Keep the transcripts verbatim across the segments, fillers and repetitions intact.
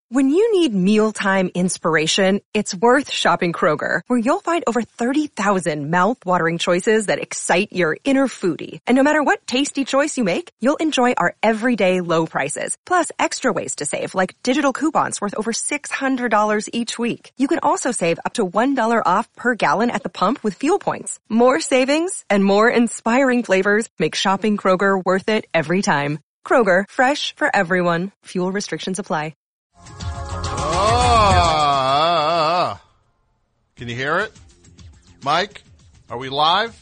When you need mealtime inspiration, it's worth shopping Kroger, where you'll find over thirty thousand mouth-watering choices that excite your inner foodie. And no matter what tasty choice you make, you'll enjoy our everyday low prices, plus extra ways to save, like digital coupons worth over six hundred dollars each week. You can also save up to one dollar off per gallon at the pump with fuel points. More savings and more inspiring flavors make shopping Kroger worth it every time. Kroger, fresh for everyone. Fuel restrictions apply. Oh, can you hear it? Mike, are we live?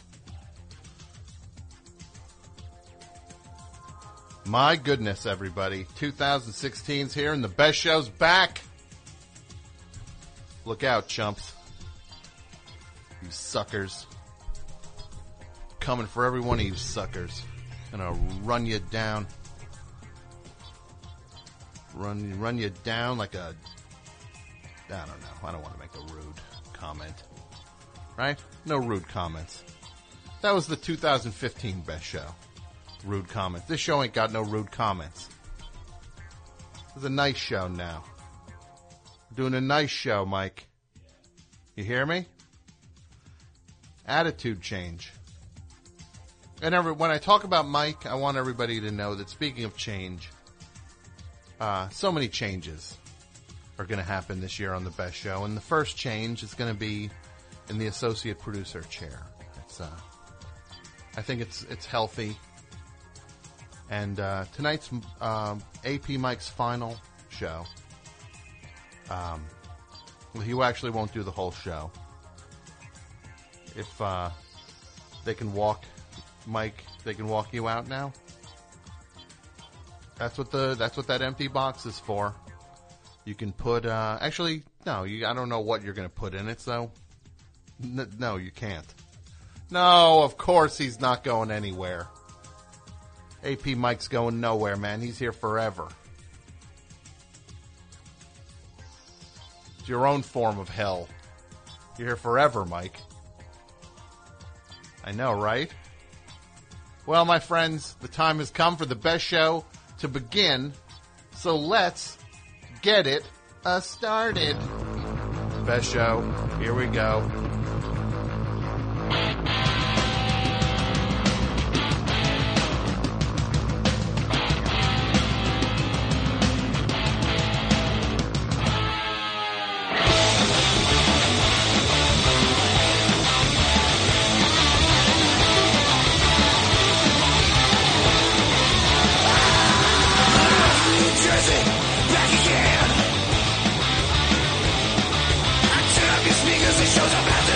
My goodness, everybody. twenty sixteen's here and the best show's back. Look out, chumps. You suckers. Coming for every one of you suckers. Gonna run you down. Run, run you down like a, I don't know. I don't want to make a rude comment. Right? No rude comments. That was the two thousand fifteen best show. Rude comments. This show ain't got no rude comments. It's a nice show now. We're doing a nice show, Mike. You hear me? Attitude change. And every, when I talk about Mike, I want everybody to know that speaking of change, Uh, so many changes are going to happen this year on the Best Show, and the first change is going to be in the associate producer chair. It's, uh, I think it's it's healthy, and uh, tonight's um, A P Mike's final show. Um, well, he actually won't do the whole show. If uh, they can walk, Mike, they can walk you out now. That's what the that's what that empty box is for. You can put uh, actually no, you I don't know what you're going to put in it. So N- no, you can't. No, of course he's not going anywhere. A P Mike's going nowhere, man. He's here forever. It's your own form of hell. You're here forever, Mike. I know, right? Well, my friends, the time has come for the best show to begin, so let's get it uh, started. Best show, here we go. Shows up at the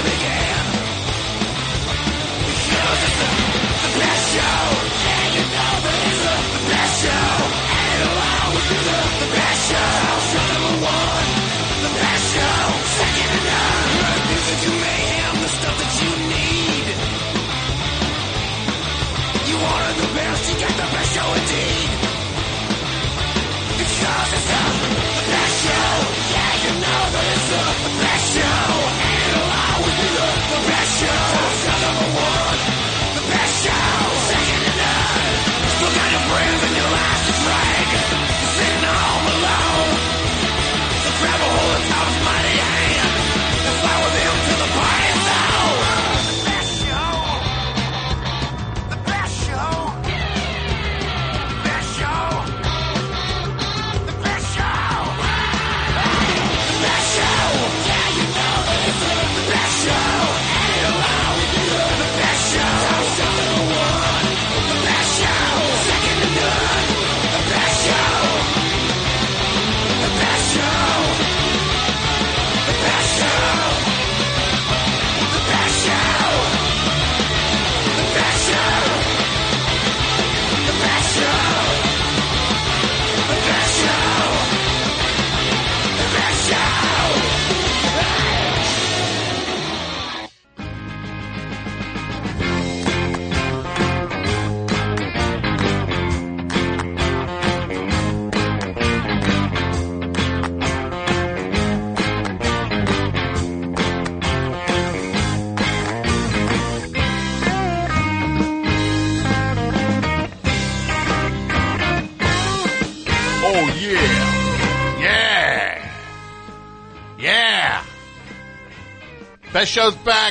Best show's back.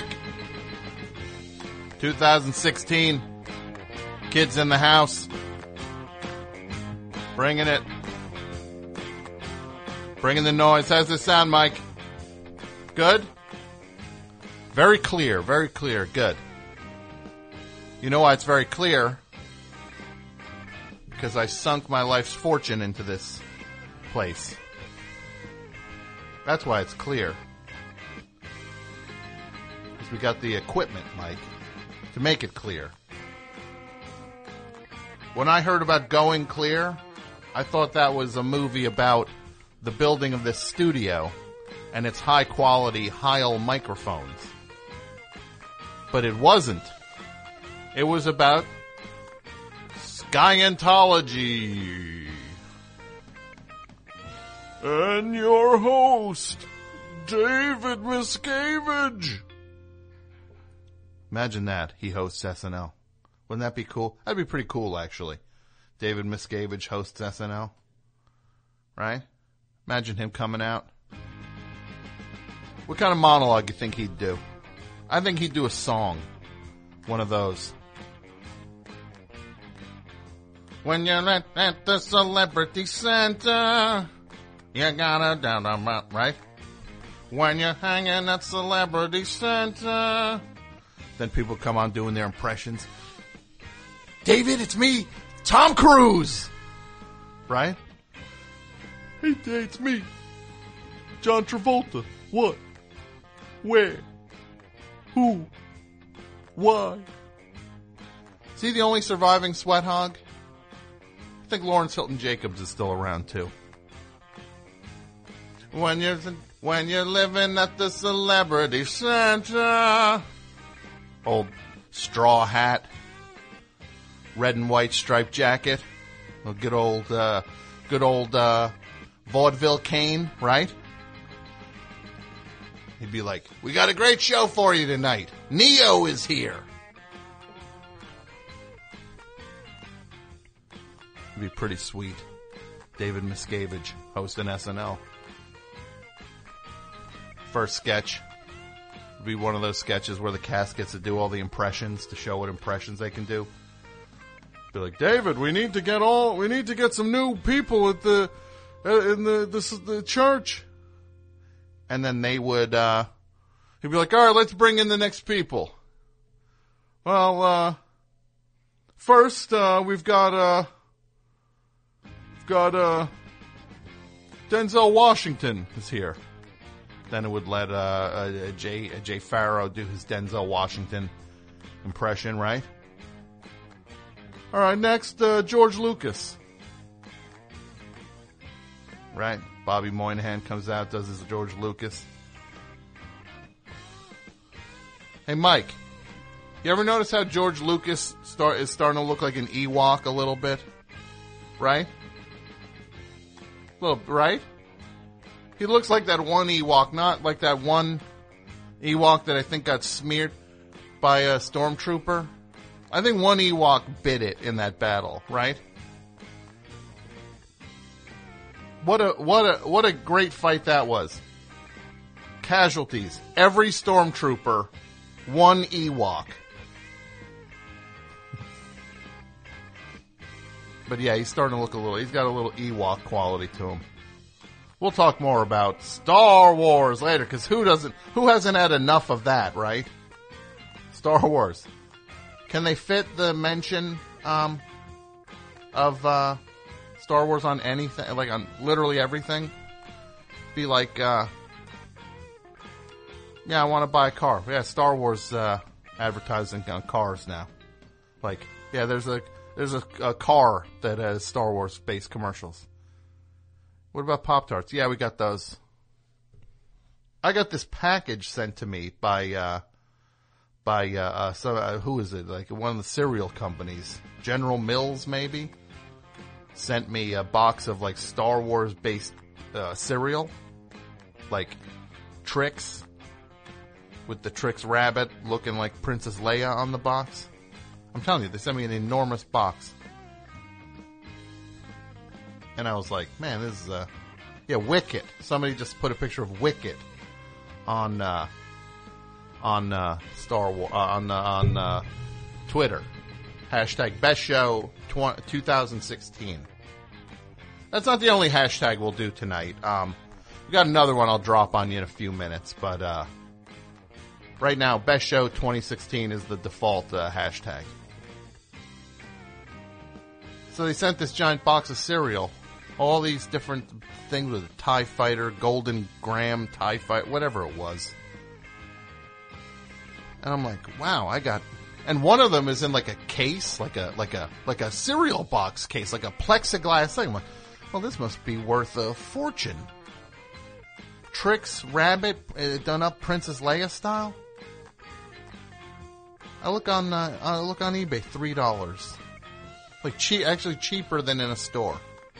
twenty sixteen. Kids in the house. Bringing it. Bringing the noise. How's this sound, Mike? Good? Very clear. Very clear. Good. You know why it's very clear? Because I sunk my life's fortune into this place. That's why it's clear. Because we got the equipment, Mike, to make it clear. When I heard about Going Clear, I thought that was a movie about the building of this studio and its high-quality Heil microphones. But it wasn't. It was about Scientology. And your host, David Miscavige. Imagine that. He hosts S N L. Wouldn't that be cool? That'd be pretty cool, actually. David Miscavige hosts S N L. Right? Imagine him coming out. What kind of monologue you think he'd do? I think he'd do a song. One of those. When you're at, at the celebrity center, you gotta down the mountain, right? When you're hanging at celebrity center, then people come on doing their impressions. David, it's me, Tom Cruise, right? Hey, Dad, it's me, John Travolta. What? Where? Who? Why? Is he the only surviving sweat hog? I think Lawrence Hilton Jacobs is still around too. When you're when you're living at the celebrity center, old straw hat, red and white striped jacket, a good old, uh, good old uh, vaudeville cane, right? He'd be like, "We got a great show for you tonight. Neo is here." It'd be pretty sweet. David Miscavige hosting S N L. First sketch would be one of those sketches where the cast gets to do all the impressions to show what impressions they can do. Be like, David, we need to get all, we need to get some new people at the, uh, in the, this is the church. And then they would, uh, he'd be like, all right, let's bring in the next people. Well, uh, first, uh, we've got, uh, we've got, uh, Denzel Washington is here. Then it would let, uh, uh Jay, uh, Jay Farrow do his Denzel Washington impression, right? All right, next, uh, George Lucas. Right? Bobby Moynihan comes out, does his George Lucas. Hey, Mike, you ever notice how George Lucas start is starting to look like an Ewok a little bit? Right? A little, right? He looks like that one Ewok, not like that one Ewok that I think got smeared by a stormtrooper. I think one Ewok bit it in that battle, right? What a what a what a great fight that was. Casualties. Every stormtrooper, one Ewok. But yeah, he's starting to look a little, he's got a little Ewok quality to him. We'll talk more about Star Wars later, because who doesn't, who hasn't had enough of that, right? Star Wars. Can they fit the mention um, of uh, Star Wars on anything, like on literally everything? Be like, uh, yeah, I want to buy a car. Yeah, Star Wars uh, advertising on cars now. Like, yeah, there's a there's a, a car that has Star Wars based commercials. What about Pop-Tarts? Yeah, we got those. I got this package sent to me by, uh, by, uh, uh, so, uh, who is it? Like one of the cereal companies. General Mills, maybe? Sent me a box of like Star Wars based, uh, cereal. Like Trix. With the Trix rabbit looking like Princess Leia on the box. I'm telling you, they sent me an enormous box. And I was like, man, this is, uh, yeah, Wicket. Somebody just put a picture of Wicket on, uh, on uh, Star War uh, on uh, on uh, Twitter. Hashtag Best Show twenty sixteen. That's not the only hashtag we'll do tonight. Um, we got another one I'll drop on you in a few minutes, but uh, right now, Best Show twenty sixteen is the default uh, hashtag. So they sent this giant box of cereal, all these different things with a TIE Fighter, Golden Graham, TIE Fighter, whatever it was. And I'm like, wow, I got, and one of them is in like a case, like a like a like a cereal box case, like a plexiglass thing. I'm like, well, this must be worth a fortune. Trix Rabbit, uh, done up Princess Leia style. I look on uh, I look on eBay, three dollars. Like cheap, actually cheaper than in a store.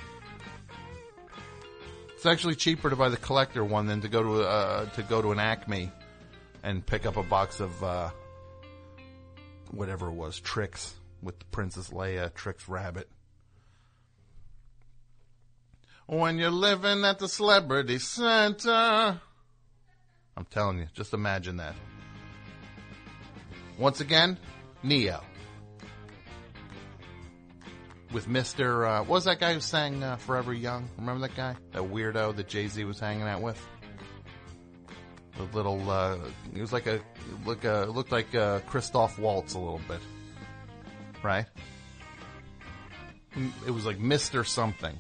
It's actually cheaper to buy the collector one than to go to uh, to go to an Acme and pick up a box of uh, whatever it was, Trix with Princess Leia, Trix Rabbit. When you're living at the Celebrity Center, I'm telling you, just imagine that. Once again, Neo. With Mister Uh, what was that guy who sang uh, Forever Young? Remember that guy? That weirdo that Jay-Z was hanging out with? The little, uh, he was like a, look, uh, looked like uh, Christoph Waltz a little bit. Right? It was like Mister something.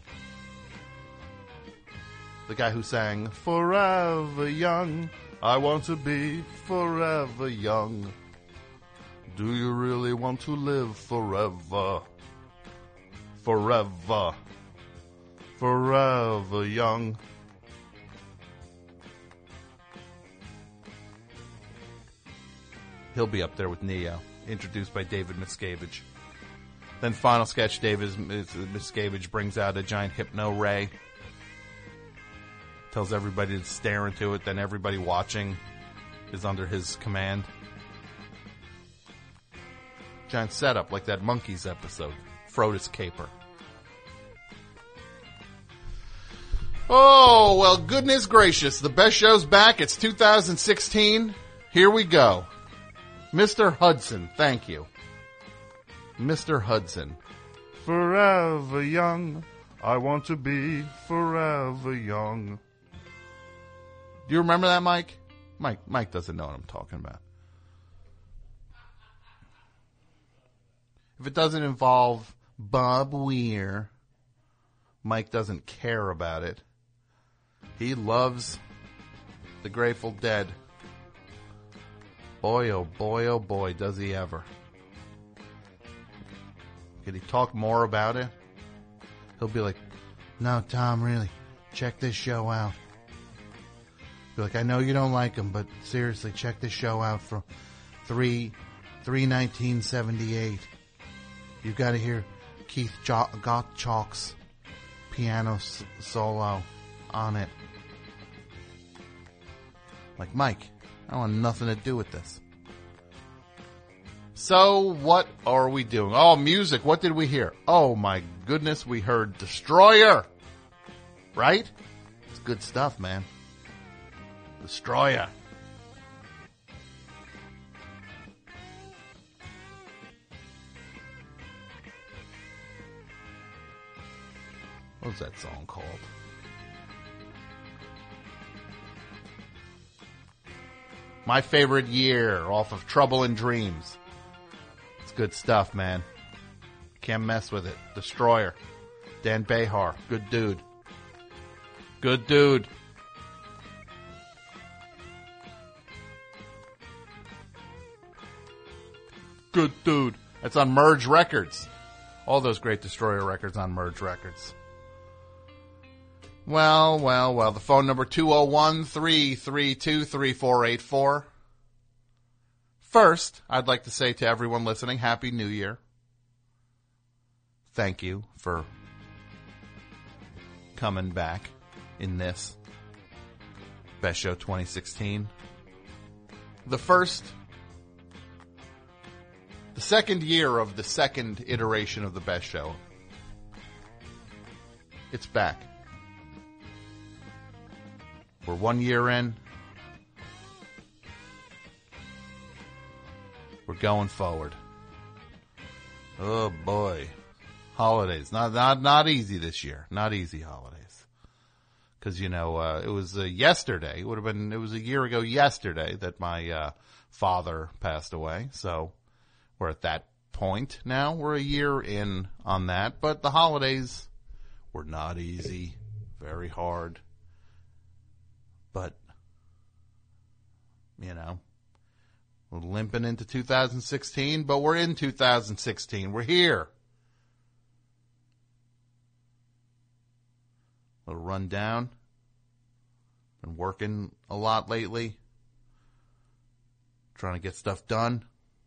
The guy who sang, Forever Young, I want to be forever young. Do you really want to live forever? Forever. Forever young. He'll be up there with Neo, introduced by David Miscavige. Then final sketch, David Miscavige brings out a giant hypno ray. Tells everybody to stare into it, then everybody watching is under his command. Giant setup, like that Monkeys episode. Frodis Caper. Oh, well, goodness gracious. The best show's back. It's two thousand sixteen. Here we go. Mister Hudson, thank you. Mister Hudson. Forever young. I want to be forever young. Do you remember that, Mike? Mike Mike doesn't know what I'm talking about. If it doesn't involve Bob Weir, Mike doesn't care about it. He loves the Grateful Dead. Boy, oh boy, oh boy, does he ever. Could he talk more about it? He'll be like, no, Tom, really, check this show out. Be like, I know you don't like him, but seriously, check this show out from three, three nineteen seventy eight. You've got to hear Keith jo- Gottschalk's piano s- solo on it. Like, Mike, I want nothing to do with this. So, what are we doing? Oh, music. What did we hear? Oh, my goodness, we heard Destroyer. Right? It's good stuff, man. Destroyer. What's that song called? My Favorite Year, off of Trouble in Dreams. It's good stuff, man. Can't mess with it. Destroyer. Dan Behar. Good dude. Good dude. Good dude. That's on Merge Records. All those great Destroyer records on Merge Records. Well, well, well. The phone number two oh one, three three two, three four eight four. First, I'd like to say to everyone listening, Happy New Year. Thank you for coming back in this Best Show twenty sixteen. The first, the second year of the second iteration of the Best Show. It's back. We're one year in. going forward. Oh boy. Holidays. Not, not, not easy this year. Not easy holidays. Cause you know, uh, it was uh, yesterday. It would have been, it was a year ago yesterday that my, uh, father passed away. So we're at that point now. We're a year in on that, but the holidays were not easy. Very hard. But, you know, we're limping into two thousand sixteen, but we're in two thousand sixteen. We're here. A little rundown. Been working a lot lately. Trying to get stuff done.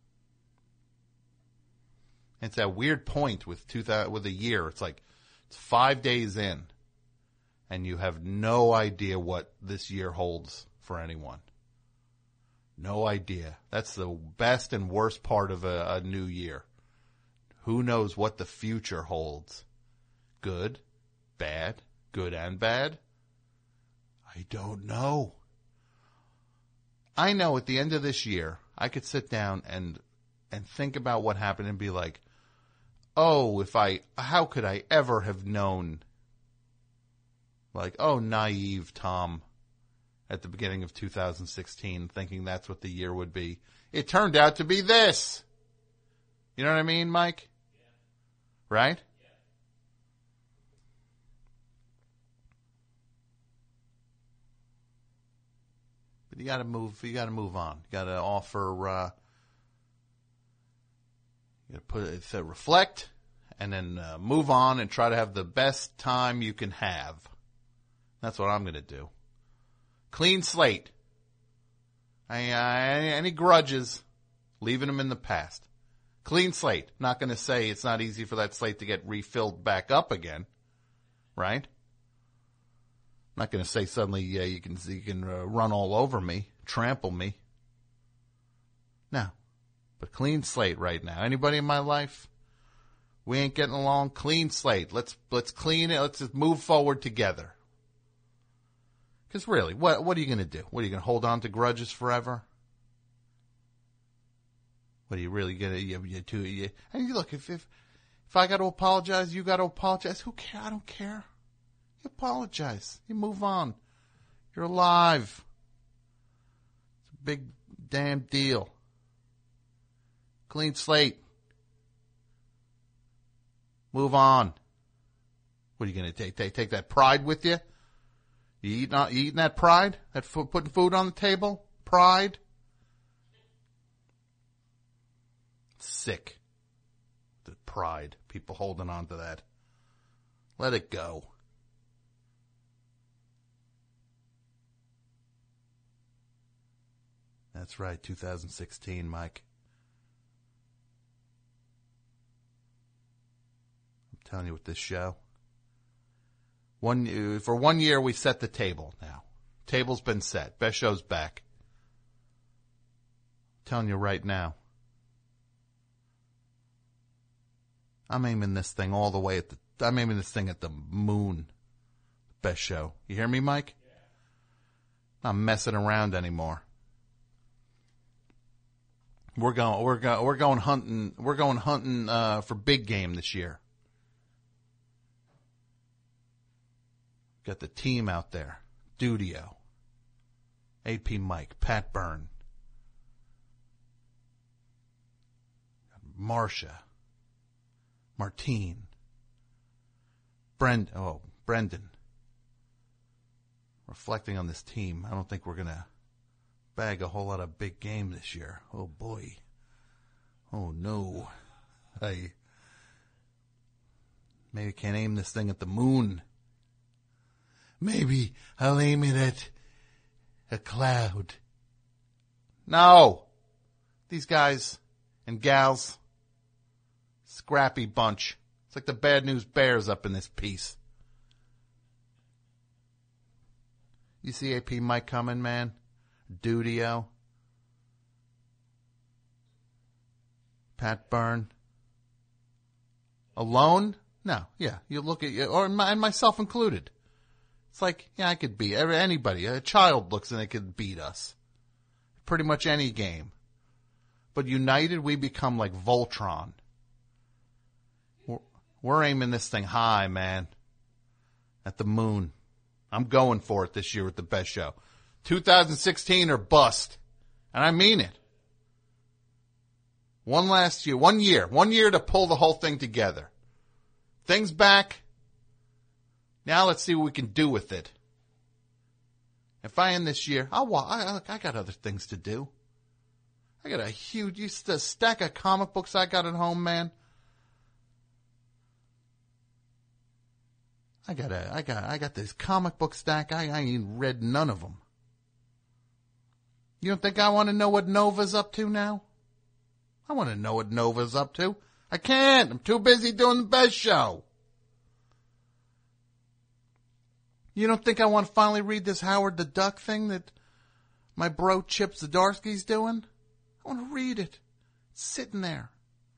It's that weird point with two thousand, with a year. It's like it's five days in, and you have no idea what this year holds for anyone. No idea. That's the best and worst part of a, a new year. Who knows what the future holds? Good, bad, good and bad? I don't know. I know at the end of this year, I could sit down and and think about what happened and be like, oh, if I, how could I ever have known? Like, oh, naive Tom at the beginning of two thousand sixteen, thinking that's what the year would be. It turned out to be this. You know what I mean, Mike? Yeah. Right? Yeah. But you gotta move, you gotta move on. You gotta offer, uh, you gotta put it, uh, reflect, and then uh, move on and try to have the best time you can have. That's what I'm gonna do. Clean slate. I, uh, any, any grudges, leaving them in the past. Clean slate. Not going to say it's not easy for that slate to get refilled back up again, right? Not going to say suddenly uh, you can you can uh, run all over me, trample me. No, but clean slate right now. Anybody in my life? We ain't getting along. Clean slate. Let's let's clean it. Let's just move forward together. Because really, what what are you going to do? What, are you going to hold on to grudges forever? What are you really going to, you, you, you, you, and you look, if, if, if I got to apologize, you got to apologize. Who cares? I don't care. You apologize. You move on. You're alive. It's a big damn deal. Clean slate. Move on. What are you going to take, take, take that pride with you? You eating, you eating that pride? That food, putting food on the table? Pride? Sick. The pride. People holding on to that. Let it go. That's right, two thousand sixteen, Mike. I'm telling you with this show. One for one year we set the table now. Table's been set. Best show's back. I'm telling you right now. I'm aiming this thing all the way at the I'm aiming this thing at the moon. Best show. You hear me, Mike? Yeah. Not messing around anymore. We're going we're going we're going hunting we're going hunting uh for big game this year. Got the team out there. Dudio. A P Mike. Pat Byrne. Marcia. Martine. Brend. Oh, Brendan. Reflecting on this team, I don't think we're going to bag a whole lot of big game this year. Oh, boy. Oh, no. I maybe can't aim this thing at the moon. Maybe I'll aim it at a cloud. No. These guys and gals, scrappy bunch. It's like the Bad News Bears up in this piece. You see A P Mike coming, man? Dudio. Pat Byrne. Alone? No. Yeah. You look at you, or and myself included. It's like, yeah, I could beat anybody. A child looks and they could beat us. Pretty much any game. But united, we become like Voltron. We're, we're aiming this thing high, man. At the moon. I'm going for it this year with the best show. two thousand sixteen or bust. And I mean it. One last year. One year. One year to pull the whole thing together. Things back. Now let's see what we can do with it. If I end this year, I'll walk. I, I got other things to do. I got a huge you st- stack of comic books I got at home, man. I got a, I got, I got this comic book stack. I, I ain't read none of them. You don't think I want to know what Nova's up to now? I want to know what Nova's up to. I can't. I'm too busy doing the best show. You don't think I want to finally read this Howard the Duck thing that my bro Chip Zdarsky's doing? I want to read it. It's sitting there.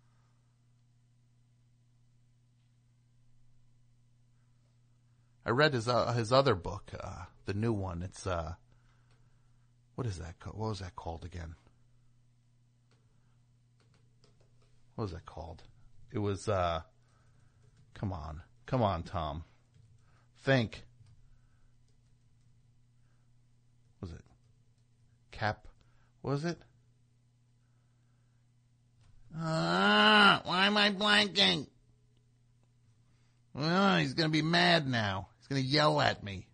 I read his uh, his other book, uh, the new one. It's uh, what is that called? What was that called again? What was that called? It was uh, come on, come on, Tom, think. What was it Cap? What was it? Ah, why am I blanking? Well, he's going to be mad now. He's going to yell at me.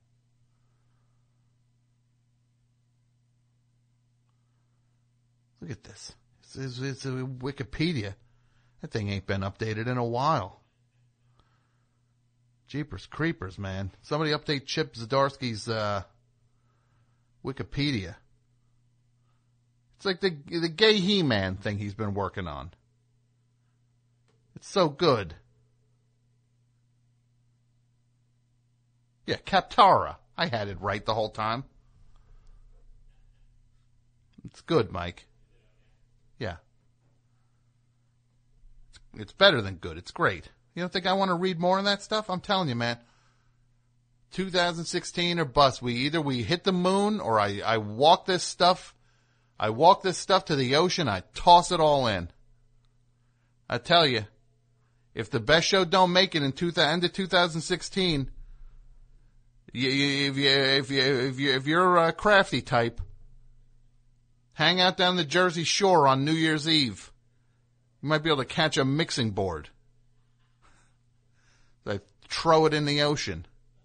Look at this. It's, it's, it's a Wikipedia. That thing ain't been updated in a while. Jeepers creepers, man. Somebody update Chip Zdarsky's uh, Wikipedia. It's like the the gay He-Man thing he's been working on. It's so good. Yeah, Kaptara. I had it right the whole time. It's good, Mike. Yeah. It's, it's better than good. It's great. You don't think I want to read more of that stuff? I'm telling you, man. two thousand sixteen or bust. We either we hit the moon or I, I walk this stuff. I walk this stuff to the ocean. I toss it all in. I tell you, if the best show don't make it in two, end of two thousand sixteen, you, you, if you if you if you if you're a crafty type, hang out down the Jersey Shore on New Year's Eve. You might be able to catch a mixing board. They throw it in the ocean.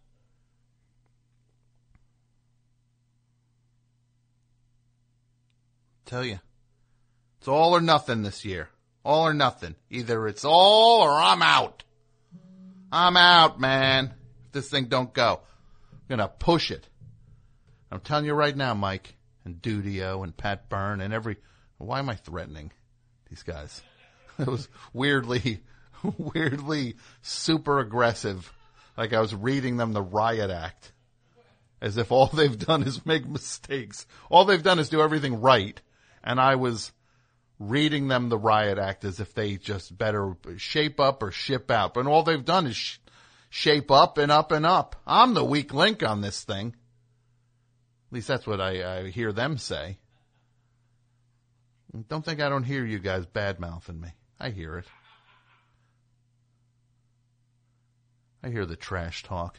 Tell you, it's all or nothing this year. All or nothing. Either it's all or I'm out. I'm out, man. If this thing don't go, I'm gonna push it. I'm telling you right now, Mike and Dudio and Pat Byrne and every. Why am I threatening these guys? It was weirdly, weirdly super aggressive. Like I was reading them the riot act. As if all they've done is make mistakes. All they've done is do everything right. And I was reading them the riot act as if they just better shape up or ship out. But all they've done is sh- shape up and up and up. I'm the weak link on this thing. At least that's what I, I hear them say. Don't think I don't hear you guys bad-mouthing me. I hear it. I hear the trash talk.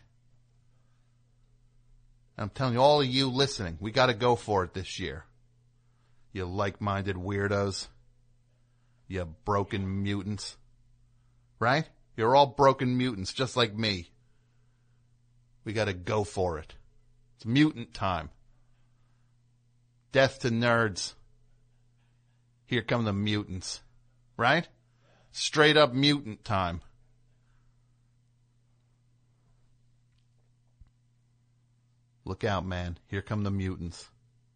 I'm telling you, all of you listening, we got to go for it this year. You like-minded weirdos. You broken mutants. Right? You're all broken mutants, just like me. We got to go for it. It's mutant time. Death to nerds. Here come the mutants. Right? Straight up mutant time. Look out, man. Here come the mutants.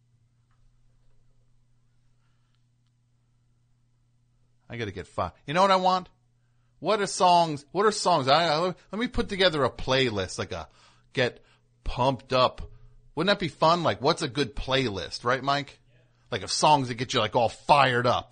I gotta get five. You know what I want? What are songs? What are songs? I, I let me put together a playlist, like a get pumped up. Wouldn't that be fun? Like, what's a good playlist, right, Mike? Like of songs that get you like all fired up.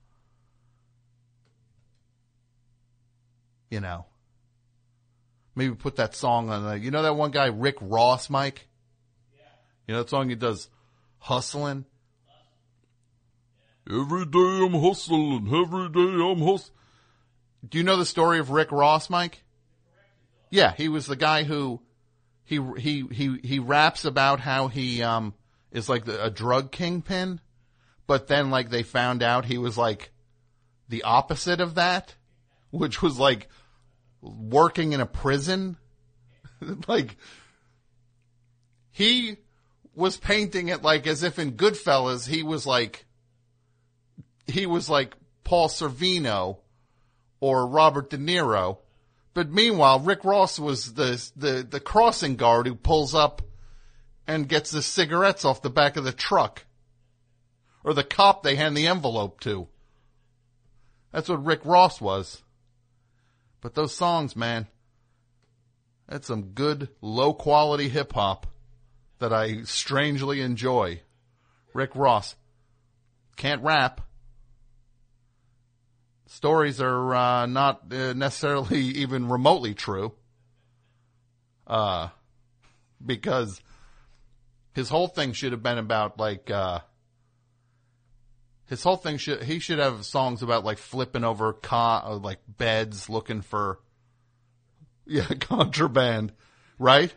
You know. Maybe put that song on. Uh, you know that one guy, Rick Ross, Mike? You know that song he does, Hustling? Every day I'm hustling, every day I'm hustling. Do you know the story of Rick Ross, Mike? Yeah, he was the guy who, he, he, he, he raps about how he, um, is like the, a drug kingpin, but then like they found out he was like the opposite of that, which was like working in a prison. Like, he was painting it like as if in Goodfellas he was like, he was like Paul Sorvino or Robert De Niro. But meanwhile, Rick Ross was the, the, the crossing guard who pulls up and gets the cigarettes off the back of the truck. Or the cop they hand the envelope to. That's what Rick Ross was. But those songs, man, that's some good, low-quality hip-hop that I strangely enjoy. Rick Ross. Can't rap. Stories are uh, not uh, necessarily even remotely true. Uh, because his whole thing should have been about, like, uh, his whole thing should, he should have songs about, like, flipping over, co- like, beds, looking for, yeah, contraband, right?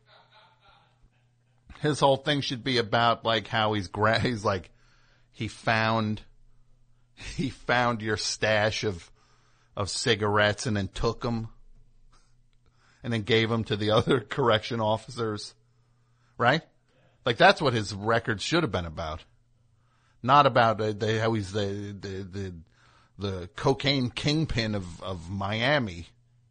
His whole thing should be about, like, how he's, gra- he's like, he found, he found your stash of, of cigarettes and then took them and then gave them to the other correction officers, right? Like, that's what his record should have been about. Not about uh, the, how he's the, the, the, the cocaine kingpin of, of Miami.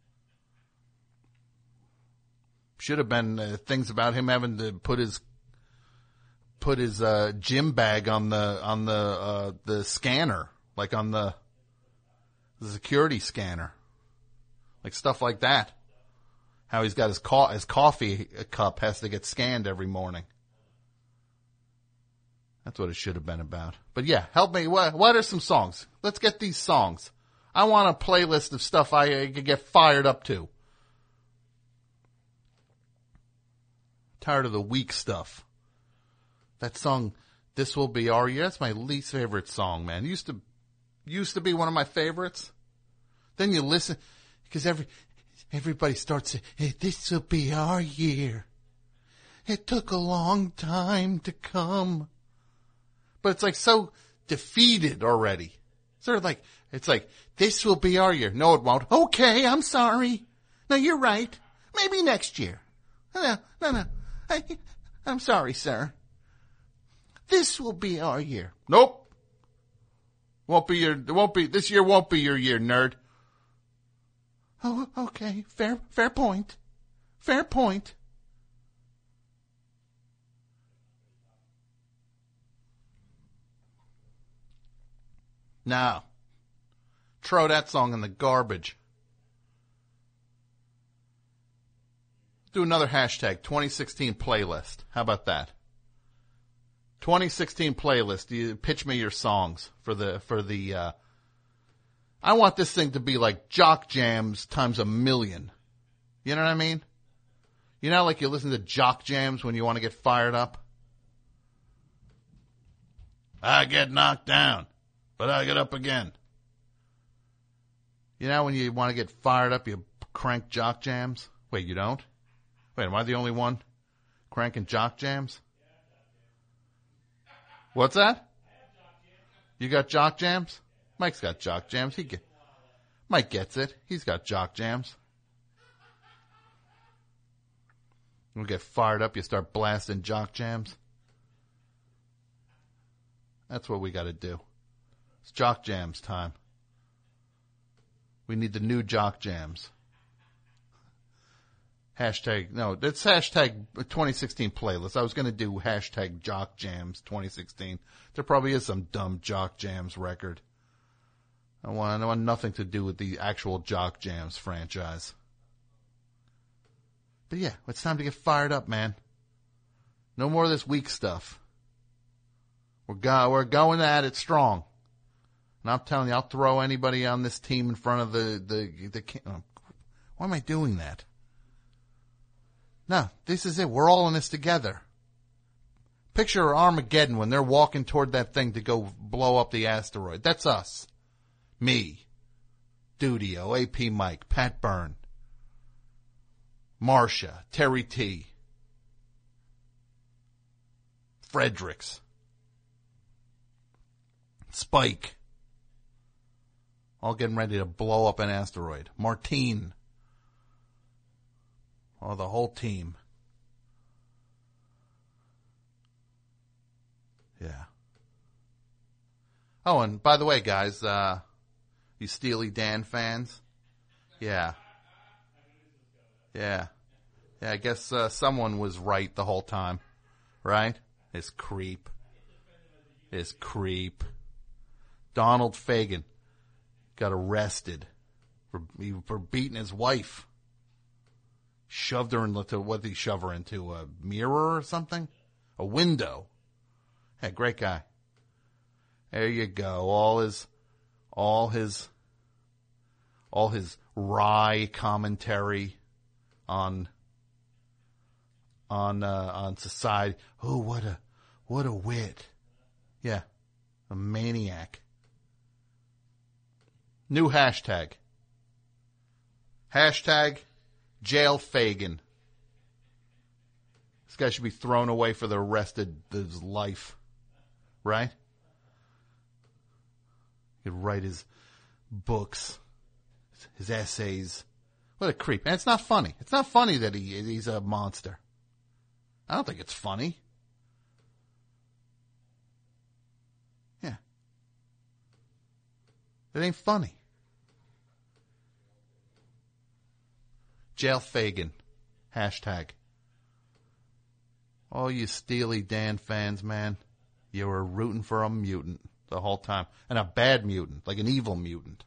Should have been uh, things about him having to put his, put his, uh, gym bag on the, on the, uh, the scanner, like on the, the security scanner. Like stuff like that. How he's got his co- his coffee cup has to get scanned every morning. That's what it should have been about. But yeah, help me. What, what are some songs? Let's get these songs. I want a playlist of stuff I, I could get fired up to. Tired of the weak stuff. That song, This Will Be Our Year, that's my least favorite song, man. It used to, used to be one of my favorites. Then you listen, because every, everybody starts saying, hey, this will be our year. It took a long time to come. But it's like so defeated already. Sort of like, it's like, this will be our year. No, it won't. Okay, I'm sorry. No, you're right. Maybe next year. No, no, no. I, I'm sorry, sir. This will be our year. Nope. Won't be your, it won't be, this year won't be your year, nerd. Oh, okay. Fair, fair point. Fair point. Now, throw that song in the garbage. Do another hashtag, twenty sixteen playlist. How about that? twenty sixteen playlist. You pitch me your songs for the, for the, uh, I want this thing to be like Jock Jams times a million. You know what I mean? You know, like you listen to Jock Jams when you want to get fired up? I get knocked down, but I get up again. You know when you want to get fired up, you crank Jock Jams? Wait, you don't? Wait, am I the only one cranking Jock Jams? What's that? You got Jock Jams? Mike's got Jock Jams. He get, Mike gets it. He's got Jock Jams. You get fired up, you start blasting Jock Jams. That's what we got to do. It's Jock Jams time. We need the new Jock Jams. Hashtag, no, it's hashtag twenty sixteen playlist. I was going to do hashtag Jock Jams twenty sixteen. There probably is some dumb Jock Jams record. I want, I want nothing to do with the actual Jock Jams franchise. But yeah, it's time to get fired up, man. No more of this weak stuff. We're go, we're going at it strong. And I'm telling you, I'll throw anybody on this team in front of the, the, the, the why am I doing that? No, this is it. We're all in this together. Picture Armageddon when they're walking toward that thing to go blow up the asteroid. That's us. Me. Dudio, A P Mike, Pat Byrne, Marcia, Terry T, Fredericks, Spike. All getting ready to blow up an asteroid. Martine. Oh, the whole team. Yeah. Oh, and by the way, guys, uh, you Steely Dan fans? Yeah. Yeah. Yeah, I guess uh, someone was right the whole time. Right? This creep. This creep. Donald Fagen got arrested for, for beating his wife. Shoved her into, what did he shove her into? A mirror or something? A window. Hey, great guy. There you go. All his, all his, all his wry commentary on, on, uh, on society. Oh, what a, what a wit. Yeah. A maniac. New hashtag. Hashtag jail Fagen. This guy should be thrown away for the rest of his life. Right? He could write his books, his essays. What a creep. And it's not funny. It's not funny that he he's a monster. I don't think it's funny. Yeah. It ain't funny. Jail Fagen. Hashtag. Oh, you Steely Dan fans, man. You were rooting for a mutant the whole time. And a bad mutant, like an evil mutant.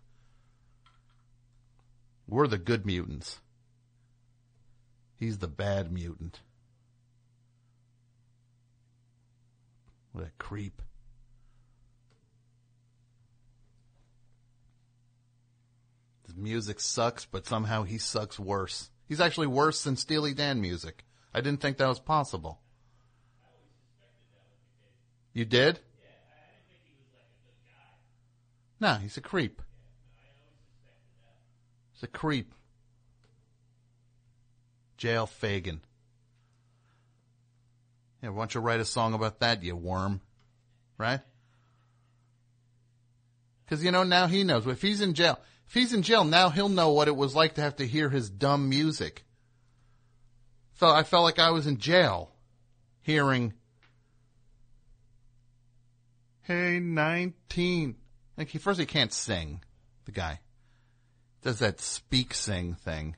We're the good mutants. He's the bad mutant. What a creep. His music sucks, but somehow he sucks worse. He's actually worse than Steely Dan music. I didn't think that was possible. You did? No, he's a creep. He's a creep. Jail Fagen. Yeah, why don't you write a song about that, you worm? Right? Because, you know, now he knows. If he's in jail, if he's in jail, now he'll know what it was like to have to hear his dumb music. So I felt like I was in jail hearing, hey, nineteen. Like, he, first he can't sing, the guy. Does that speak sing thing.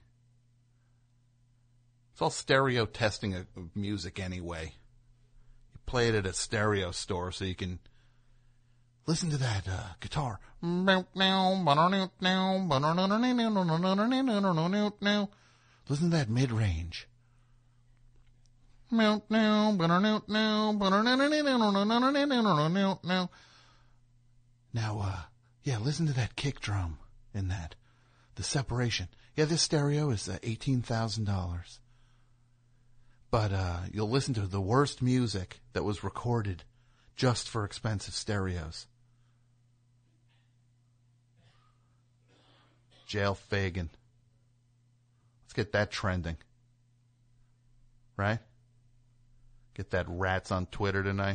It's all stereo testing of music anyway. You play it at a stereo store so you can listen to that uh, guitar. Listen to that mid-range. Now, uh, yeah, listen to that kick drum in that. The separation. Yeah, this stereo is uh, eighteen thousand dollars. But uh, you'll listen to the worst music that was recorded just for expensive stereos. Jail Fagen. Let's get that trending. Right? Get that rats on Twitter tonight.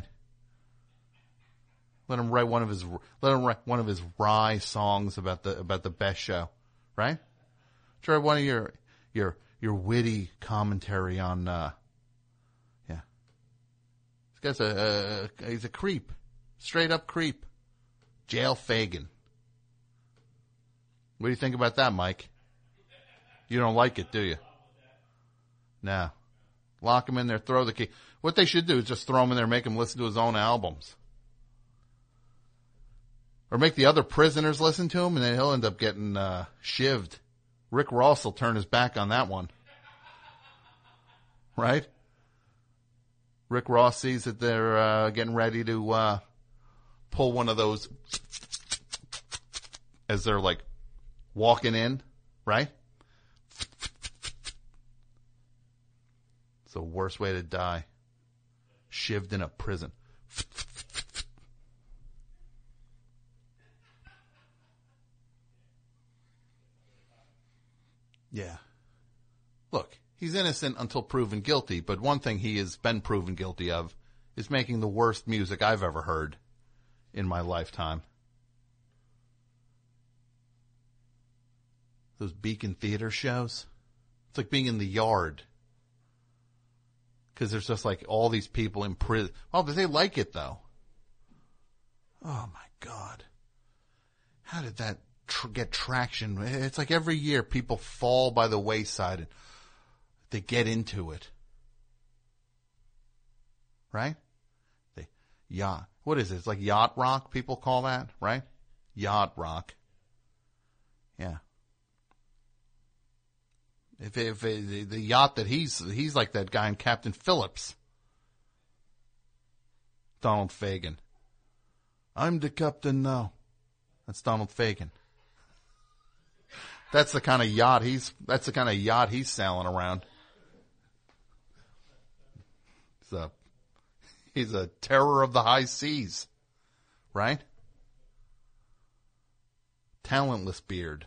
Let him write one of his let him write one of his wry songs about the about the best show, right? Try one of your your your witty commentary on. Uh, yeah, this guy's a, a he's a creep, straight up creep. Jail Fagen. What do you think about that, Mike? You don't like it, do you? No. Lock him in there, throw the key. What they should do is just throw him in there, make him listen to his own albums. Or make the other prisoners listen to him, and then he'll end up getting uh, shivved. Rick Ross will turn his back on that one. Right? Rick Ross sees that they're uh, getting ready to uh, pull one of those as they're like walking in, right? It's the worst way to die. shivved in a prison. Yeah. Look, he's innocent until proven guilty, but one thing he has been proven guilty of is making the worst music I've ever heard in my lifetime. Those Beacon Theater shows. It's like being in the Yard. Because there's just like all these people in prison. Oh, but they like it though. Oh my God. How did that tr- get traction? It's like every year people fall by the wayside and they get into it. Right? They, yacht. What is it? It's like yacht rock, people call that, right? Yacht rock. Yeah. If, if, if the, the yacht that he's, he's like that guy in Captain Phillips. Donald Fagen. I'm the captain now. That's Donald Fagen. That's the kind of yacht he's, that's the kind of yacht he's sailing around. He's a, he's a terror of the high seas. Right? Talentless beard.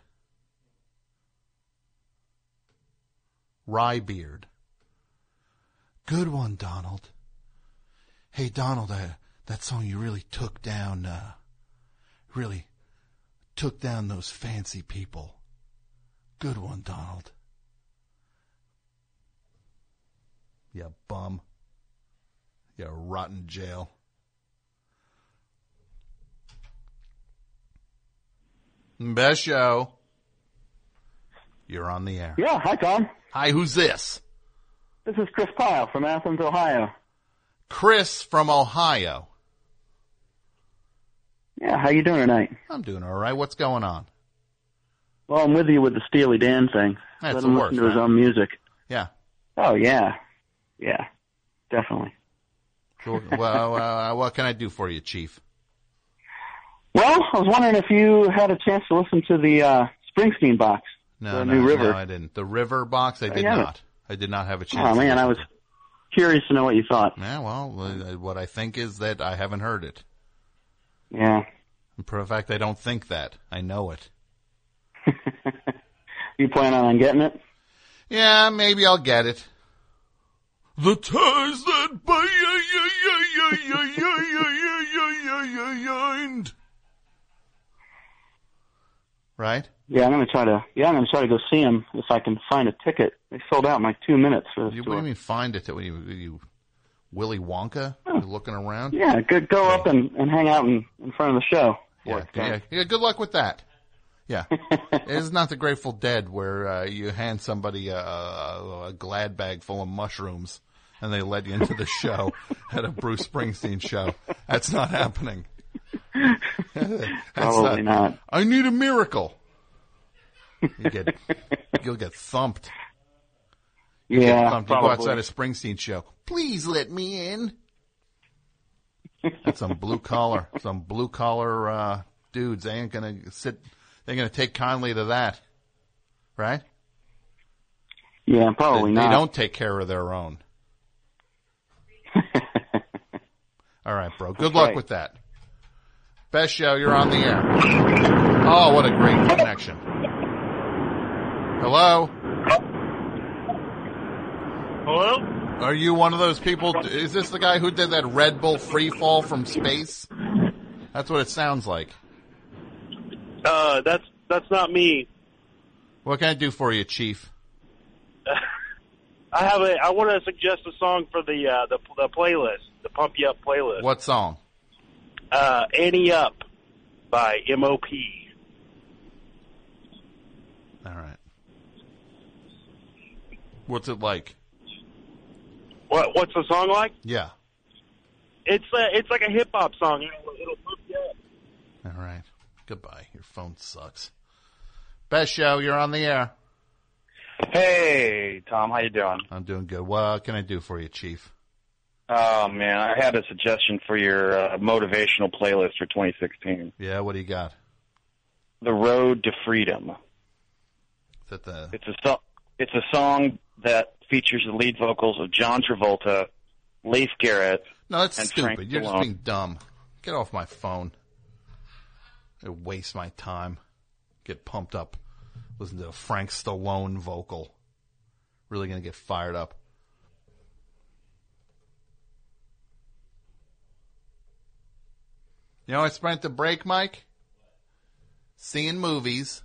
Rye beard. Good one, Donald. Hey, Donald, uh, that song you really took down, uh, really took down those fancy people. Good one, Donald. You bum. You rotten jail. Best show. You're on the air. Yeah, hi, Tom. Hi, who's this? This is Chris Pyle from Athens, Ohio. Chris from Ohio. Yeah, how you doing tonight? I'm doing all right. What's going on? Well, I'm with you with the Steely Dan thing. That's Let the him worst, listen to his right? own music. Yeah. Oh, yeah. Yeah, definitely. So, well, uh, what can I do for you, Chief? Well, I was wondering if you had a chance to listen to the uh, Springsteen box. No, the no, new River. no, I didn't. The River box, I did Oh, yeah. not. I did not have a chance. Oh, to man, listen I was to it. curious to know what you thought. Yeah, well, uh, what I think is that I haven't heard it. Yeah. In fact, I don't think that. I know it. You plan on getting it? Yeah, maybe I'll get it. The ties that bind. Right? Yeah, I'm gonna try to. Yeah, I'm gonna try to go see him if I can find a ticket. They sold out in like two minutes for this You, what tour. do you mean find it? What, you, you Willy Wonka? You're looking around? Yeah, go, go up and, and hang out in, in front of the show. Yeah, yeah, yeah, good luck with that. Yeah. It's not the Grateful Dead where uh, you hand somebody a, a, a glad bag full of mushrooms and they let you into the show at a Bruce Springsteen show. That's not happening. That's Probably not. not. I need a miracle. You get, you'll get thumped. You yeah, get thumped. You go probably. outside a Springsteen show. Please let me in. That's some blue collar, some blue collar uh, dudes. They ain't gonna sit. They're gonna take kindly to that, right? Yeah, probably they, not. They don't take care of their own. All right, bro. Good That's luck right. with that. Best show. You're on the air. Oh, what a great connection. Hello. Hello? Are you one of those people? Is this the guy who did that Red Bull free fall from space? That's what it sounds like. Uh, that's that's not me. What can I do for you, Chief? I have a. I want to suggest a song for the uh, the the playlist, the Pump You Up playlist. What song? Uh, Annie Up by M O P. All right. What's it like? What what's the song like? Yeah. It's uh, it's like a hip hop song. It'll, it'll pump you up. All right. Goodbye. Your phone sucks. Best show. You're on the air. Hey, Tom, how you doing? I'm doing good. What can I do for you, Chief? Oh, man, I had a suggestion for your uh, motivational playlist for twenty sixteen. Yeah, what do you got? The Road to Freedom. Is that the... It's a, so- it's a song that features the lead vocals of John Travolta, Leif Garrett, No, it's and stupid. Frank You're just Stallone. being dumb. Get off my phone. It wastes my time. Get pumped up. Listen to a Frank Stallone vocal. Really going to get fired up. You know, I spent the break, Mike, seeing movies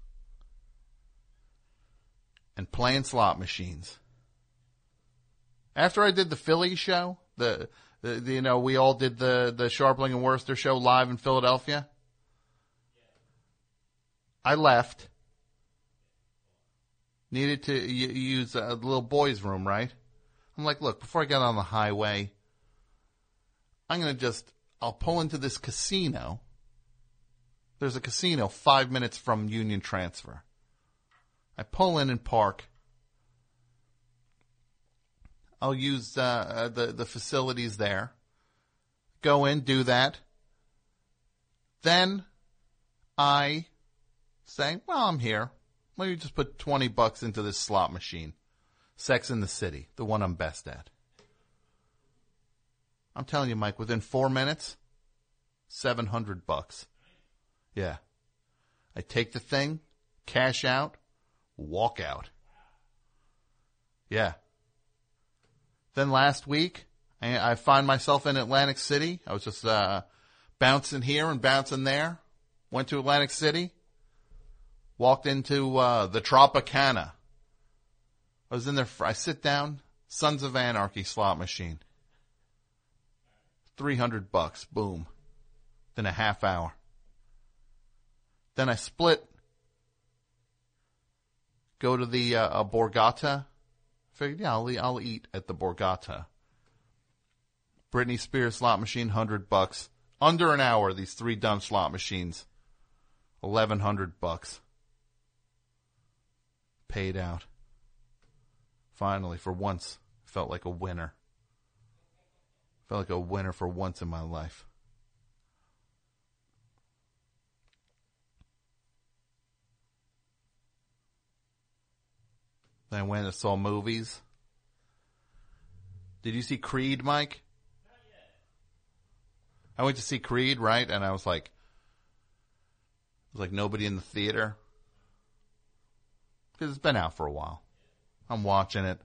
and playing slot machines. After I did the Philly show, the, the, the you know, we all did the, the Sharpling and Worcester show live in Philadelphia. I left. Needed to y- use a little boy's room, right? I'm like, look, before I get on the highway, I'm going to just, I'll pull into this casino. There's a casino five minutes from Union Transfer. I pull in and park. I'll use uh, the, the facilities there. Go in, do that. Then I say, well, I'm here. Let me just put twenty bucks into this slot machine. Sex in the City, the one I'm best at. I'm telling you, Mike, within four minutes, seven hundred bucks. Yeah. I take the thing, cash out, walk out. Yeah. Then last week, I, I find myself in Atlantic City. I was just uh, bouncing here and bouncing there. Went to Atlantic City. Walked into uh, the Tropicana. I was in there. For, I sit down. Sons of Anarchy slot machine. Three hundred bucks. Boom. Then a half hour. Then I split. Go to the uh, Borgata. Figured, yeah, I'll, I'll eat at the Borgata. Britney Spears slot machine, hundred bucks. Under an hour, these three dumb slot machines, eleven hundred bucks. Paid out. Finally, for once, felt like a winner. Felt like a winner for once in my life. Then I went and saw movies. Did you see Creed, Mike? Not yet. I went to see Creed, right? And I was like, there was like nobody in the theater. Because it's been out for a while. I'm watching it.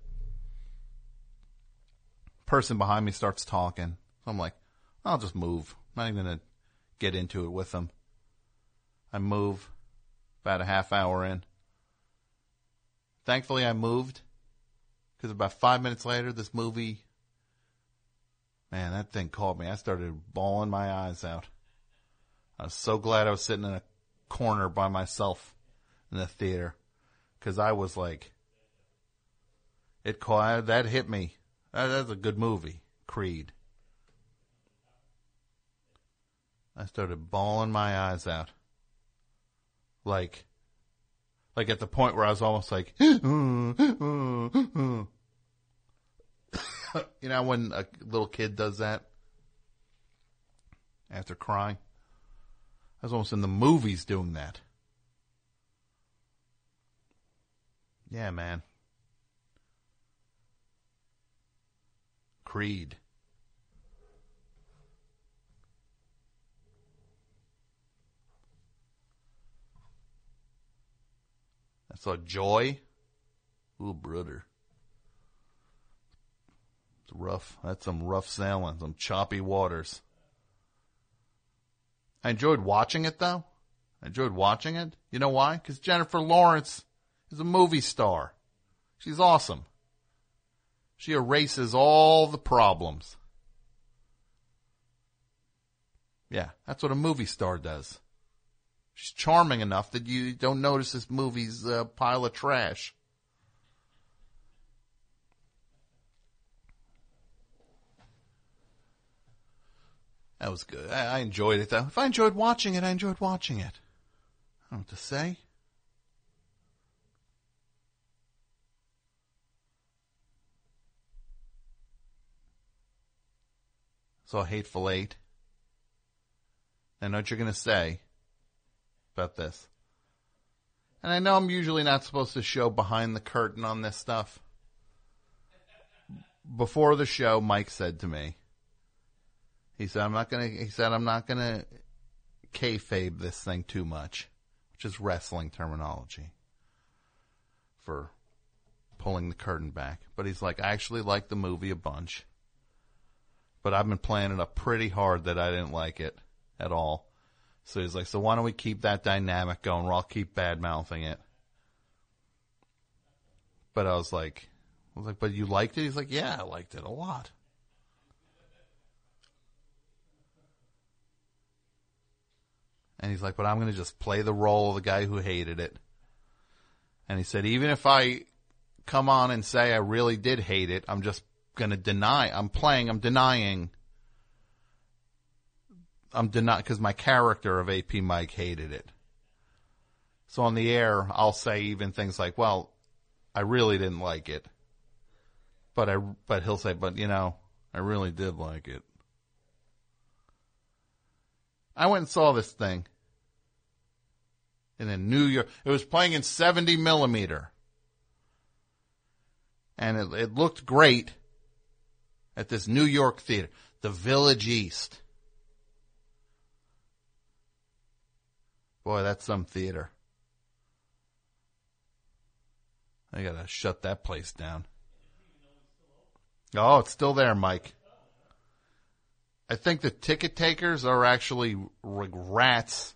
Person behind me starts talking. So I'm like, I'll just move. I'm not even going to get into it with them. I move about a half hour in. Thankfully, I moved. Because about five minutes later, this movie, man, that thing caught me. I started bawling my eyes out. I was so glad I was sitting in a corner by myself in the theater. Because I was like, it caught, that hit me. That, that's a good movie, Creed. I started bawling my eyes out. Like, like at the point where I was almost like, you know, when a little kid does that after crying? I was almost in the movies doing that. Yeah, man. Creed. I saw Joy. Ooh, brother. It's rough. That's some rough sailing, some choppy waters. I enjoyed watching it, though. I enjoyed watching it. You know why? Because Jennifer Lawrence is a movie star. She's awesome. She erases all the problems. Yeah, that's what a movie star does. She's charming enough that you don't notice this movie's a pile of trash. That was good. I, I enjoyed it, though. If I enjoyed watching it, I enjoyed watching it. I don't know what to say. Saw Hateful Eight. I know what you're going to say about this. And I know I'm usually not supposed to show behind the curtain on this stuff. Before the show, Mike said to me, He said, I'm not gonna, he said, I'm not gonna kayfabe this thing too much, which is wrestling terminology for pulling the curtain back. But he's like, I actually like the movie a bunch, but I've been playing it up pretty hard that I didn't like it at all. So he's like, so why don't we keep that dynamic going where I'll keep bad-mouthing it. But I was like, I was like, but you liked it? He's like, yeah, I liked it a lot. And he's like, but I'm going to just play the role of the guy who hated it. And he said, even if I come on and say I really did hate it, I'm just going to deny. I'm playing, I'm denying. I'm denying, because my character of A P Mike hated it. So on the air, I'll say even things like, well, I really didn't like it. But I, but he'll say, but you know, I really did like it. I went and saw this thing in a New York. It was playing in seventy millimeter. And it, it looked great at this New York theater, the Village East. Boy, that's some theater. I gotta shut that place down. Oh, it's still there, Mike. I think the ticket takers are actually rats.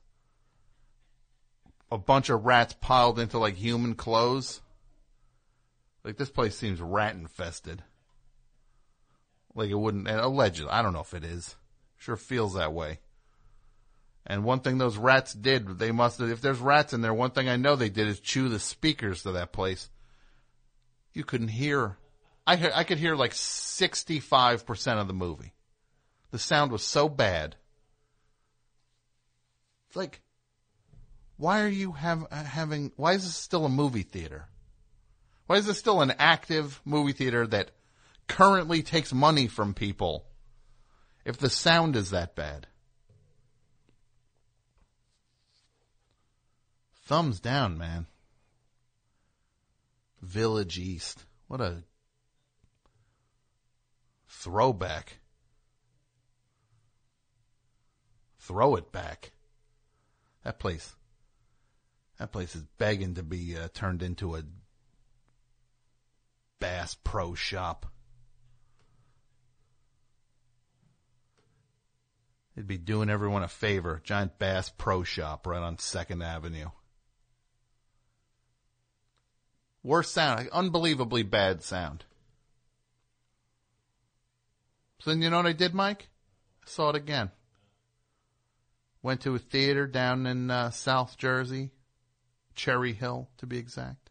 A bunch of rats piled into like human clothes. Like this place seems rat infested. Like it wouldn't, and allegedly, I don't know if it is. Sure feels that way. And one thing those rats did, they must have, if there's rats in there, one thing I know they did is chew the speakers to that place. You couldn't hear, I, I could hear like sixty-five percent of the movie. The sound was so bad. It's like, why are you have, having, why is this still a movie theater? Why is this still an active movie theater that currently takes money from people if the sound is that bad? Thumbs down, man. Village East. What a throwback. Throw it back. That place. That place is begging to be uh, turned into a Bass Pro Shop. It'd be doing everyone a favor. Giant Bass Pro Shop right on second Avenue. Worst sound. Unbelievably bad sound. So then you know what I did, Mike? I saw it again. Went to a theater down in uh, South Jersey. Cherry Hill, to be exact.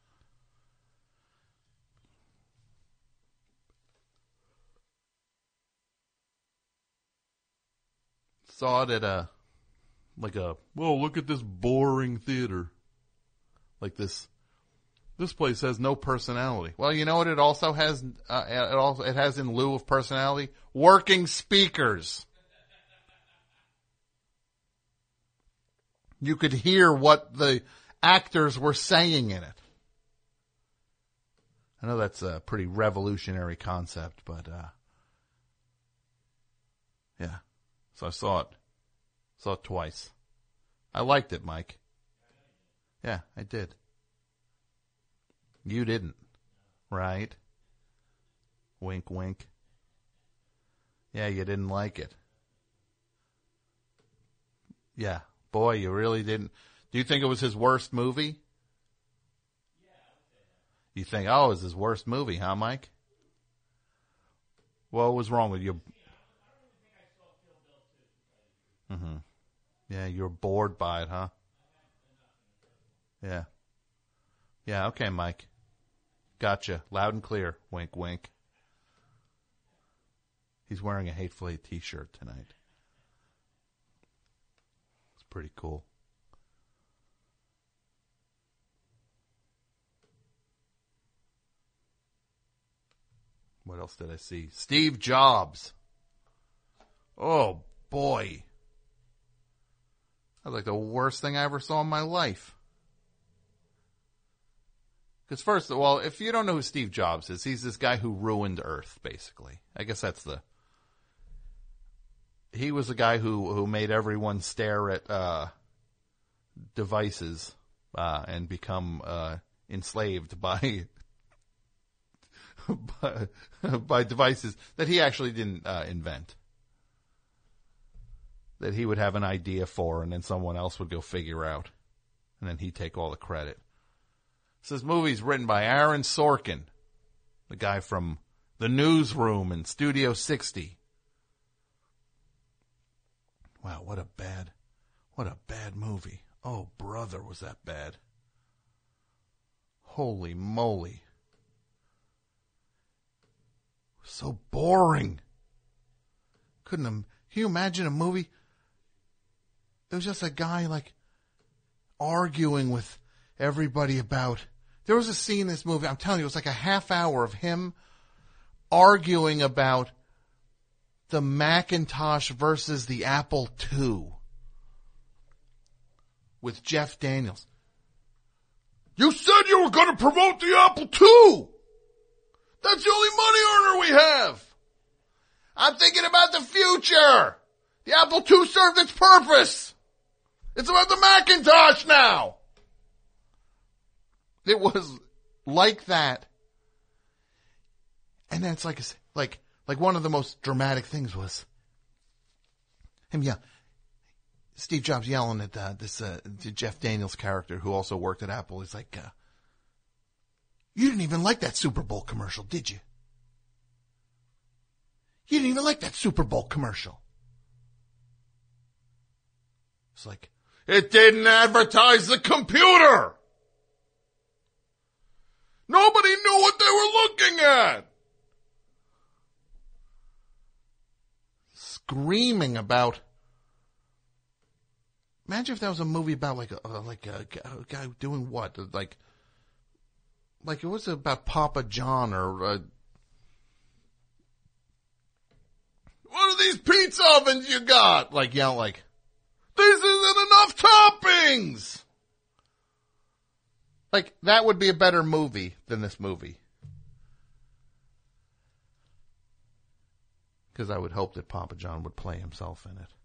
Saw it at a, like a, well, look at this boring theater. Like this, this place has no personality. Well, you know what it also has, uh, it also, it has in lieu of personality? Working speakers. You could hear what the actors were saying in it. I know that's a pretty revolutionary concept, but, uh, yeah. So I saw it. Saw it twice. I liked it, Mike. Yeah, I did. You didn't. Right? Wink, wink. Yeah, you didn't like it. Yeah. Boy, you really didn't. Do you think it was his worst movie? You think, oh, it was his worst movie, huh, Mike? What was wrong with you? Mm-hmm. Yeah, you were bored by it, huh? Yeah. Yeah, okay, Mike. Gotcha. Loud and clear. Wink, wink. He's wearing a Hateful Eight t-shirt tonight. It's pretty cool. What else did I see? Steve Jobs. Oh, boy. That was like the worst thing I ever saw in my life. Because first of all, if you don't know who Steve Jobs is, he's this guy who ruined Earth, basically. I guess that's the... he was the guy who, who made everyone stare at uh, devices uh, and become uh, enslaved by, by by devices that he actually didn't uh, invent. That he would have an idea for, and then someone else would go figure out, and then he'd take all the credit. So this movie's written by Aaron Sorkin, the guy from The Newsroom and Studio sixty. Wow, what a bad, what a bad movie. Oh, brother, was that bad. Holy moly. So boring. Couldn't, can you imagine a movie? It was just a guy, like, arguing with everybody about... There was a scene in this movie, I'm telling you, it was like a half hour of him arguing about the Macintosh versus the Apple two with Jeff Daniels. You said you were going to promote the Apple two! That's the only money earner we have! I'm thinking about the future! The Apple two served its purpose! It's about the Macintosh now! It was like that. And then it's like, like, like one of the most dramatic things was him, yeah, Steve Jobs yelling at uh, this uh, Jeff Daniels character who also worked at Apple. He's like, uh, you didn't even like that Super Bowl commercial, did you? You didn't even like that Super Bowl commercial. It's like, it didn't advertise the computer. Nobody knew what they were looking at. Screaming about. Imagine if that was a movie about like a like a, a guy doing what? Like, like it was about Papa John or. Uh, what are these pizza ovens you got? Like yell like, this isn't enough toppings. Like, that would be a better movie than this movie. Because I would hope that Papa John would play himself in it.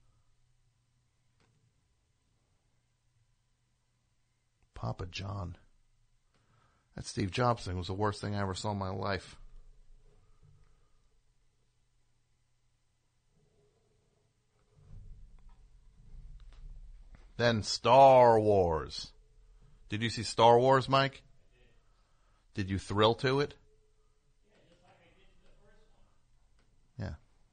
Papa John. That Steve Jobs thing was the worst thing I ever saw in my life. Then Star Wars. Did you see Star Wars, Mike? Did you thrill to it? Yeah.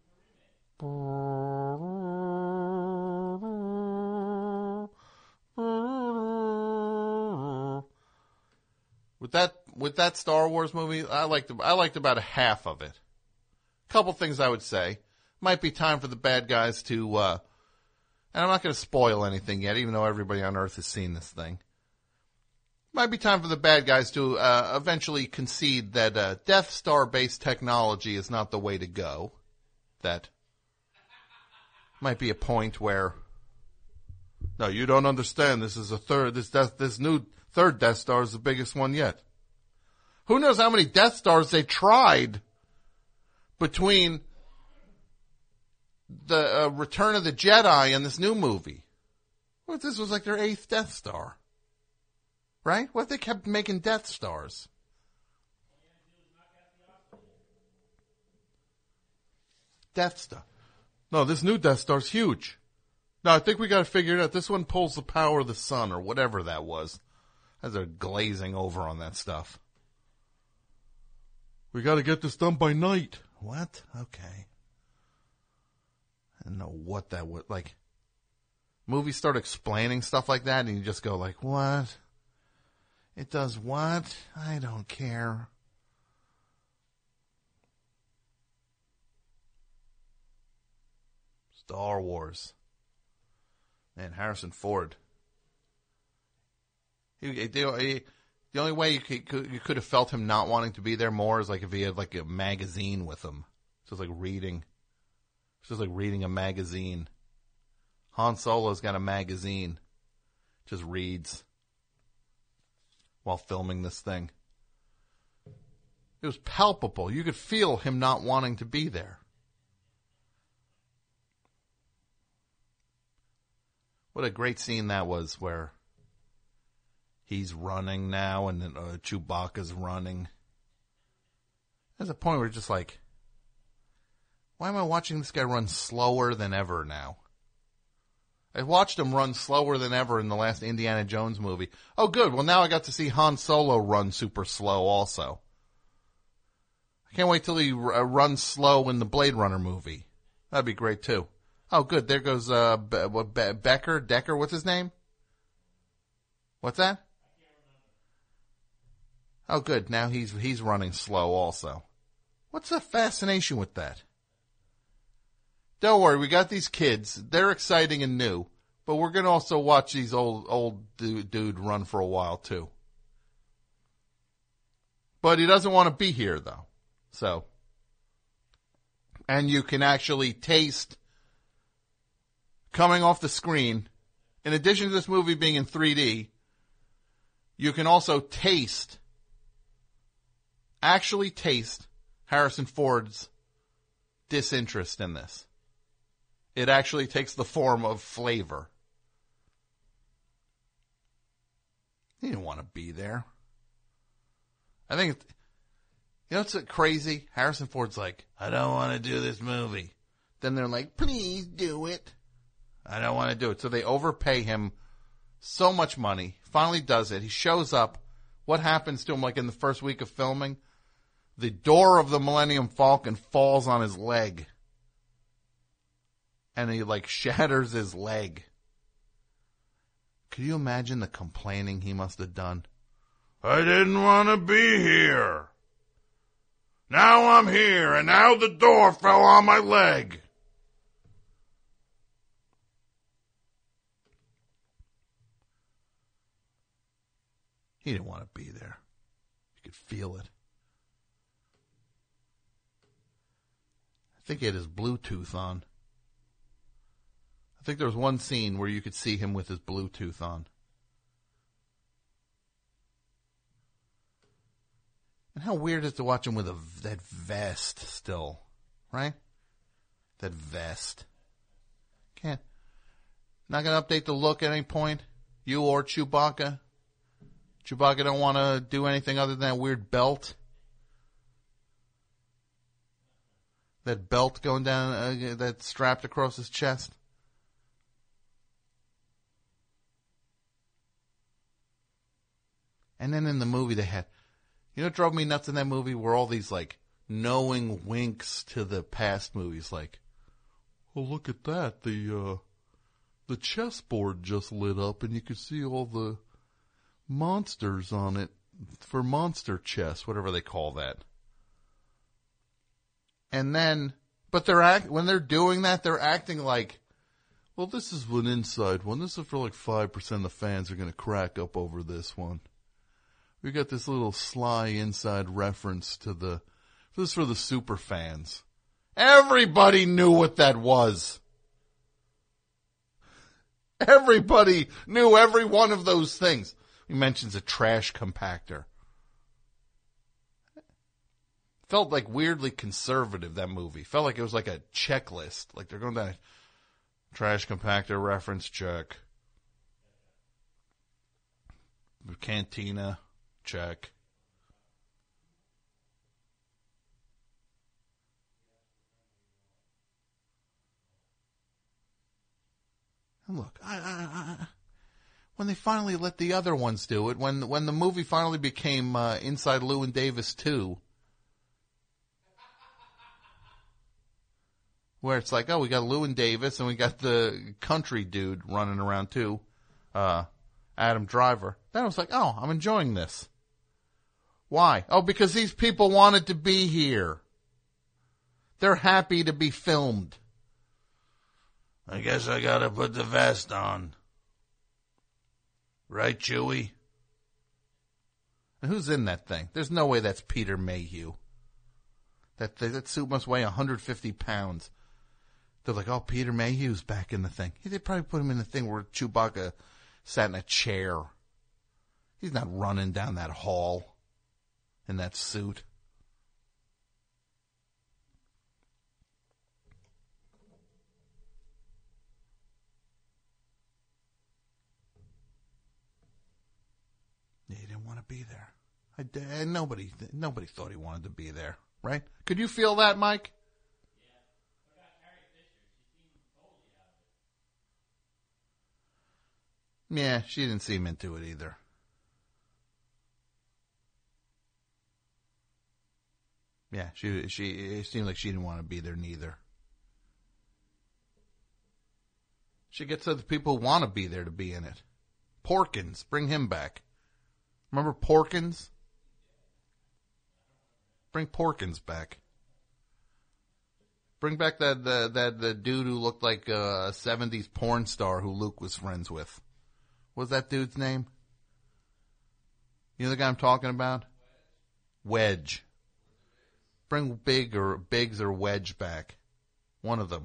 With that, with that Star Wars movie, I liked, I liked about a half of it. A couple things I would say. Might be time for the bad guys to, uh, and I'm not going to spoil anything yet, even though everybody on Earth has seen this thing. Might be time for the bad guys to uh, eventually concede that uh, Death Star-based technology is not the way to go. That might be a point where, no, you don't understand. This is a third. This Death, this new third Death Star is the biggest one yet. Who knows how many Death Stars they tried between the uh, Return of the Jedi and this new movie? What if this was like their eighth Death Star? Right? What if they kept making Death Stars? Death Star. No, this new Death Star's huge. No, I think we gotta figure it out. This one pulls the power of the sun or whatever that was. As they're glazing over on that stuff. We gotta get this done by night. What? Okay. I don't know what that would, like, movies start explaining stuff like that and you just go like, what? It does what? I don't care. Star Wars. Man, Harrison Ford. He, he, he, the only way you could, you could have felt him not wanting to be there more is like if he had like a magazine with him. So it's like reading. It's just like reading a magazine. Han Solo's got a magazine. Just reads. While filming this thing. It was palpable. You could feel him not wanting to be there. What a great scene that was where he's running now and then uh, Chewbacca's running. There's a point where it's just like, why am I watching this guy run slower than ever now? I watched him run slower than ever in the last Indiana Jones movie. Oh, good. Well, now I got to see Han Solo run super slow also. I can't wait till he r- runs slow in the Blade Runner movie. That'd be great, too. Oh, good. There goes uh, Be- what, Be- Becker, Decker, what's his name? What's that? Oh, good. Now he's he's running slow also. What's the fascination with that? Don't worry, we got these kids. They're exciting and new, but we're going to also watch these old old dude, dude run for a while, too. But he doesn't want to be here, though. So, and you can actually taste, coming off the screen, in addition to this movie being in three D, you can also taste, actually taste Harrison Ford's disinterest in this. It actually takes the form of flavor. He didn't want to be there. I think, it, you know what's crazy? Harrison Ford's like, I don't want to do this movie. Then they're like, please do it. I don't want to do it. So they overpay him so much money. Finally does it. He shows up. What happens to him like in the first week of filming? The door of the Millennium Falcon falls on his leg. And he like shatters his leg. Could you imagine the complaining he must have done? I didn't want to be here. Now I'm here, and now the door fell on my leg. He didn't want to be there. You could feel it. I think he had his Bluetooth on. I think there was one scene where you could see him with his Bluetooth on. And how weird is it to watch him with a, that vest still, right? That vest. Can't. Not going to update the look at any point? You or Chewbacca? Chewbacca don't want to do anything other than that weird belt? That belt going down, uh, that's strapped across his chest? And then in the movie they had, you know what drove me nuts in that movie? Were all these like knowing winks to the past movies, like, oh look at that, the uh, the chessboard just lit up and you could see all the monsters on it for monster chess, whatever they call that. And then, but they're act when they're doing that, they're acting like, well, this is an inside one. This is for like five percent of the fans are going to crack up over this one. We got this little sly inside reference to the, this is for the super fans. Everybody knew what that was. Everybody knew every one of those things. He mentions a trash compactor. Felt like weirdly conservative, that movie. Felt like it was like a checklist. Like they're going down a trash compactor reference check. Cantina. Check. And look, I, I, I, when they finally let the other ones do it, when when the movie finally became uh, Inside Llewyn Davis two, where it's like, oh, we got Llewyn Davis and we got the country dude running around too, uh, Adam Driver. Then I was like, oh, I'm enjoying this. Why? Oh, because these people wanted to be here. They're happy to be filmed. I guess I gotta put the vest on. Right, Chewie? And who's in that thing? There's no way that's Peter Mayhew. That, that suit must weigh one hundred fifty pounds. They're like, oh, Peter Mayhew's back in the thing. They probably put him in the thing where Chewbacca sat in a chair. He's not running down that hall in that suit. didn't want to be there. I did, and nobody, nobody thought he wanted to be there, right? Could you feel that, Mike? Yeah, she didn't seem into it either. Yeah, she she it seemed like she didn't want to be there neither. She gets other people who want to be there to be in it. Porkins, bring him back. Remember Porkins? Bring Porkins back. Bring back that the that the dude who looked like a seventies porn star who Luke was friends with. What was that dude's name? You know the guy I'm talking about? Wedge. Bring Big or Biggs or Wedge back. One of them.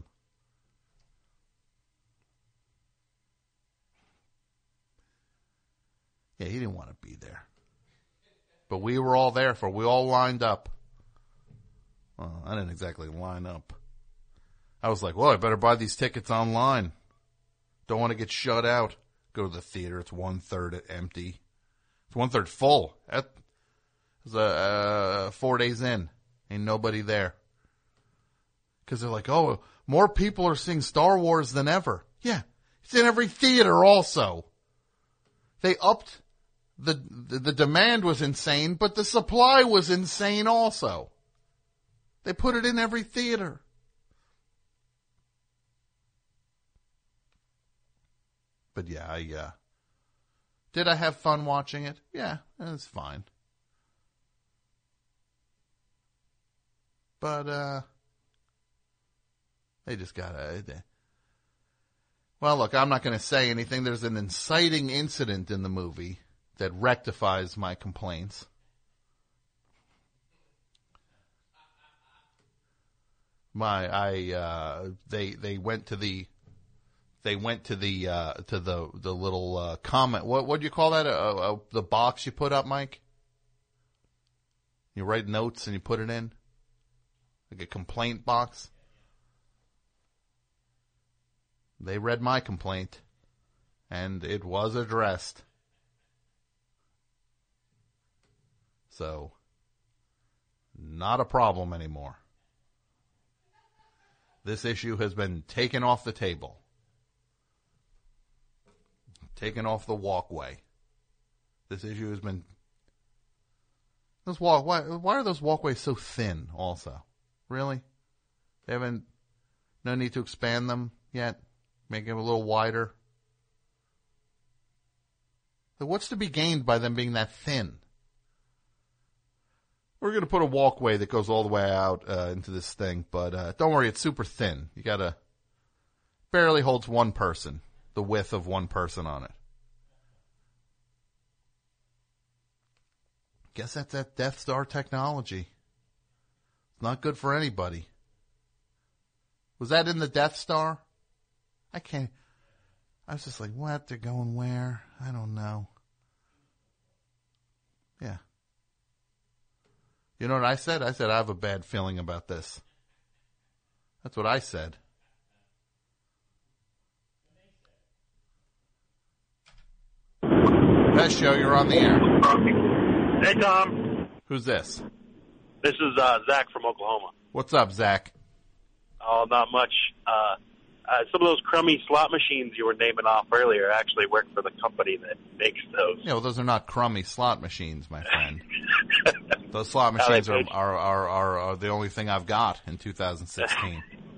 Yeah, he didn't want to be there. But we were all there for, we all lined up. Well, I didn't exactly line up. I was like, well, I better buy these tickets online. Don't want to get shut out. Go to the theater. It's one third empty. It's one third full. That was uh, uh, four days in. Ain't nobody there. Because they're like, oh, more people are seeing Star Wars than ever. Yeah, it's in every theater also. They upped, the, the, the demand was insane, but the supply was insane also. They put it in every theater. But yeah, I, uh, did I have fun watching it? Yeah, it was fine. But, uh, they just gotta, they, well, look, I'm not gonna say anything. There's an inciting incident in the movie that rectifies my complaints. My, I, uh, they, they went to the, they went to the, uh, to the, the little, uh, comment. What, what do you call that? Uh, uh, the box you put up, Mike? You write notes and you put it in? Like a complaint box? They read my complaint, and it was addressed. So, not a problem anymore. This issue has been taken off the table. Taken off the walkway. This issue has been... Those walk, why, why are those walkways so thin also? Really? They haven't... No need to expand them yet? Make them a little wider? So what's to be gained by them being that thin? We're going to put a walkway that goes all the way out uh, into this thing, but uh, don't worry, it's super thin. You got to... Barely holds one person. The width of one person on it. Guess that's that Death Star technology. It's not good for anybody. Was that in the Death Star? I can't. I was just like, what? They're going where? I don't know. Yeah. You know what I said? I said, I have a bad feeling about this. That's what I said. Best show, you're on the air. Hey, Tom. Who's this? This is uh, Zach from Oklahoma. What's up, Zach? Oh, not much. Uh, uh, some of those crummy slot machines you were naming off earlier actually work for the company that makes those. Yeah, well, those are not crummy slot machines, my friend. Those slot machines are, are, are, are, are the only thing I've got in two thousand sixteen.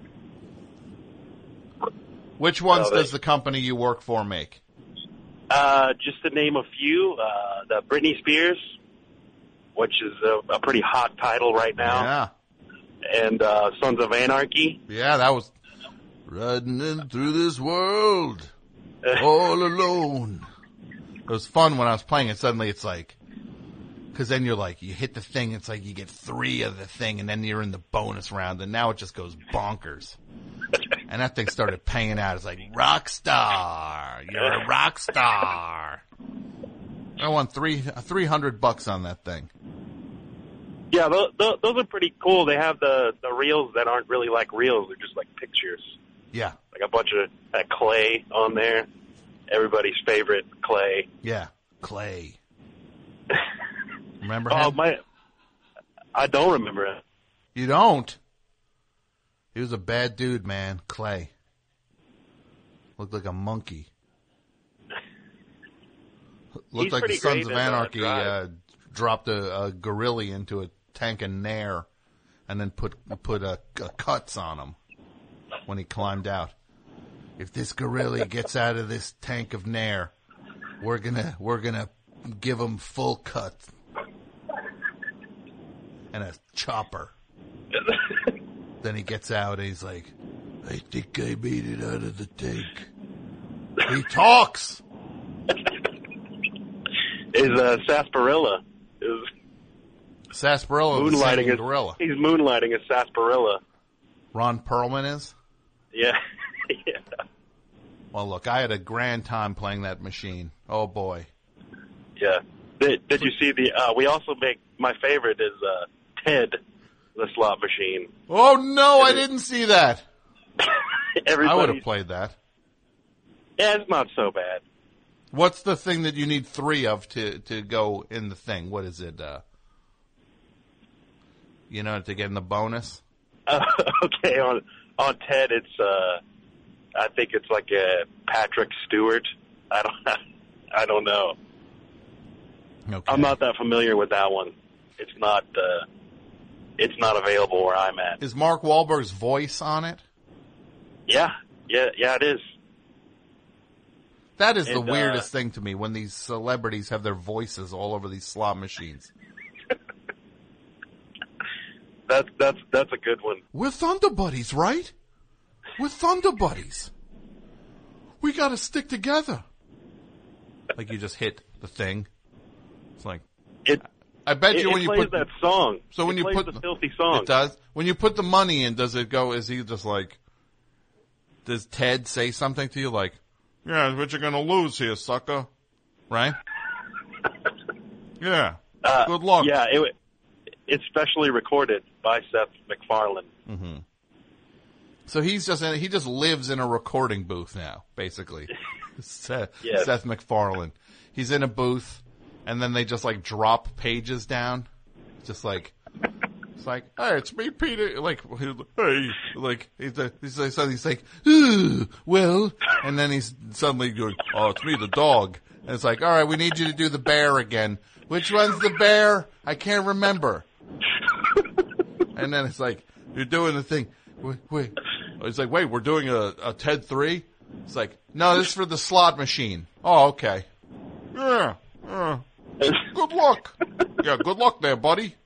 Which ones oh, they, does the company you work for make? Uh, just to name a few, uh, the Britney Spears, which is a, a pretty hot title right now. Yeah. And uh, Sons of Anarchy. Yeah, that was riding in through this world all alone. It was fun when I was playing it. Suddenly it's like, because then you're like, you hit the thing, it's like you get three of the thing, and then you're in the bonus round, and now it just goes bonkers. And that thing started paying out. It's like, rock star. You're a rock star. I won three, three hundred bucks on that thing. Yeah, those, those are pretty cool. They have the, the reels that aren't really like reels. They're just like pictures. Yeah. Like a bunch of uh, clay on there. Everybody's favorite clay. Yeah, clay. Remember Oh, him? my, I don't remember him. You don't? He was a bad dude, man. Clay. Looked like a monkey. Looked He's like the pretty Sons great of in, uh, Anarchy Drive. uh, dropped a, a gorilla into a tank of Nair and then put put a, a cuts on him when he climbed out. If this gorilla gets out of this tank of Nair, we're gonna we're gonna give him full cuts and a chopper. Then he gets out and he's like, I think I made it out of the tank. He talks. Is uh, Sarsaparilla is Sarsaparilla was moonlighting singing as gorilla. He's moonlighting as Sarsaparilla. Ron Perlman is? Yeah, yeah. Well, look, I had a grand time playing that machine. Oh, boy. Yeah. Did, did you see the? Uh, we also make my favorite is uh, Ted, the slot machine. Oh, no, I didn't see that. Everybody, I would have played that. Yeah, it's not so bad. What's the thing that you need three of to, to go in the thing? What is it? Uh, you know, to get in the bonus? Uh, okay, on on Ted, it's uh, I think it's like a Patrick Stewart. I don't, I don't know. Okay. I'm not that familiar with that one. It's not, uh, it's not available where I'm at. Is Mark Wahlberg's voice on it? Yeah, yeah, yeah, it is. That is the And, uh, weirdest thing to me, when these celebrities have their voices all over these slot machines. That's that's that's a good one. We're Thunder Buddies, right? We're Thunder Buddies. We gotta stick together. Like you just hit the thing. It's like, It I bet it, you when it you plays put that song. so when it you plays put the filthy song. it does. When you put the money in, does it go? Is he just like? Does Ted say something to you like, "Yeah, what you're gonna lose here, sucker," right? Yeah. Uh, Good luck. Yeah, it, it's specially recorded by Seth MacFarlane. Mm-hmm. So he's just in, he just lives in a recording booth now, basically. Seth, Yes. Seth MacFarlane. He's in a booth, and then they just like drop pages down, just like it's like, hey, it's me, Peter. Like, hey, like he's a, he's like, so he's like, ooh, well, and then he's suddenly going, oh, it's me, the dog. And it's like, all right, we need you to do the bear again. Which one's the bear? I can't remember. And then it's like, you're doing the thing. Wait, wait. It's like, wait, we're doing a, a Ted three? It's like, no, this is for the slot machine. Oh, okay. Yeah. yeah. Good luck. Yeah, good luck there, buddy.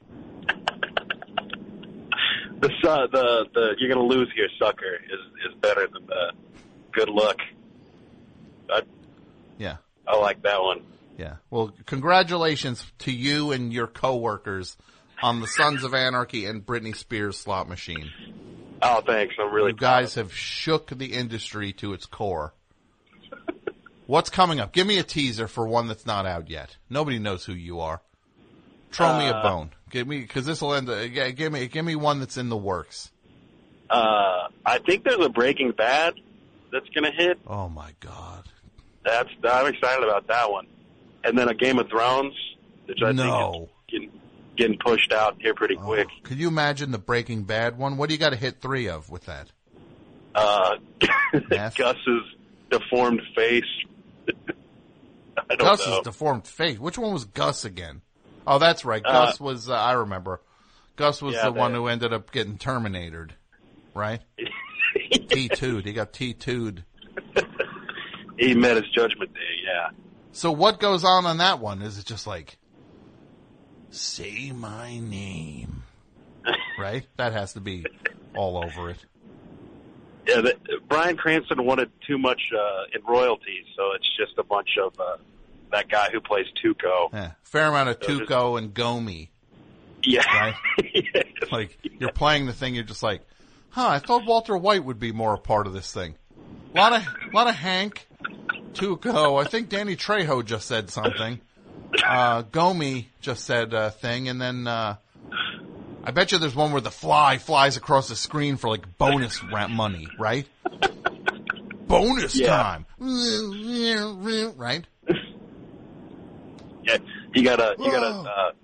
The uh, the the you're gonna lose here, sucker, is is better than the good luck. I Yeah. I like that one. Yeah. Well, congratulations to you and your coworkers on the Sons of Anarchy and Britney Spears slot machine. Oh, thanks. I'm really You guys have shook the industry to its core. What's coming up? Give me a teaser for one that's not out yet. Nobody knows who you are. Throw me a Uh, bone. Give me, cause this will end, uh, g- give me, give me one that's in the works. Uh, I think there's a Breaking Bad that's gonna hit. Oh my God. That's I'm excited about that one. And then a Game of Thrones, which I No. think is getting, getting pushed out here pretty Oh, quick. could you imagine the Breaking Bad one? What do you got to hit three of with that? Uh, Meth? Gus's deformed face. I don't Gus's know. deformed face. Which one was Gus again? Oh, that's right. Uh, Gus was, uh, I remember. Gus was Yeah, the one the- who ended up getting Terminated, right? T two'd. He got T two'd. He met his judgment day. Yeah. So what goes on on that one? Is it just like, say my name, right? That has to be all over it. Yeah, the, Bryan Cranston wanted too much uh, in royalties, so it's just a bunch of uh, that guy who plays Tuco. Yeah. Fair amount of So just- Tuco and Gomi, Yeah. right? Yeah. Like, you're playing the thing, you're just like, huh, I thought Walter White would be more a part of this thing. A lot of, a lot of Hank, Tuco, I think Danny Trejo just said something. Uh, Gomi just said a thing, and then, uh, I bet you there's one where the fly flies across the screen for like bonus rent money, right? Bonus Yeah. time. Right? Yeah, you gotta, you gotta, Whoa. uh,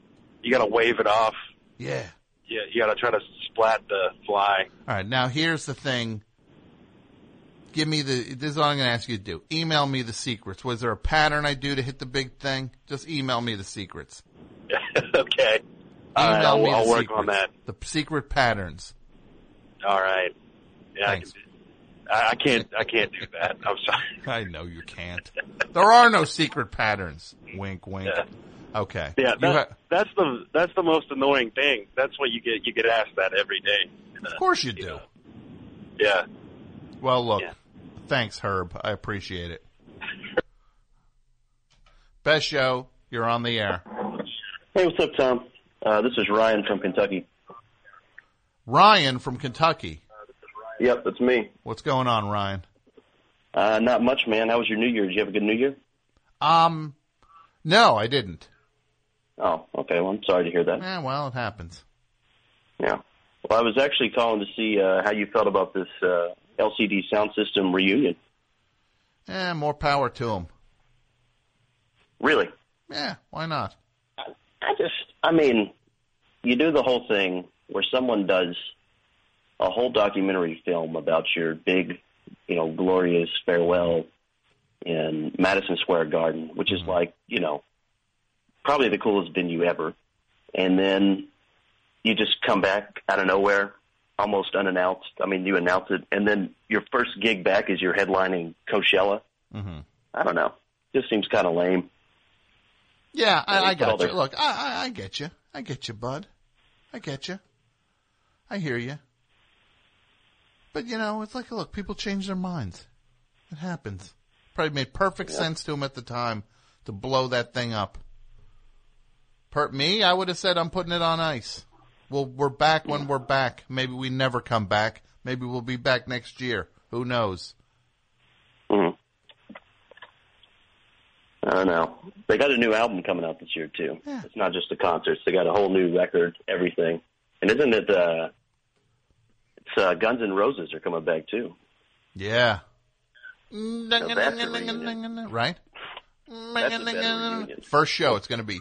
you got to wave it off. Yeah. Yeah, you got to try to splat the fly. All right, now here's the thing. Give me the, this is what I'm going to ask you to do. Email me the secrets. Was there a pattern I do to hit the big thing? Just email me the secrets. Okay. Email All right, I'll, me the I'll work secrets, on that. The secret patterns. All right. Yeah, Thanks. I, can, I, I can't. I can't do that. I'm sorry. I know you can't. There are no secret patterns. Wink, wink. Yeah. Okay. Yeah, You that, ha- that's the that's the most annoying thing. That's what you get. You get asked that every day. of course you do. You know. Yeah. Well, look. Yeah. Thanks, Herb. I appreciate it. Best show. You're on the air. Hey, what's up, Tom? Uh, this is Ryan from Kentucky. Ryan from Kentucky. Yep, that's me. What's going on, Ryan? Uh, not much, man. How was your New Year? Did you have a good New Year? Um, no, I didn't. Oh, okay. Well, I'm sorry to hear that. Eh, well, it happens. Yeah. Well, I was actually calling to see uh, how you felt about this uh, L C D sound system reunion. Eh, more power to them. Really? Yeah, why not? I just, I mean, you do the whole thing where someone does a whole documentary film about your big, you know, glorious farewell in Madison Square Garden, which is like, you know, probably the coolest venue ever. And then you just come back out of nowhere, almost unannounced. I mean, you announce it, and then your first gig back is you're headlining Coachella. Mm-hmm. I don't know. Just seems kind of lame. Yeah, I, I got you. their- Look, I, I, I get you. I get you, bud. I get you. I hear you. But, you know, it's like, look, people change their minds. It happens. Probably made perfect Yeah. sense to them at the time to blow that thing up. Per me, I would have said I'm putting it on ice. Well, we're back when we're back. Maybe we never come back. Maybe we'll be back next year. Who knows? Mm-hmm. I don't know. They got a new album coming out this year, too. Yeah. It's not just the concerts. They got a whole new record, everything. And isn't it, uh, it's uh, Guns N' Roses are coming back, too. Yeah. that's a reunion. Right? That's a better reunion. First show, it's going to be.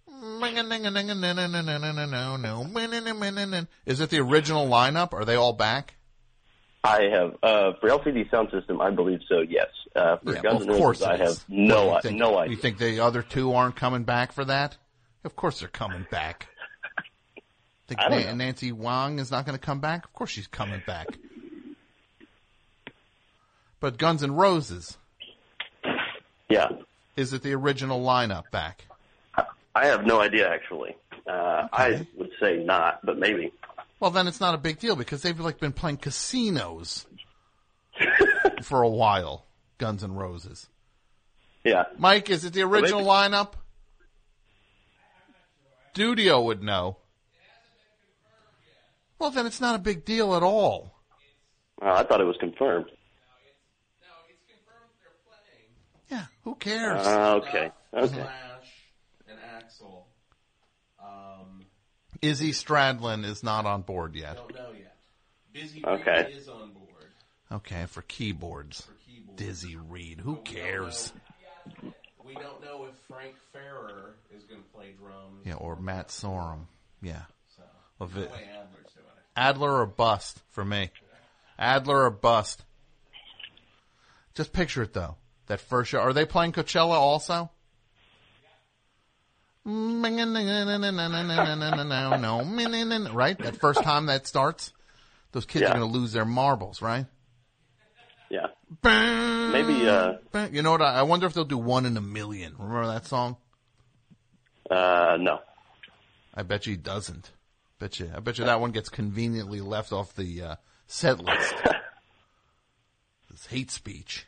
Is it the original lineup? Are they all back? I have, uh, for L C D Sound System, I believe so, yes. Uh, for Yeah, Guns of N' course Roses, I it have is. no, What, I- you think, no idea. You think the other two aren't coming back for that? Of course they're coming back. Think I don't Na- know. Nancy Wang is not going to come back? Of course she's coming back. But Guns N' Roses, Yeah. is it the original lineup back? I have no idea, actually. Uh, I Okay. would say not, but maybe. Well, then it's not a big deal because they've like been playing casinos for a while. Guns N' Roses. Yeah. Mike, is it the original maybe- lineup? Dudio would know. Well, then it's not a big deal at all. Uh, I thought it was confirmed. Yeah, who cares? Uh, okay. Okay. Slash and Axel. Um, Izzy Stradlin is not on board yet. don't know yet. Busy Okay. Reed is on board Okay, for keyboards. for keyboard. Dizzy Reed, who cares? We don't know if Frank Ferrer is going to play drums. Yeah, or Matt Sorum. Yeah. So, Of no it. way Adler's doing it. Adler or bust for me. Adler or bust. Just picture it though. That first show. Are they playing Coachella also? Right? That first time that starts? Those kids Yeah. are going to lose their marbles, right? Yeah. Maybe, uh, You know what? I I wonder if they'll do One in a Million. Remember that song? Uh, no. I bet you he doesn't. Bet you. I bet you that one gets conveniently left off the uh, set list. It's hate speech.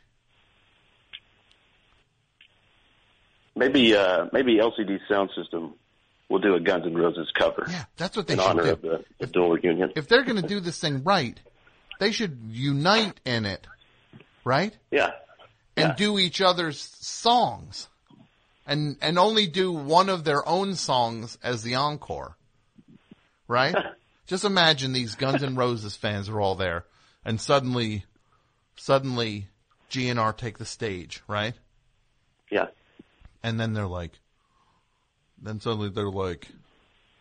Maybe, uh, maybe L C D Sound System will do a Guns N' Roses cover Yeah, that's what they in should honor do. of the, the dual reunion. If they're going to do this thing right, they should unite in it, right? Yeah. And Yeah. do each other's songs, and and only do one of their own songs as the encore, right? Just imagine these Guns N' Roses fans are all there, and suddenly, suddenly, G N R take the stage, right? Yeah. And then they're like, then suddenly they're like,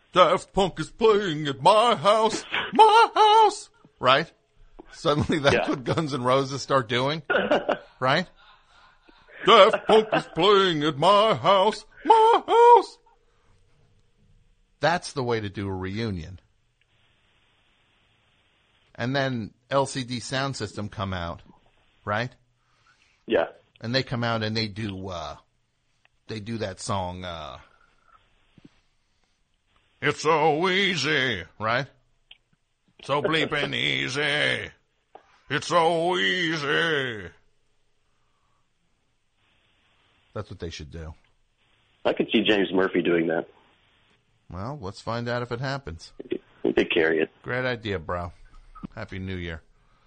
Daft Punk is playing at my house, my house, right? Suddenly that's Yeah. what Guns N' Roses start doing, right? Daft Punk is playing at my house, my house. That's the way to do a reunion. And then L C D Sound System come out, right? Yeah. And they come out and they do, uh, they do that song, uh, It's so easy, right? So bleeping easy. It's so easy. That's what they should do. I could see James Murphy doing that. Well, let's find out if it happens. He could carry it. Great idea, bro. Happy New Year.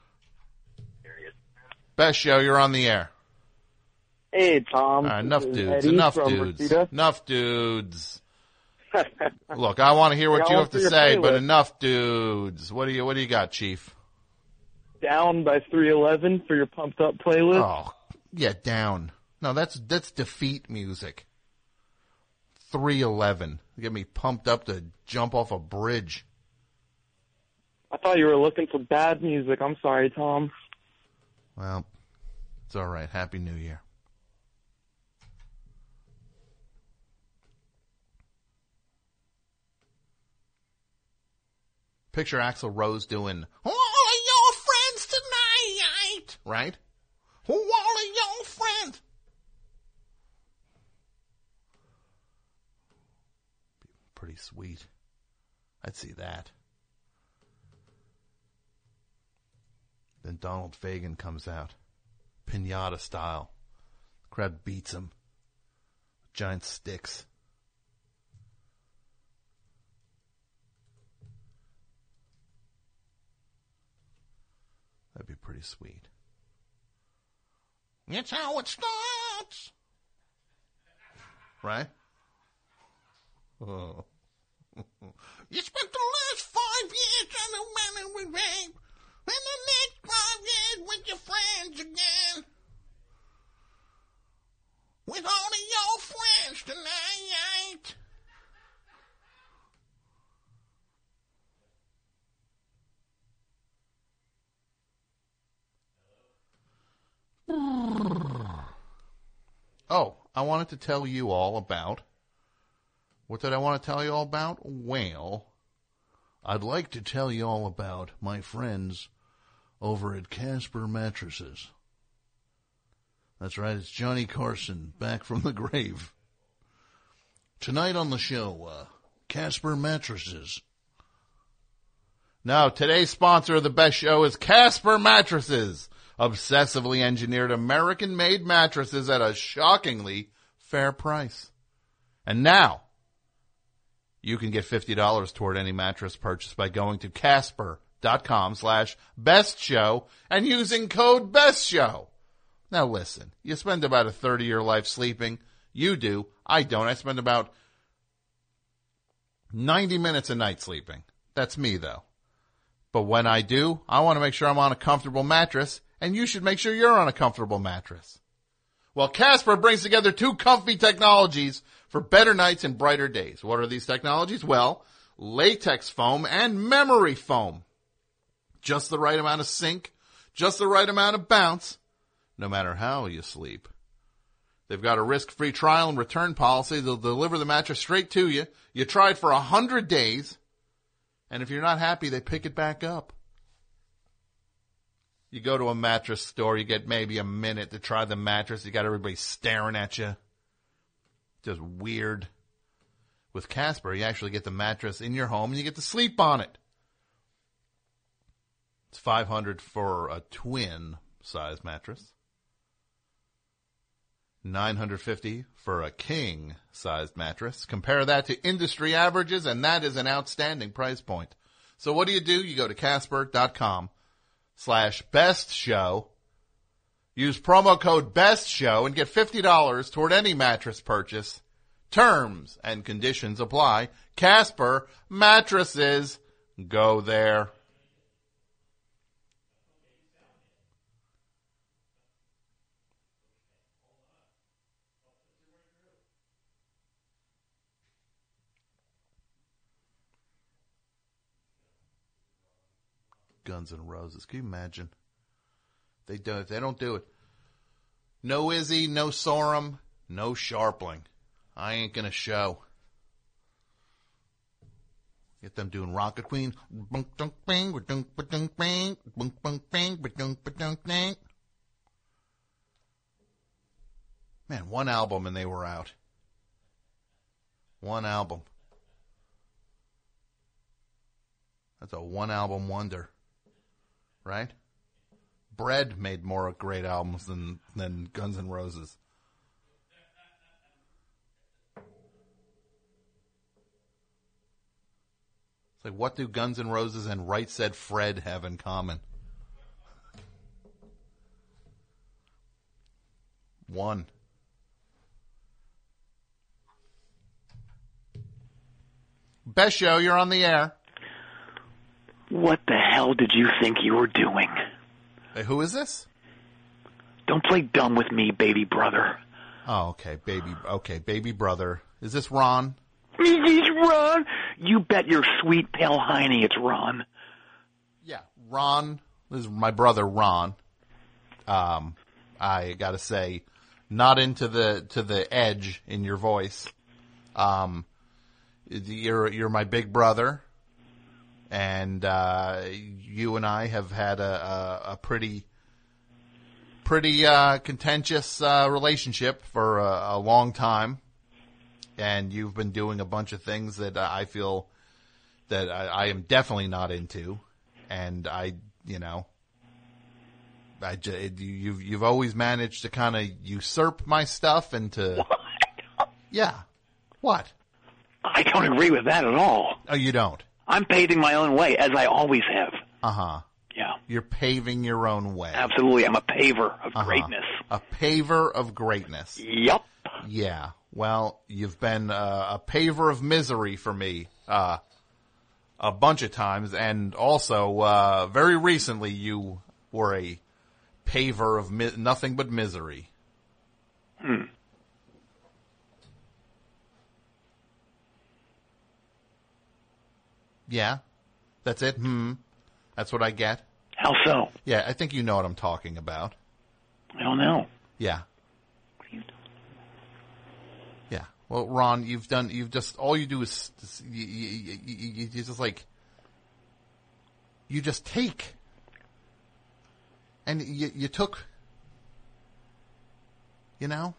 Best show, you're on the air. Hey, Tom. All right, enough This is dudes. Eddie Enough from dudes. Reseda. Enough dudes. Look, I want to hear what Yeah, you I have want to for your say, but playlist. enough dudes. What do you What do you got, Chief? Down by three eleven for your pumped up playlist. Oh, yeah, down. No, that's that's defeat music. three eleven. Get me pumped up to jump off a bridge. I thought you were looking for bad music. I'm sorry, Tom. Well, it's all right. Happy New Year. Picture Axl Rose doing all of your friends tonight, right? All of your friends. Pretty sweet. I'd see that. Then Donald Fagen comes out, pinata style. The crowd beats him. Giant sticks. That'd be pretty sweet. It's how it starts. Right? Oh. You spent the last five years trying to run it with rape. And the next five years with your friends again. With all of your friends tonight. Oh, I wanted to tell you all about. What did I want to tell you all about? Well, I'd like to tell you all about my friends over at Casper Mattresses. That's right, it's Johnny Carson back from the grave. Tonight on the show, uh, Casper Mattresses. Now, today's sponsor of the best show is Casper Mattresses. Obsessively engineered American-made mattresses at a shockingly fair price. And now, you can get fifty dollars toward any mattress purchase by going to Casper.com slash best show and using code BESTSHOW. Now listen, you spend about a third of your life sleeping. You do. I don't. I spend about ninety minutes a night sleeping. That's me, though. But when I do, I want to make sure I'm on a comfortable mattress, and you should make sure you're on a comfortable mattress. Well, Casper brings together two comfy technologies for better nights and brighter days. What are these technologies? Well, latex foam and memory foam. Just the right amount of sink, just the right amount of bounce, no matter how you sleep. They've got a risk-free trial and return policy. They'll deliver the mattress straight to you. You try it for one hundred days, and if you're not happy, they pick it back up. You go to a mattress store, you get maybe a minute to try the mattress. You got everybody staring at you. Just weird. With Casper, you actually get the mattress in your home and you get to sleep on it. It's five hundred dollars for a twin size mattress. nine hundred fifty dollars for a king sized mattress. Compare that to industry averages, and that is an outstanding price point. So what do you do? You go to Casper.com slash best show. Use promo code BESTSHOW and get fifty dollars toward any mattress purchase. Terms and conditions apply. Casper Mattresses. Go there. Guns N' Roses. Can you imagine? They don't. They don't do it. No Izzy, no Sorum, no Sharpling. I ain't gonna show. Get them doing Rocket Queen. Man, one album and they were out. One album. That's a one album wonder. Right? Bread made more great albums than, than Guns N' Roses. It's like, what do Guns N' Roses and Right Said Fred have in common? One. Best show, you're on the air. What the hell did you think you were doing? Hey, who is this? Don't play dumb with me, baby brother. Oh, okay, baby. Okay, baby brother. Is this Ron? It's Ron. You bet your sweet pale hiney it's Ron. Yeah, Ron. This is my brother Ron. Um, I gotta say, not into the to the edge in your voice. Um, you're you're my big brother, and uh, you and I have had a a, a pretty pretty uh, contentious uh, relationship for a, a long time. And you've been doing a bunch of things that I feel that I, I am definitely not into, and I, you know, I you've you've always managed to kind of usurp my stuff and to, what? Yeah, what? I don't agree with that at all. Oh, you don't? I'm paving my own way, as I always have. Uh huh. Yeah. You're paving your own way. Absolutely, I'm a paver of uh-huh. greatness. A paver of greatness. Yup. Yeah. Well, you've been uh, a paver of misery for me uh, a bunch of times, and also uh, very recently you were a paver of mi- nothing but misery. Hmm. Yeah, that's it. Hmm. That's what I get. How so? Yeah, I think you know what I'm talking about. I don't know. Yeah. Yeah. Well, Ron, you've done, you've just, all you do is, you, you, you, you just like, you just take. And you, you took, you know?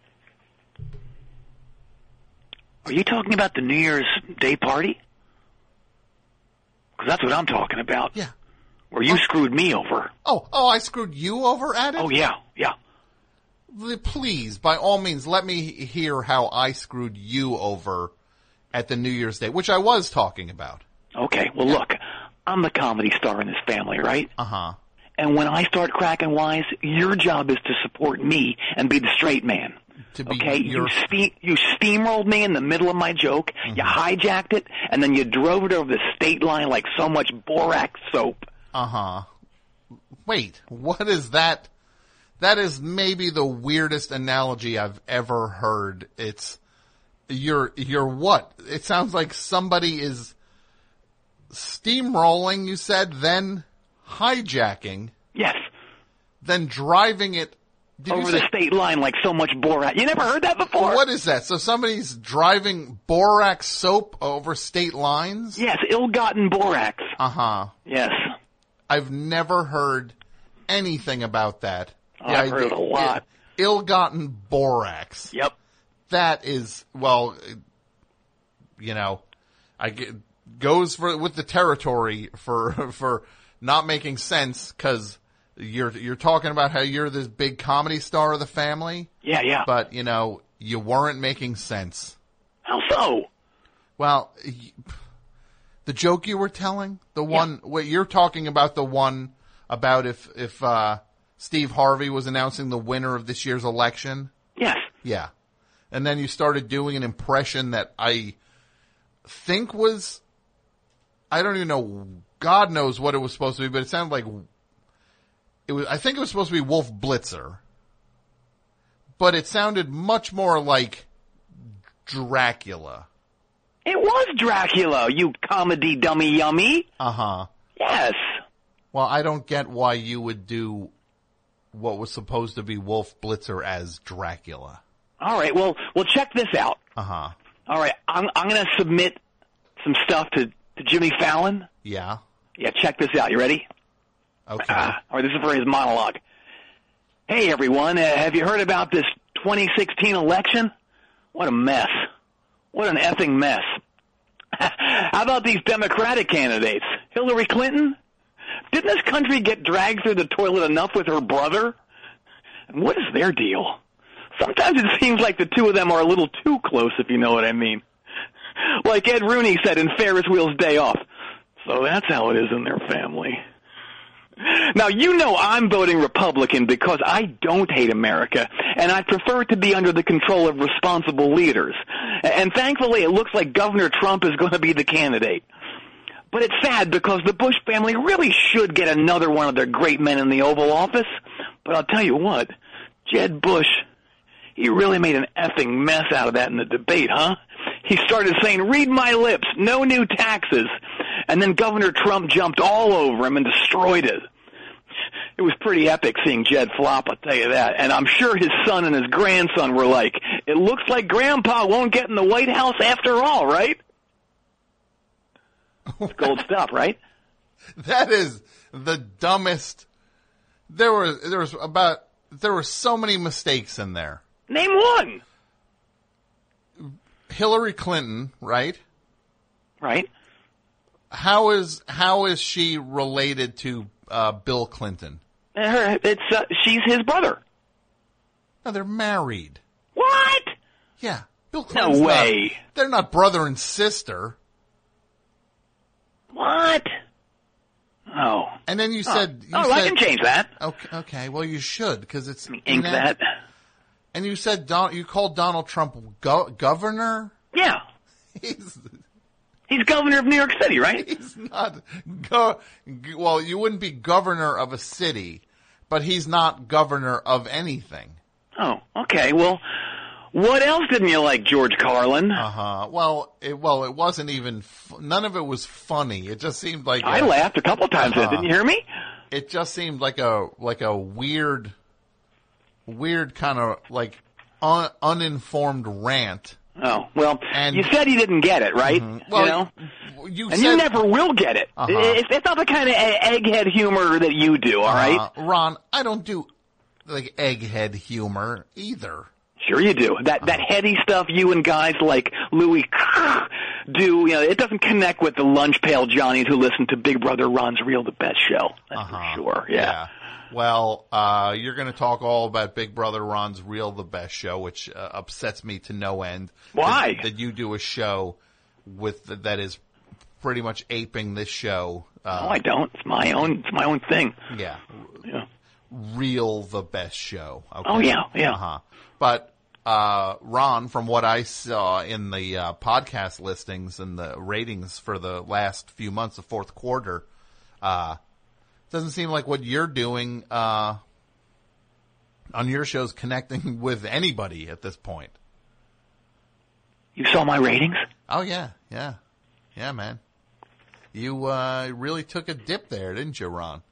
Are you talking about the New Year's Day party? Because that's what I'm talking about. Yeah. Where you oh. screwed me over. Oh, oh, I screwed you over at it? Oh, yeah, yeah. Please, by all means, let me hear how I screwed you over at the New Year's Day, which I was talking about. Okay, well, yeah. Look, I'm the comedy star in this family, right? Uh-huh. And when I start cracking wise, your job is to support me and be the straight man. To be okay, your... you, ste- you steamrolled me in the middle of my joke, mm-hmm. you hijacked it, and then you drove it over the state line like so much borax soap. Uh-huh. Wait, what is that? That is maybe the weirdest analogy I've ever heard. It's, you're, you're what? It sounds like somebody is steamrolling, you said, then hijacking. Yes. Then driving it. Did over you say, the state line like so much borax. You never heard that before? What is that? So somebody's driving borax soap over state lines? Yes, ill-gotten borax. Uh-huh. Yes. I've never heard anything about that. Oh, I've heard it a lot. Ill-gotten borax. Yep. That is, well, you know, I get, goes for with the territory for for not making sense because you're you're talking about how you're this big comedy star of the family. Yeah, yeah. But you know, you weren't making sense. How so? Well, the joke you were telling, the one yeah. what you're talking about, the one about if if. uh Steve Harvey was announcing the winner of this year's election? Yes. Yeah. And then you started doing an impression that I think was, I don't even know, God knows what it was supposed to be, but it sounded like, it was. I think it was supposed to be Wolf Blitzer. But it sounded much more like Dracula. It was Dracula, you comedy dummy yummy. Uh-huh. Yes. Well, I don't get why you would do what was supposed to be Wolf Blitzer as Dracula. All right, well, well, check this out. Uh-huh. All right, I'm I'm going to submit some stuff to, to Jimmy Fallon. Yeah. Yeah, check this out. You ready? Okay. Uh, all right, this is for his monologue. Hey, everyone, uh, have you heard about this twenty sixteen election? What a mess. What an effing mess. How about these Democratic candidates? Hillary Clinton? Didn't this country get dragged through the toilet enough with her brother? And what is their deal? Sometimes it seems like the two of them are a little too close, if you know what I mean. Like Ed Rooney said in Ferris Wheel's Day Off. So that's how it is in their family. Now, you know I'm voting Republican because I don't hate America, and I prefer to be under the control of responsible leaders. And thankfully, it looks like Governor Trump is going to be the candidate. But it's sad because the Bush family really should get another one of their great men in the Oval Office. But I'll tell you what, Jed Bush, he really made an effing mess out of that in the debate, huh? He started saying, read my lips, no new taxes. And then Governor Trump jumped all over him and destroyed it. It was pretty epic seeing Jed flop, I'll tell you that. And I'm sure his son and his grandson were like, it looks like Grandpa won't get in the White House after all, right? It's gold stuff, right? That is the dumbest. There were there was about there were so many mistakes in there. Name one. Hillary Clinton, right? Right. How is how is she related to uh, Bill Clinton? Her, it's uh, she's his brother. No, they're married. What? Yeah, Bill Clinton's no way. Not, they're not brother and sister. What? Oh. And then you said... Oh, you oh said, I can change that. Okay, okay, well, you should, because it's... Ink that. And you said Don, you called Donald Trump go, governor? Yeah. He's... He's governor of New York City, right? He's not... Go, well, you wouldn't be governor of a city, but he's not governor of anything. Oh, okay, well... What else didn't you like, George Carlin? Uh-huh. Well, it, well, it wasn't even, f- none of it was funny. It just seemed like I a, laughed a couple times. Uh-huh. Didn't you hear me? It just seemed like a, like a weird, weird kind of like un, uninformed rant. Oh, well, and, you said you didn't get it, right? Mm-hmm. Well, you know? You and said, you never will get it. Uh-huh. It's, it's not the kind of egghead humor that you do, all right? Uh, Ron, I don't do like egghead humor either. Sure you do. That that heady stuff you and guys like Louis do, you know, it doesn't connect with the lunch pail Johnnies who listen to Big Brother Ron's Real the Best show. That's uh-huh. for sure. Yeah. yeah. Well, uh, you're going to talk all about Big Brother Ron's Real the Best show, which uh, upsets me to no end. Why? That, that you do a show with that is pretty much aping this show. Uh, no, I don't. It's my own. It's my own thing. Yeah. Yeah. Real the Best show. Okay. Oh yeah, yeah. Uh-huh. But uh, Ron, from what I saw in the uh, podcast listings and the ratings for the last few months, the fourth quarter, uh, doesn't seem like what you're doing uh, on your show's connecting with anybody at this point. You saw my ratings? Oh yeah, yeah, yeah, man. You uh, really took a dip there, didn't you, Ron?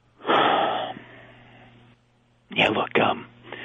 Yeah, look, um,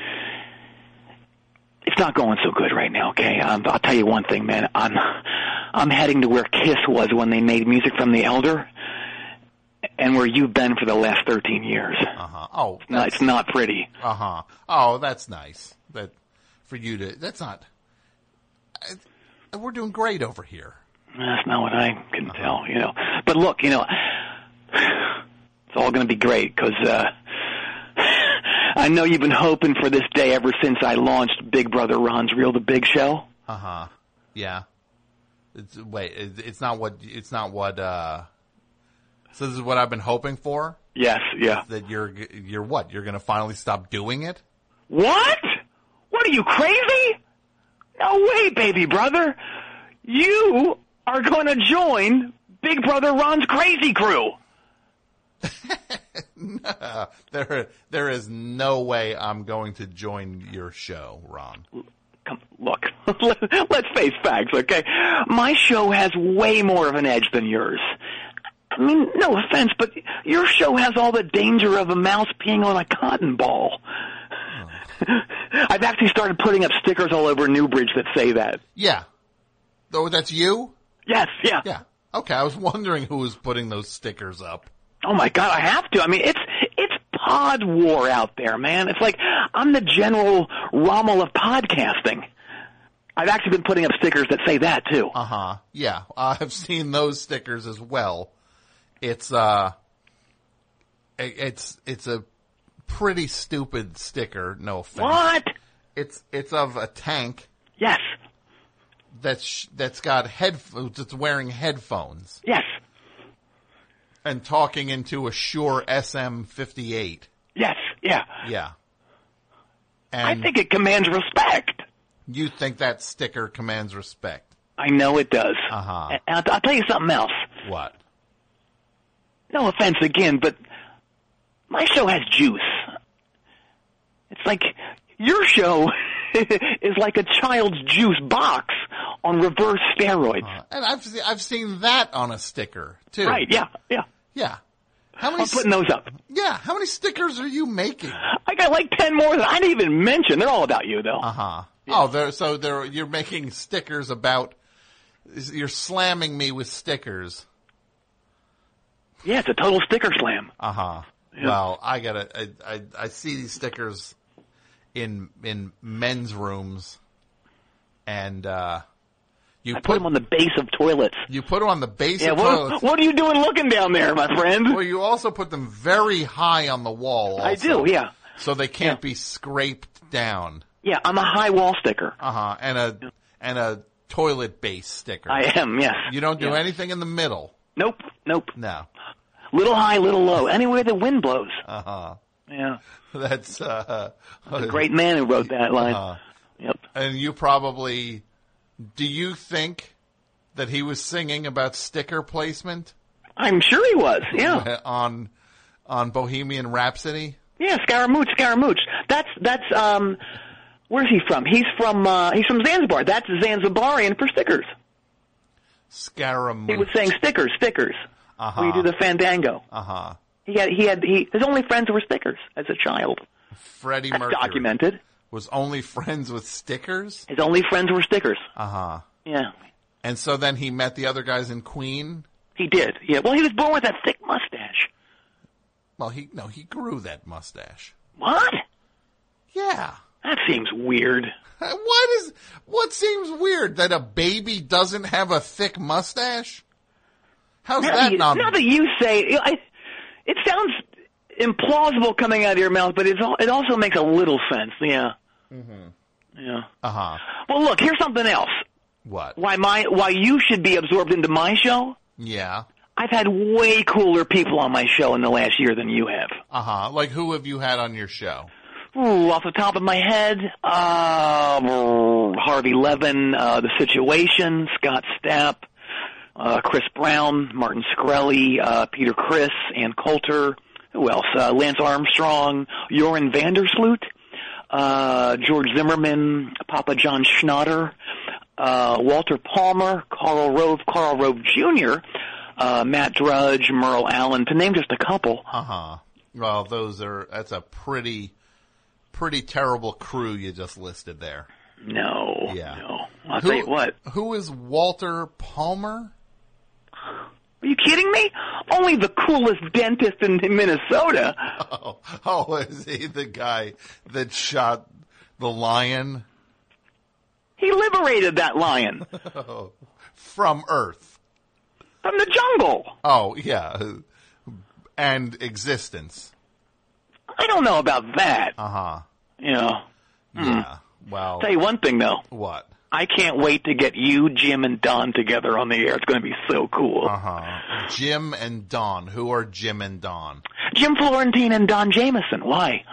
it's not going so good right now, okay? Um, I'll tell you one thing, man. I'm, I'm heading to where Kiss was when they made Music from the Elder, and where you've been for the last thirteen years. Uh-huh. Oh, it's not, it's not pretty. Uh-huh. Oh, that's nice. That, for you to, that's not, I, we're doing great over here. That's not what I can uh-huh. tell, you know. But look, you know, it's all going to be great, because, uh, I know you've been hoping for this day ever since I launched Big Brother Ron's Real the Big Show. Uh-huh. Yeah. It's, wait, it's not what, it's not what, uh, so this is what I've been hoping for? Yes, yeah. That you're, you're what? You're going to finally stop doing it? What? What, are you crazy? No way, baby brother. You are going to join Big Brother Ron's Crazy Crew. No, there, there is no way I'm going to join your show, Ron. Come, look, let's face facts, okay? My show has way more of an edge than yours. I mean, no offense, but your show has all the danger of a mouse peeing on a cotton ball. Oh. I've actually started putting up stickers all over Newbridge that say that. Yeah. Oh, that's you? Yes, yeah. Yeah. Okay, I was wondering who was putting those stickers up. Oh my God, I have to. I mean, it's it's pod war out there, man. It's like I'm the General Rommel of podcasting. I've actually been putting up stickers that say that too. Uh-huh. Yeah, I've seen those stickers as well. It's uh it's it's a pretty stupid sticker, no offense. What? It's it's of a tank. Yes. That's that's got headphones. It's wearing headphones. Yes. And talking into a Shure S M fifty-eight. Yes. Yeah. Yeah. And I think it commands respect. You think that sticker commands respect? I know it does. Uh-huh. And I'll, I'll tell you something else. What? No offense again, but my show has juice. It's like your show is like a child's juice box on reverse steroids. Uh, and I've se- I've seen that on a sticker too. Right? Yeah. Yeah. Yeah. How many? I'm putting those up. Yeah. How many stickers are you making? I got like ten more that I didn't even mention. They're all about you, though. Uh huh. Yeah. Oh, they're, so they're you're making stickers about. You're slamming me with stickers. Yeah, it's a total sticker slam. Uh huh. Yeah. Well, I gotta. I, I I see these stickers in in men's rooms, and uh, you I put, put them on the base of toilets. You put them on the base yeah, of what, toilets. What are you doing looking down there, my friend? Well, you also put them very high on the wall. Also, I do, yeah. So they can't yeah. be scraped down. Yeah, I'm a high wall sticker. Uh huh. And a yeah. and a toilet base sticker. I am, yes. You don't do yeah. anything in the middle. Nope, nope. No. Little high, little low. Anywhere the wind blows. Uh huh. Yeah. That's uh, a great man who wrote that line. Uh-huh. Yep. And you probably, do you think that he was singing about sticker placement? I'm sure he was. Yeah. on on Bohemian Rhapsody. Yeah, Scaramouche, Scaramouche. That's that's um, where's he from? He's from uh, he's from Zanzibar. That's Zanzibarian for stickers. Scaramouche. He was saying stickers, stickers. Uh-huh. Where you do the fandango. Uh huh. He had he had he his only friends were stickers as a child. Freddie That's Mercury documented. Was only friends with stickers? His only friends were stickers. Uh huh. Yeah. And so then he met the other guys in Queen? He did, yeah. Well, he was born with that thick mustache. Well, he no, he grew that mustache. What? Yeah. That seems weird. What is, what seems weird? That a baby doesn't have a thick mustache? How's now that you, not? Now that you say it, I, it sounds implausible coming out of your mouth, but it's all, it also makes a little sense, yeah. Mm-hmm. Yeah. Uh-huh. Well, look, here's something else. What? Why my why you should be absorbed into my show? Yeah. I've had way cooler people on my show in the last year than you have. Uh-huh. Like who have you had on your show? Ooh, off the top of my head, uh, Harvey Levin, uh, The Situation, Scott Stapp, uh, Chris Brown, Martin Shkreli, uh, Peter Criss, Ann Coulter, who else? Uh, Lance Armstrong, Joran Vandersloot, uh, George Zimmerman, Papa John Schnatter, uh, Walter Palmer, Carl Rove, Carl Rove Junior, uh, Matt Drudge, Merle Allen, to name just a couple. Uh-huh. Well, those are, that's a pretty, pretty terrible crew you just listed there. No. Yeah. No. I'll who, tell you what. Who is Walter Palmer? Are you kidding me? Only the coolest dentist in Minnesota. Oh, oh, is he the guy that shot the lion? He liberated that lion. From Earth. From the jungle. Oh, yeah. And existence. I don't know about that. Uh-huh. Yeah. Yeah. Hmm. Well. Tell you one thing, though. What? I can't wait to get you, Jim, and Don together on the air. It's going to be so cool. Uh-huh. Jim and Don. Who are Jim and Don? Jim Florentine and Don Jameson. Why?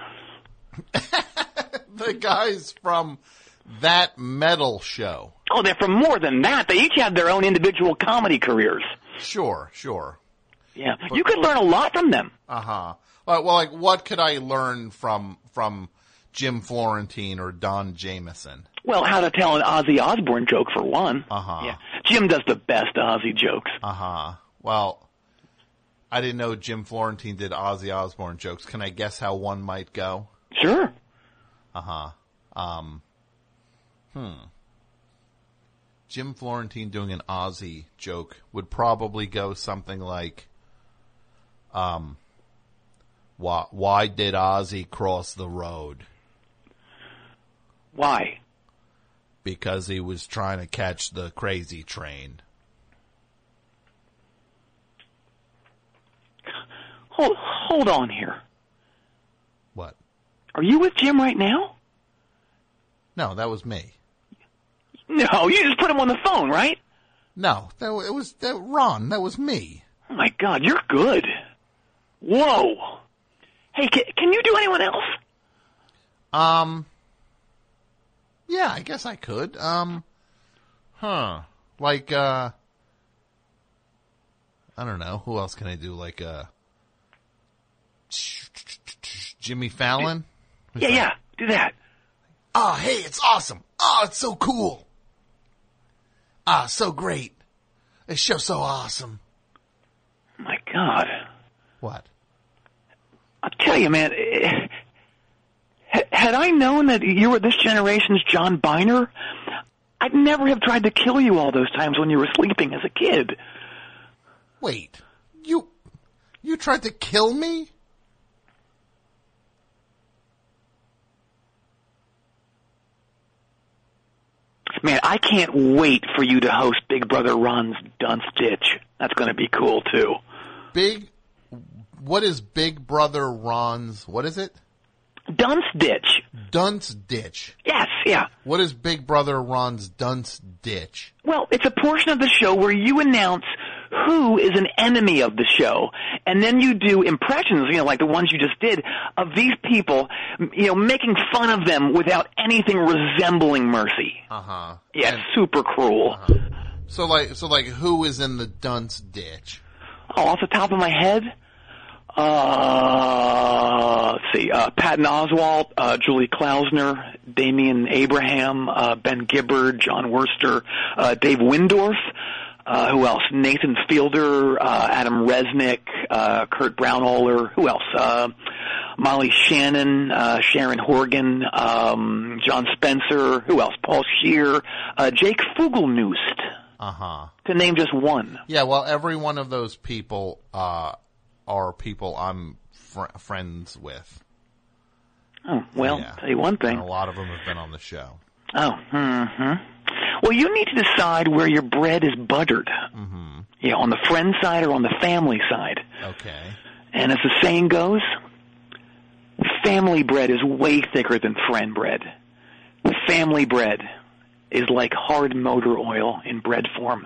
The guys from that metal show. Oh, they're from more than that. They each have their own individual comedy careers. Sure, sure. Yeah. But, you could learn a lot from them. Uh-huh. Well, well, like, what could I learn from from Jim Florentine or Don Jameson? Well, how to tell an Ozzy Osbourne joke, for one. Uh-huh. Yeah. Jim does the best Ozzy jokes. Uh-huh. Well, I didn't know Jim Florentine did Ozzy Osbourne jokes. Can I guess how one might go? Sure. Uh-huh. Um, hmm. Jim Florentine doing an Ozzy joke would probably go something like, um, why, why did Ozzy cross the road? Why? Because he was trying to catch the crazy train. Hold, hold on here. What? Are you with Jim right now? No, that was me. No, you just put him on the phone, right? No, that it was that Ron. That was me. Oh my God, you're good. Whoa. Hey, can, can you do anyone else? Um. Yeah, I guess I could. Um. Huh. Like, uh. I don't know. Who else can I do? Like, uh. Jimmy Fallon? Yeah, yeah. Do that. Oh, hey, it's awesome. Oh, it's so cool. Ah, so great. This show's so awesome. My God. What? I'll tell you, man, eh, had I known that you were this generation's John Biner, I'd never have tried to kill you all those times when you were sleeping as a kid. Wait, you, you tried to kill me? Man, I can't wait for you to host Big Brother Ron's Dunce Ditch. That's going to be cool, too. Big, what is Big Brother Ron's, what is it? Dunce Ditch. Dunce Ditch. Yes, yeah. What is Big Brother Ron's Dunce Ditch? Well, it's a portion of the show where you announce who is an enemy of the show, and then you do impressions, you know, like the ones you just did, of these people, you know, making fun of them without anything resembling mercy. Uh-huh. Yeah, and, super cruel. Uh-huh. So like, so like, who is in the Dunce Ditch? Oh, off the top of my head? Uh, let's see, uh, Patton Oswalt, uh, Julie Klausner, Damian Abraham, uh, Ben Gibbard, John Worster, uh, Dave Windorf, uh, who else? Nathan Fielder, uh, Adam Resnick, uh, Kurt Braunohler, who else? Uh, Molly Shannon, uh, Sharon Horgan, um, John Spencer, who else? Paul Scheer, uh, Jake Fugelnust. Uh-huh. To name just one. Yeah, well, every one of those people, uh, are people I'm fr- friends with. Oh, well, yeah. tell you one thing. And a lot of them have been on the show. Oh, mm-hmm. Well, you need to decide where your bread is buttered. Mm-hmm. Yeah, on the friend side or on the family side. Okay. And as the saying goes, family bread is way thicker than friend bread. Family bread is like hard motor oil in bread form.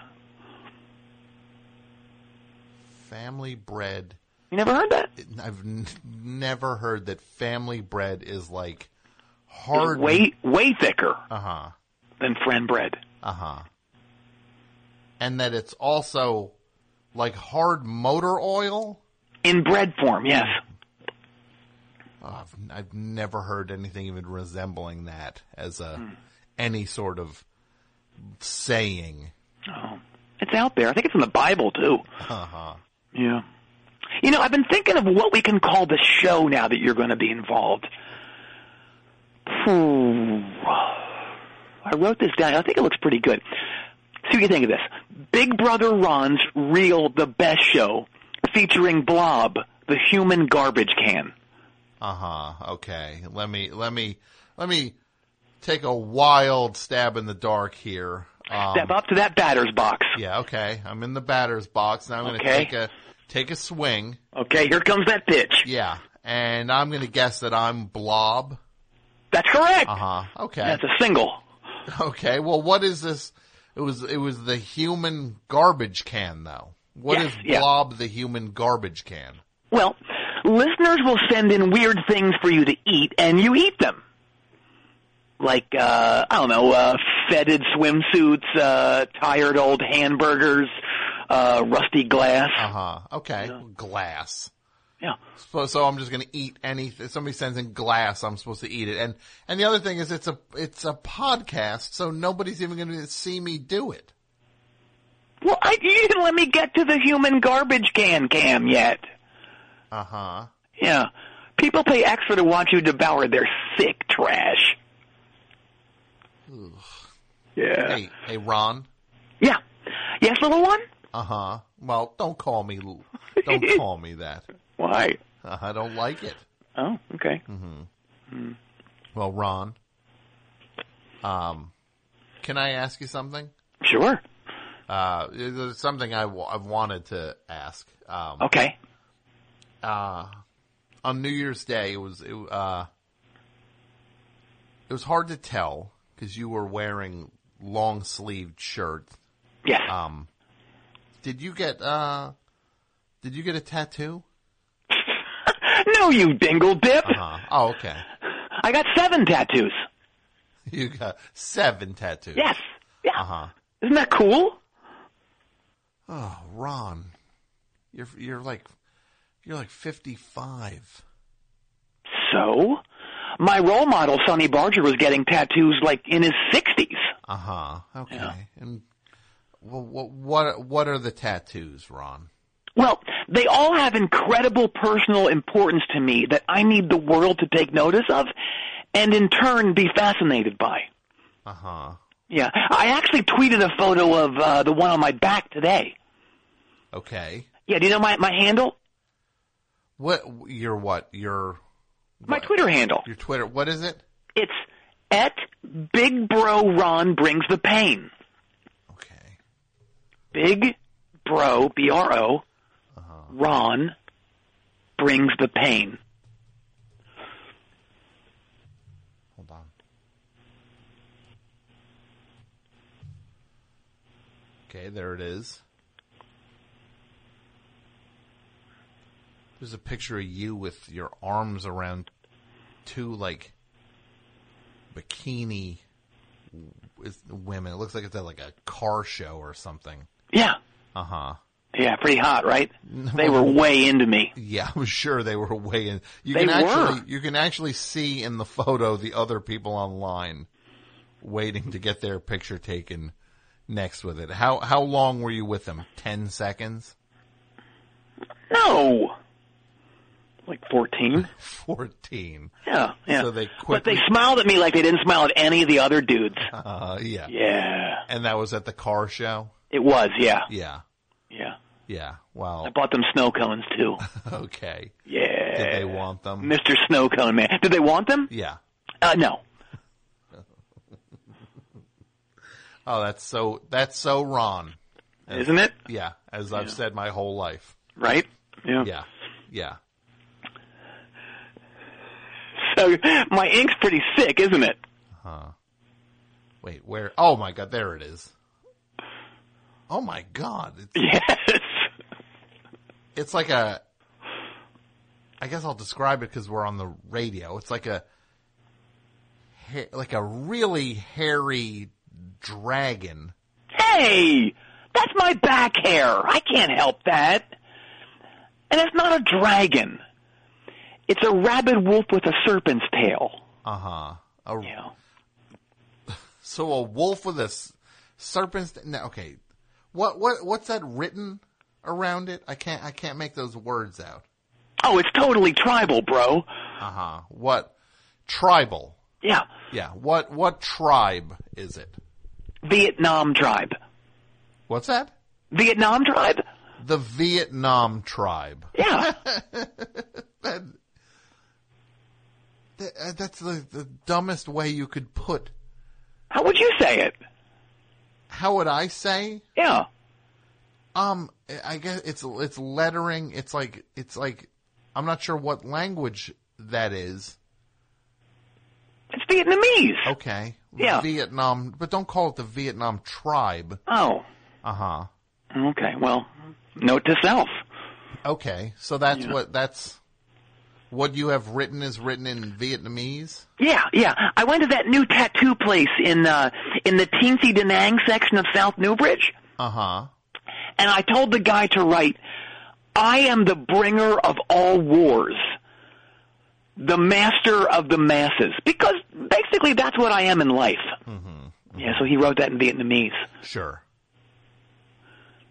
Family bread. You never heard that? I've n- never heard that family bread is like hard. It's way, way thicker uh-huh. than friend bread. Uh-huh. And that it's also like hard motor oil? In bread form, yes. Oh, I've, I've never heard anything even resembling that as a Hmm. any sort of saying. Oh, it's out there. I think it's in the Bible, too. Uh-huh. Yeah. You know, I've been thinking of what we can call the show now that you're going to be involved. I wrote this down. I think it looks pretty good. See what you think of this. Big Brother Ron's Real the Best Show, featuring Blob, the human garbage can. Uh-huh. Okay. Let me, let me, let me take a wild stab in the dark here. Um, Step up to that batter's box. Yeah, okay. I'm in the batter's box. Now I'm going to Okay. take a take a swing. Okay, here comes that pitch. Yeah, and I'm going to guess that I'm Blob. That's correct. Uh-huh. Okay. That's a single. Okay. Well, what is this? It was it was the human garbage can, though. What Yes, is yeah. Blob the human garbage can? Well, listeners will send in weird things for you to eat, and you eat them. Like, uh, I don't know, uh, fetid swimsuits, uh, tired old hamburgers, uh, rusty glass. Uh-huh. Okay. Glass. Yeah. So, so I'm just going to eat anything. Somebody sends in glass, I'm supposed to eat it. And and the other thing is, it's a it's a podcast, so nobody's even going to see me do it. Well, I, you didn't let me get to the human garbage can cam yet. Uh-huh. Yeah. People pay extra to watch you devour their sick trash. Ugh. Yeah. Hey, hey, Ron. Yeah. Yes, little one? Uh-huh. Well, don't call me, don't call me that. Why? Uh, I don't like it. Oh, okay. Mm-hmm. Mm. Well, Ron, um, can I ask you something? Sure. Uh, there's something I w- I've wanted to ask. Um, Okay. Uh, on New Year's Day, it was, it, uh, it was hard to tell because you were wearing long-sleeved shirts. Yes. Um, did you get, uh, did you get a tattoo? No, you dingle dip. Uh-huh. Oh, okay. I got seven tattoos. You got seven tattoos. Yes. Yeah. Uh-huh. Isn't that cool? Oh, Ron, you're, you're like, you're like fifty-five. So? My role model, Sonny Barger, was getting tattoos like in his sixties. Uh-huh. Okay. Yeah. And well, what, what, what are the tattoos, Ron? Well, they all have incredible personal importance to me that I need the world to take notice of and in turn be fascinated by. Uh-huh. Yeah. I actually tweeted a photo of uh, the one on my back today. Okay. Yeah, do you know my, my handle? What, your what? Your... My what? Twitter handle. Your Twitter, what is it? It's at Big Bro Ron Brings the Pain. Okay. Big Bro, B R O, Uh-huh. Ron Brings the Pain. Hold on. Okay, there it is. There's a picture of you with your arms around two, like, bikini women. It looks like it's at, like, a car show or something. Yeah. Uh-huh. Yeah, pretty hot, right? They were way into me. Yeah, I'm sure they were way in. You They can actually, were. you can actually see in the photo the other people online waiting to get their picture taken next with it. How how long were you with them? Ten seconds? No. Like fourteen. Fourteen. Yeah, yeah. So they But quickly. they smiled at me like they didn't smile at any of the other dudes. Uh, yeah. Yeah. And that was at the car show. It was, yeah. Yeah. Yeah. Yeah. Wow. I bought them snow cones, too. Okay. Yeah. Did they want them? Mister Snow Cone Man. Did they want them? Yeah. Uh, no. Oh, that's so. That's so Ron. As, Isn't it? Yeah. As I've Yeah. said my whole life. Right? Yeah. Yeah. Yeah. So my ink's pretty sick, isn't it? Huh. Wait, where? Oh my God, there it is. Oh my God. It's, Yes. it's like a, I guess I'll describe it because we're on the radio. It's like a, ha- like a really hairy dragon. Hey! That's my back hair. I can't help that. And it's not a dragon. It's a rabid wolf with a serpent's tail. Uh-huh. A, Yeah. So a wolf with a s- serpent's, no, okay. What, what, what's that written around it? I can't, I can't make those words out. Oh, it's totally tribal, bro. Uh-huh. What? Tribal. Yeah. Yeah. What, what tribe is it? Vietnam tribe. What's that? Vietnam tribe? The Vietnam tribe. Yeah. that, that, that's the, the dumbest way you could put. How would you say it? How would I say? Yeah. Um, I guess it's, it's lettering. It's like, it's like, I'm not sure what language that is. It's Vietnamese. Okay. Yeah. Vietnam, but don't call it the Vietnam tribe. Oh. Uh-huh. Okay, well, note to self. Okay. So that's Yeah. what, that's, what you have written is written in Vietnamese? Yeah, yeah. I went to that new tattoo place in uh in the Teensy Da Nang section of South Newbridge, Uh-huh. and I told the guy to write, "I am the bringer of all wars, the master of the masses," because basically that's what I am in life. Mm-hmm. Mm-hmm. Yeah, so he wrote that in Vietnamese. Sure.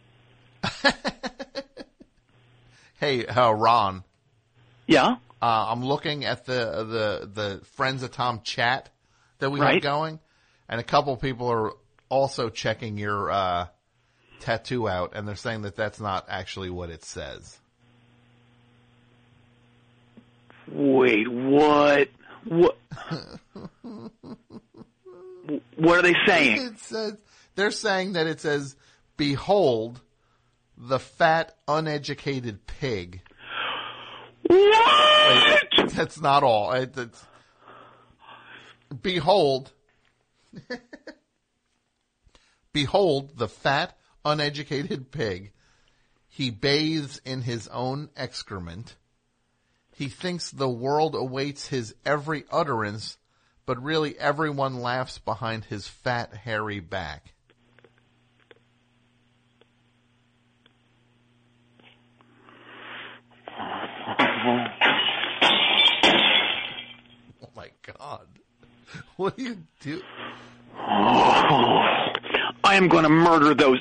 Hey, uh, Ron. Yeah? Uh, I'm looking at the, the, the Friends of Tom chat that we Right. have going, and a couple people are also checking your, uh, tattoo out, and they're saying that that's not actually what it says. Wait, what? What? What are they saying? It says, they're saying that it says, "Behold, the fat, uneducated pig." What? Wait, that's not all. It, it's, behold, behold the fat, uneducated pig. He bathes in his own excrement. He thinks the world awaits his every utterance, but really everyone laughs behind his fat, hairy back. Oh my God. What do you do? Oh, I am going to murder those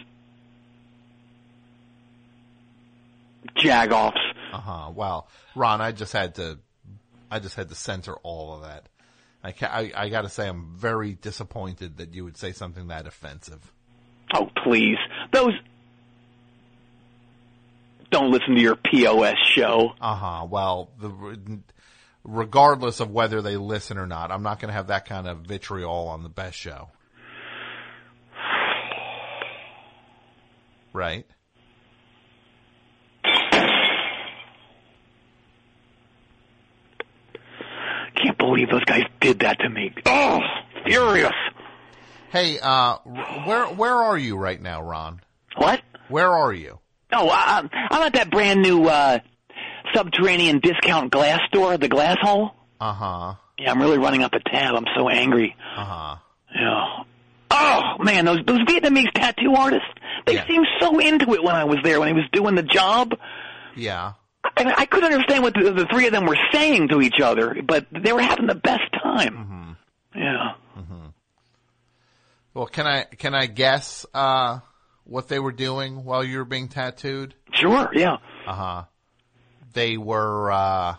jagoffs. Uh-huh. Wow. Ron, I just had to, I just had to censor all of that. I, ca- I, I gotta say I'm very disappointed that you would say something that offensive. Oh, please. Those... Don't listen to your P O S show. Uh-huh. Well, the, regardless of whether they listen or not, I'm not gonna have that kind of vitriol on the best show. Right? Can't believe those guys did that to me. Oh, furious. Hey, uh, where, where are you right now, Ron? What? Where are you? Oh, I, I'm at that brand new, uh, subterranean discount glass store, the Glass Hole. Uh-huh. Yeah, I'm really running up a tab. I'm so angry. Uh-huh. Yeah. Oh, man, those, those Vietnamese tattoo artists, they Yeah. seemed so into it when I was there, when he was doing the job. Yeah. I, I couldn't understand what the, the three of them were saying to each other, but they were having the best time. Mm-hmm. Yeah. Mm-hmm. Well, can I, can I guess, uh, what they were doing while you were being tattooed? Sure, yeah. Uh-huh. They were, uh,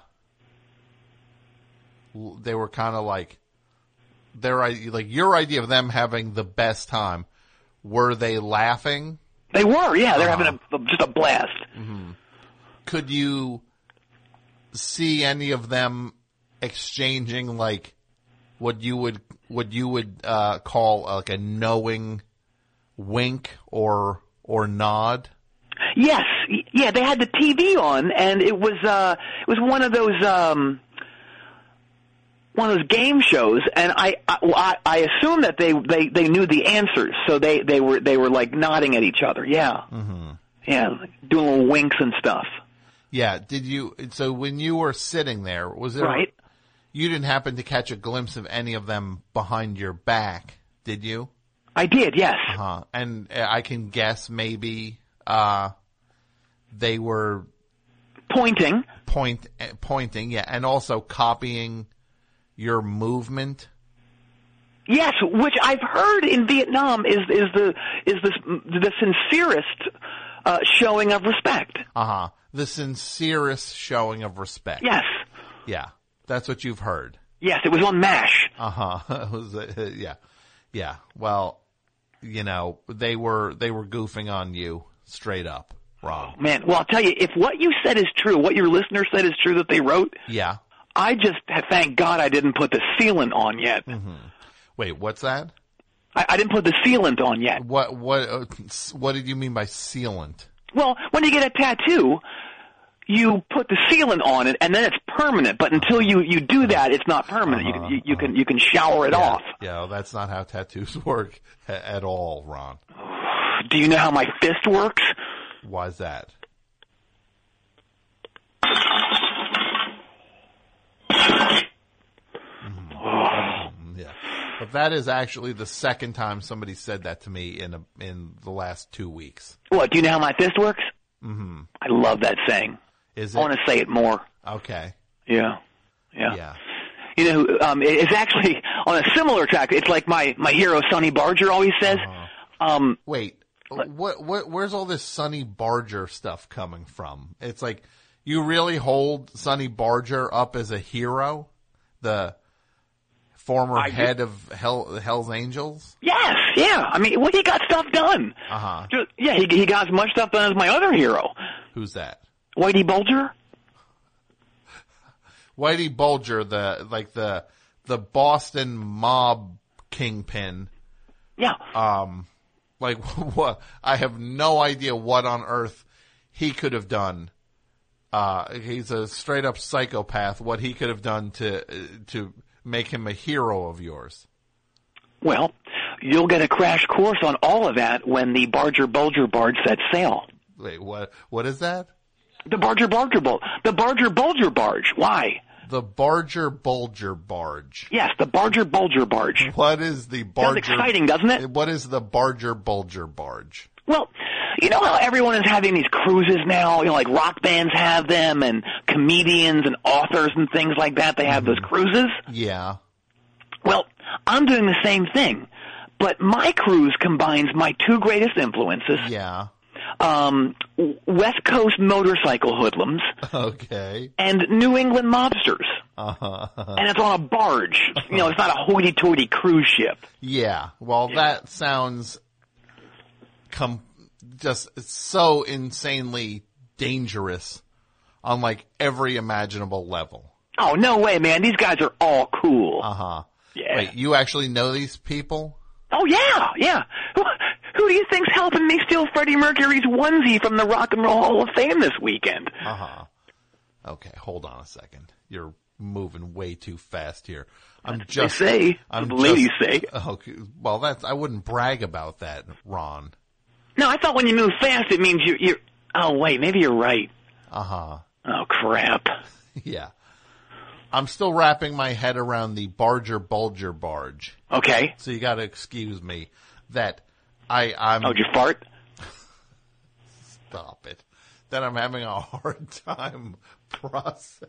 they were kind of like, their, like your idea of them having the best time. Were they laughing? They were, yeah. They're Uh-huh. having a, just a blast. Mm-hmm. Could you see any of them exchanging like what you would, what you would, uh, call like a knowing wink or, or nod? Yes, y- yeah, they had the T V on, and it was uh, it was one of those um, one of those game shows, and I I, well, I, I assumed that they, they, they knew the answers, so they, they were they were like nodding at each other, yeah, Mm-hmm. yeah, like doing little winks and stuff. Yeah. Did you, so when you were sitting there, was it, Right. you didn't happen to catch a glimpse of any of them behind your back, did you? I did, yes. Uh-huh. And uh, I can guess maybe, uh, they were Pointing. point, uh, pointing, yeah, and also copying your movement. Yes, which I've heard in Vietnam is is the is this the sincerest uh, showing of respect. Uh-huh. The sincerest showing of respect. Yes. Yeah. That's what you've heard. Yes, it was on MASH. Uh-huh. It was, uh, yeah. Yeah. Well, you know, they were, they were goofing on you straight up, Ron. Man, well, I'll tell you, if what you said is true, what your listener said is true that they wrote, Yeah. I just thank God I didn't put the sealant on yet. Mm-hmm. Wait, what's that? I, I didn't put the sealant on yet. What, what, uh, what did you mean by sealant? Well, when you get a tattoo, you put the sealant on it, and then it's permanent. But until you, you do that, it's not permanent. Uh-huh, you, you, you can you can shower it yeah. off. Yeah, well, that's not how tattoos work a- at all, Ron. Do you know how my fist works? Why's that? Mm-hmm. Yeah. But that is actually the second time somebody said that to me in a, in the last two weeks. What, do you know how my fist works? Mm-hmm. I love that saying. Is I it? want to say it more. Okay. Yeah. Yeah. Yeah. You know, um, it's actually on a similar track. It's like my, my hero, Sonny Barger, always says. Uh-huh. Um, Wait, what, what, where's all this Sonny Barger stuff coming from? It's like, you really hold Sonny Barger up as a hero? The former I head do. of Hell, Hell's Angels? Yes, yeah. I mean, well, he got stuff done. Uh-huh. Just, yeah, he, he got as much stuff done as my other hero. Who's that? Whitey Bulger? Whitey Bulger, the, like the, the Boston mob kingpin. Yeah. Um, like what? I have no idea what on earth he could have done. Uh, he's a straight up psychopath. What he could have done to to make him a hero of yours? Well, you'll get a crash course on all of that when the Barger Bulger barge sets sail. Wait, what? What is that? The Barger Bulger barge. The Barger Bulger barge. Why? The Barger Bulger barge. Yes, the Barger Bulger barge. What is the Barger? Sounds exciting, doesn't it? What is the Barger Bulger barge? Well, you know how everyone is having these cruises now? You know, like rock bands have them, and comedians and authors and things like that. They have those cruises. Yeah. Well, I'm doing the same thing, but my cruise combines my two greatest influences. Yeah. Um, West Coast motorcycle hoodlums. Okay. And New England mobsters. Uh-huh. And it's on a barge. You know, it's not a hoity-toity cruise ship. Yeah. Well, that sounds com- just so insanely dangerous on like every imaginable level. Oh, no way, man. These guys are all cool. Uh-huh. Yeah. Wait, you actually know these people? Oh, yeah, yeah. Who, who do you think's helping me steal Freddie Mercury's onesie from the Rock and Roll Hall of Fame this weekend? Uh-huh. Okay, hold on a second. You're moving way too fast here. I'm That's just what they say. I'm That's what the ladies just, say. Okay, well, that's I wouldn't brag about that, Ron. No, I thought when you move fast it means you, you're... Oh, wait, maybe you're right. Uh-huh. Oh, crap. Yeah. I'm still wrapping my head around the Barger Bulger barge. Okay. So you got to excuse me that I I'm. Oh, did you fart? Stop it. That I'm having a hard time processing.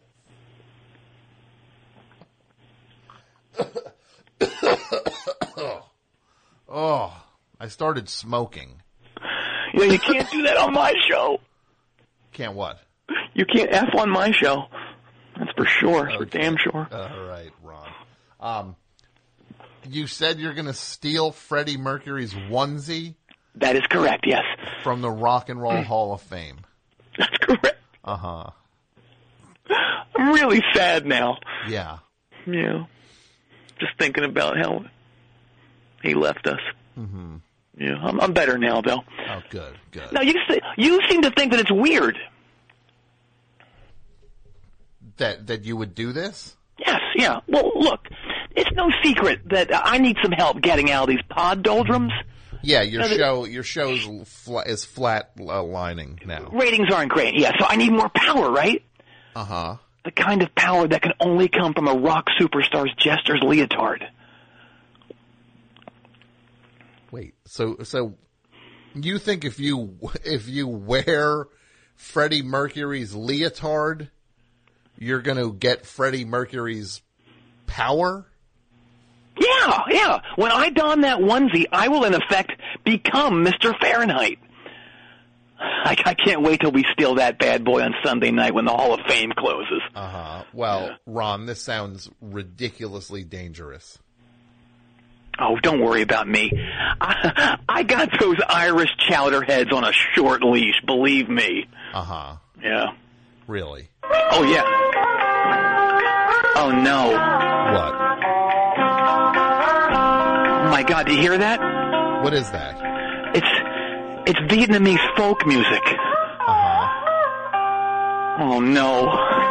Oh, I started smoking. You know, you can't do that on my show. Can't what? You can't F on my show. That's for sure. That's Okay. for damn sure. All right, Ron. Um, you said you're going to steal Freddie Mercury's onesie? That is correct, yes. From the Rock and Roll Hall of Fame. That's correct. Uh-huh. I'm really sad now. Yeah. Yeah. Just thinking about how he left us. Mm-hmm. Yeah, I'm, I'm better now, though. Oh, good, good. Now, you, say, you seem to think that it's weird. That that you would do this? Yes, yeah. Well, look, it's no secret that I need some help getting out of these pod doldrums. Yeah, your Now, the- show your show's fla- is flat uh, lining now. Ratings aren't great, yeah, so I need more power, right? Uh-huh. The kind of power that can only come from a rock superstar's jester's leotard. Wait, so so you think if you if you wear Freddie Mercury's leotard, you're going to get Freddie Mercury's power? Yeah, yeah. When I don that onesie, I will in effect become Mister Fahrenheit. I, I can't wait till we steal that bad boy on Sunday night when the Hall of Fame closes. Uh-huh. Well, Yeah. Ron, this sounds ridiculously dangerous. Oh, don't worry about me. I, I got those Irish chowder heads on a short leash, believe me. Uh-huh. Yeah. Really? Oh, yeah. Oh, no. What? Oh, my God, do you hear that? What is that? It's it's Vietnamese folk music. Uh-huh. Oh, no.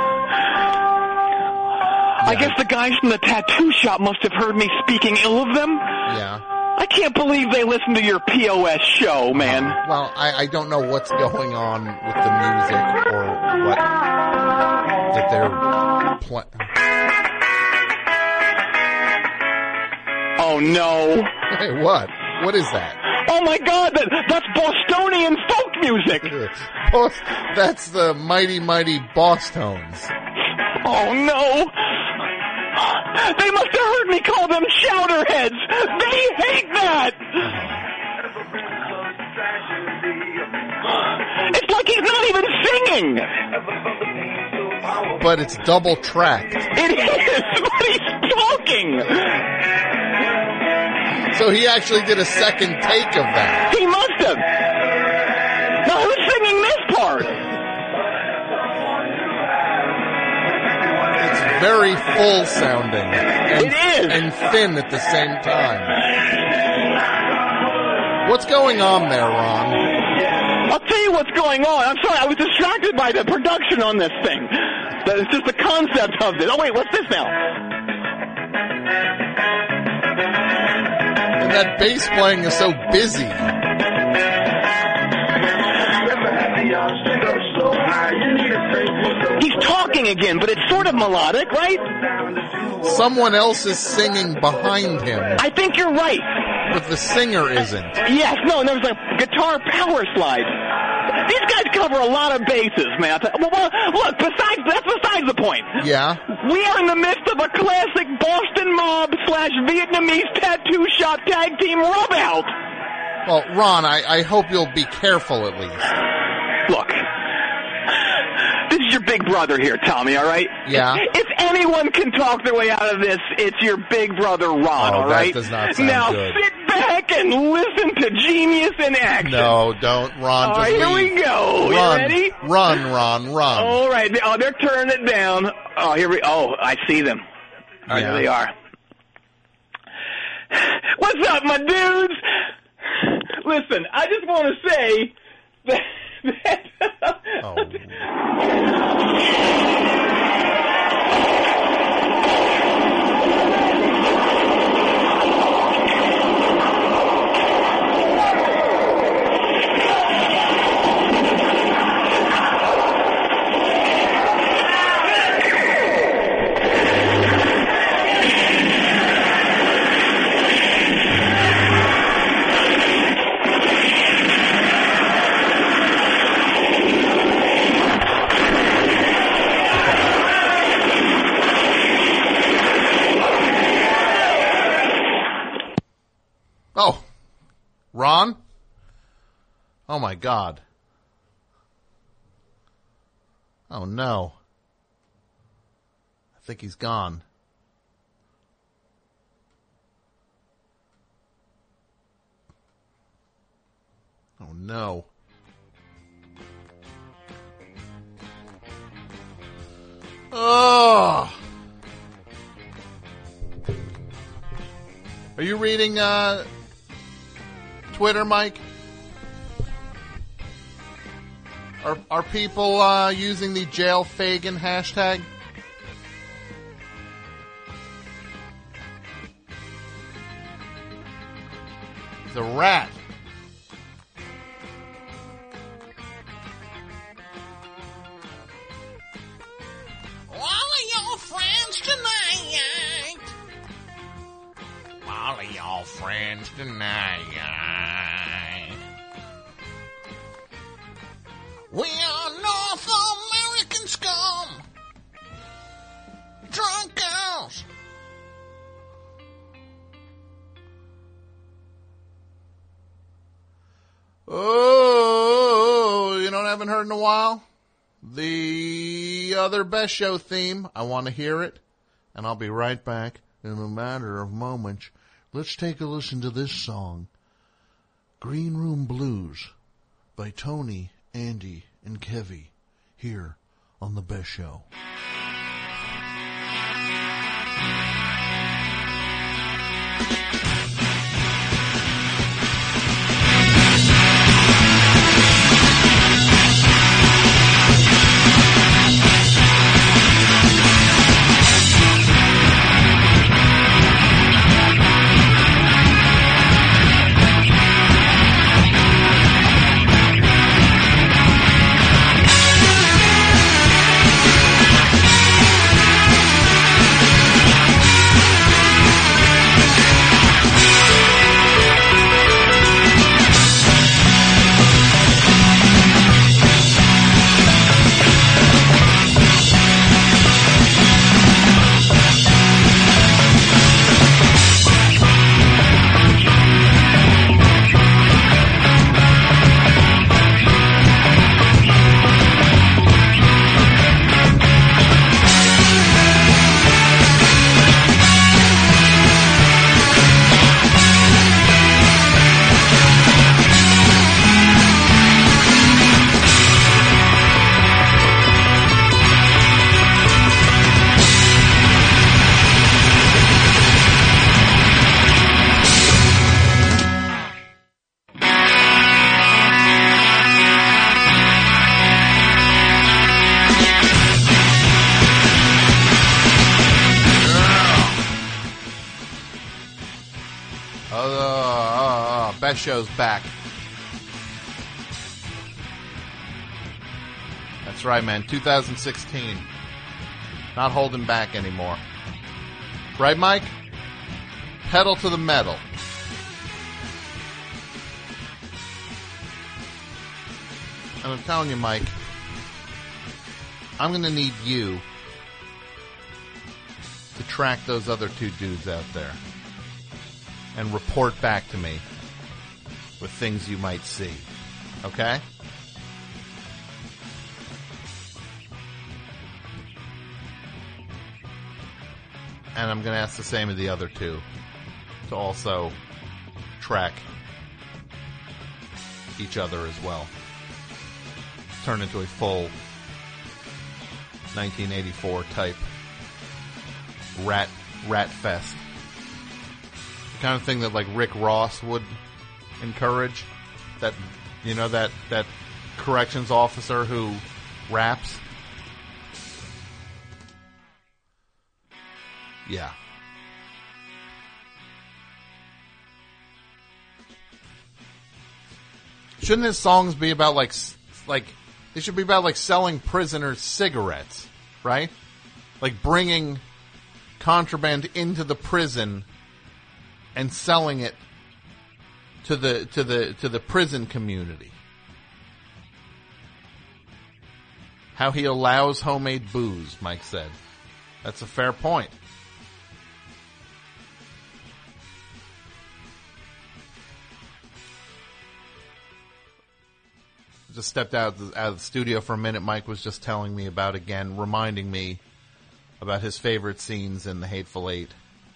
I guess the guys from the tattoo shop must have heard me speaking ill of them. Yeah. I can't believe they listen to your P O S show, man. Uh, well, I, I don't know what's going on with the music or what that they're playing. Oh, no. Hey, what? What is that? Oh, my God, that, that's Bostonian folk music. Boss, that's the mighty, mighty Boss Tones. Oh, no. They must have heard me call them chowderheads. They hate that. guy's not even singing. But it's double tracked. It is, but he's talking. So he actually did a second take of that. He must have. Now, who's singing this part? It's very full sounding. And, it is. And thin at the same time. What's going on there, Ron? I'll tell you what's going on. I'm sorry, I was distracted by the production on this thing. It's just the concept of it. Oh, wait, what's this now? And that bass playing is so busy. He's talking again, but it's sort of melodic, right? Someone else is singing behind him. I think you're right. But the singer isn't. Yes, no, and there's a guitar power slide. These guys cover a lot of bases, man. Well, well, look, besides, that's besides the point. Yeah? We are in the midst of a classic Boston Mob slash Vietnamese tattoo shop tag team rub out. Well, Ron, I, I hope you'll be careful at least. Look, this is your big brother here, Tommy, all right? Yeah? If anyone can talk their way out of this, it's your big brother, Ron, oh, all right? that does not sound now, good. sit back and listen to genius in action. No, don't, Ron. All right, here leave. we go. Run, You ready? Run, Ron, run. All right. Oh, they're turning it down. Oh, here we. Oh, I see them. All right, Yeah. There they are. What's up, my dudes? Listen, I just want to say that. that oh. Oh, Ron? Oh, my God. Oh, no. I think he's gone. Oh, no. Oh. Are you reading, uh... Twitter, Mike? Are are people uh, using the jail Fagin hashtag? The rat. All of your friends tonight. All of your friends tonight. We are North American scum. Drunk girls. Oh, you know what I haven't heard in a while? The other Best Show theme. I want to hear it. And I'll be right back in a matter of moments. Let's take a listen to this song. Green Room Blues by Tony, Andy, and Kevy here on The Best Show. Oh, oh, oh, Best Show's back. That's right, man. two thousand sixteen. Not holding back anymore. Right, Mike? Pedal to the metal. And I'm telling you, Mike, I'm going to need you to track those other two dudes out there and report back to me with things you might see. Okay? And I'm going to ask the same of the other two to also track each other as well. Turn into a full nineteen eighty-four type rat rat fest. The kind of thing that like Rick Ross would encourage. That, you know, that, that corrections officer who raps. Yeah. Shouldn't his songs be about like, like, they should be about like selling prisoners cigarettes, right? Like bringing contraband into the prison and selling it to the, to the, to the prison community. How he allows homemade booze, Mike said. That's a fair point. Just stepped out of, the, out of the studio for a minute. Mike was just telling me about, again, reminding me about his favorite scenes in The Hateful Eight.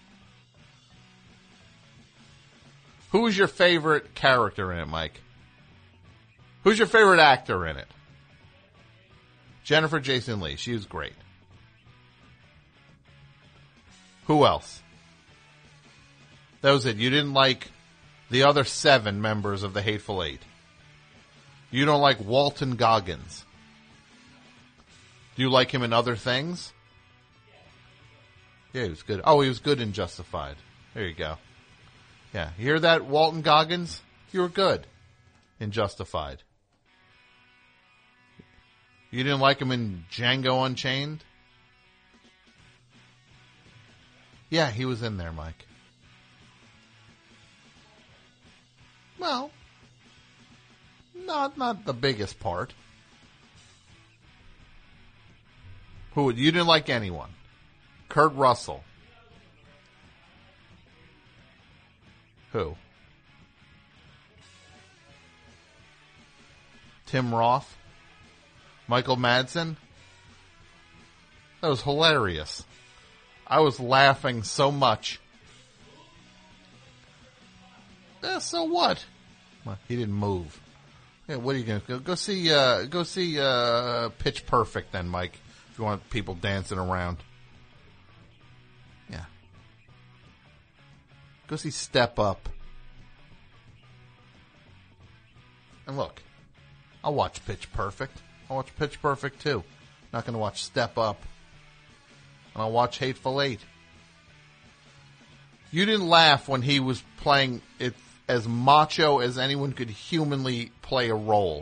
Who was your favorite character in it, Mike? Who's your favorite actor in it? Jennifer Jason Leigh. She was great. Who else? That was it. You didn't like the other seven members of The Hateful Eight. You don't like Walton Goggins. Do you like him in other things? Yeah, he was good. Oh, he was good in Justified. There you go. Yeah, you hear that, Walton Goggins? You were good in Justified. You didn't like him in Django Unchained? Yeah, he was in there, Mike. Well, not not the biggest part. Who you didn't like anyone? Kurt Russell. Who? Tim Roth? Michael Madsen? That was hilarious. I was laughing so much. Eh, so what? Well, he didn't move. Yeah, what are you going to go? Go see, uh, go see, uh, Pitch Perfect then, Mike, if you want people dancing around. Yeah. Go see Step Up. And look, I'll watch Pitch Perfect. I'll watch Pitch Perfect too. Not going to watch Step Up. And I'll watch Hateful Eight. You didn't laugh when he was playing it as macho as anyone could humanly play a role.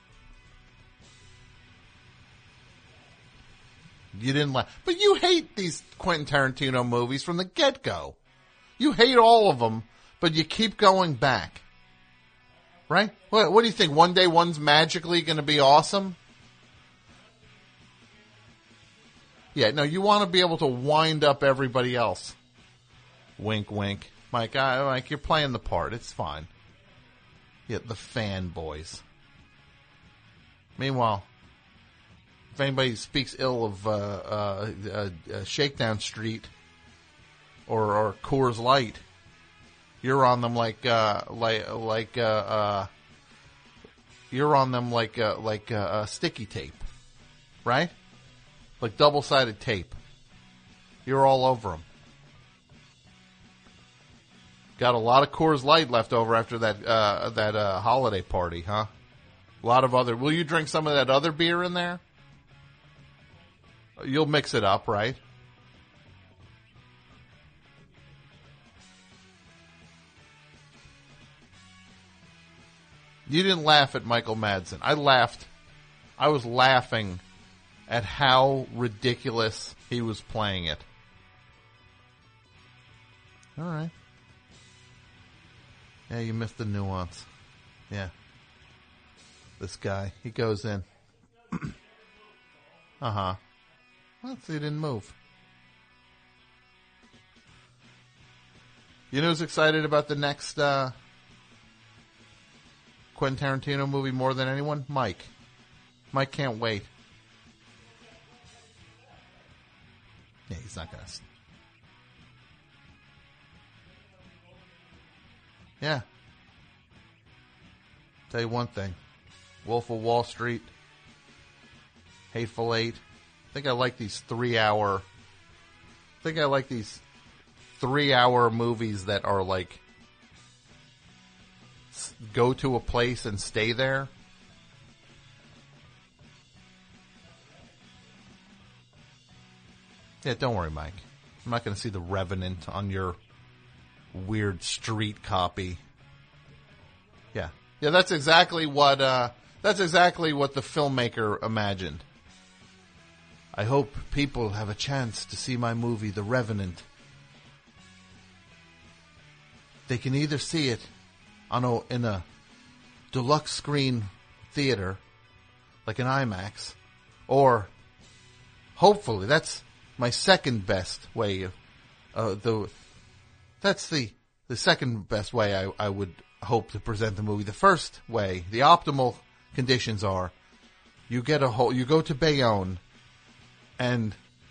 You didn't laugh. But you hate these Quentin Tarantino movies from the get-go. You hate all of them, but you keep going back. Right? What, what do you think? One day one's magically going to be awesome? Yeah, no, you want to be able to wind up everybody else. Wink, wink. Mike, I, Mike, you're playing the part. It's fine. Yeah, the fanboys. Meanwhile, if anybody speaks ill of uh, uh, uh, uh, Shakedown Street or, or Coors Light, you're on them like uh, like like uh, uh, you're on them like uh, like uh, uh, sticky tape, right? Like double-sided tape. You're all over them. Got a lot of Coors Light left over after that uh, that uh, holiday party, huh? A lot of other. Will you drink some of that other beer in there? You'll mix it up, right? You didn't laugh at Michael Madsen. I laughed. I was laughing at how ridiculous he was playing it. All right. Yeah, you missed the nuance. Yeah. This guy, he goes in. uh-huh. Well, so he didn't move. You know who's excited about the next uh, Quentin Tarantino movie more than anyone? Mike. Mike can't wait. Yeah, he's not going to... Yeah. Tell you one thing. Wolf of Wall Street. Hateful Eight. I think I like these three-hour... I think I like these three-hour movies that are like... go to a place and stay there. Yeah, don't worry, Mike. I'm not going to see The Revenant on your weird street copy. Yeah. Yeah, that's exactly what, uh, that's exactly what the filmmaker imagined. I hope people have a chance to see my movie, The Revenant. They can either see it on a, in a deluxe screen theater, like an IMAX, or hopefully, that's my second best way of, uh, the, that's the, the second best way I, I would hope to present the movie. The first way, the optimal conditions are, you get a whole, you go to Bayonne, and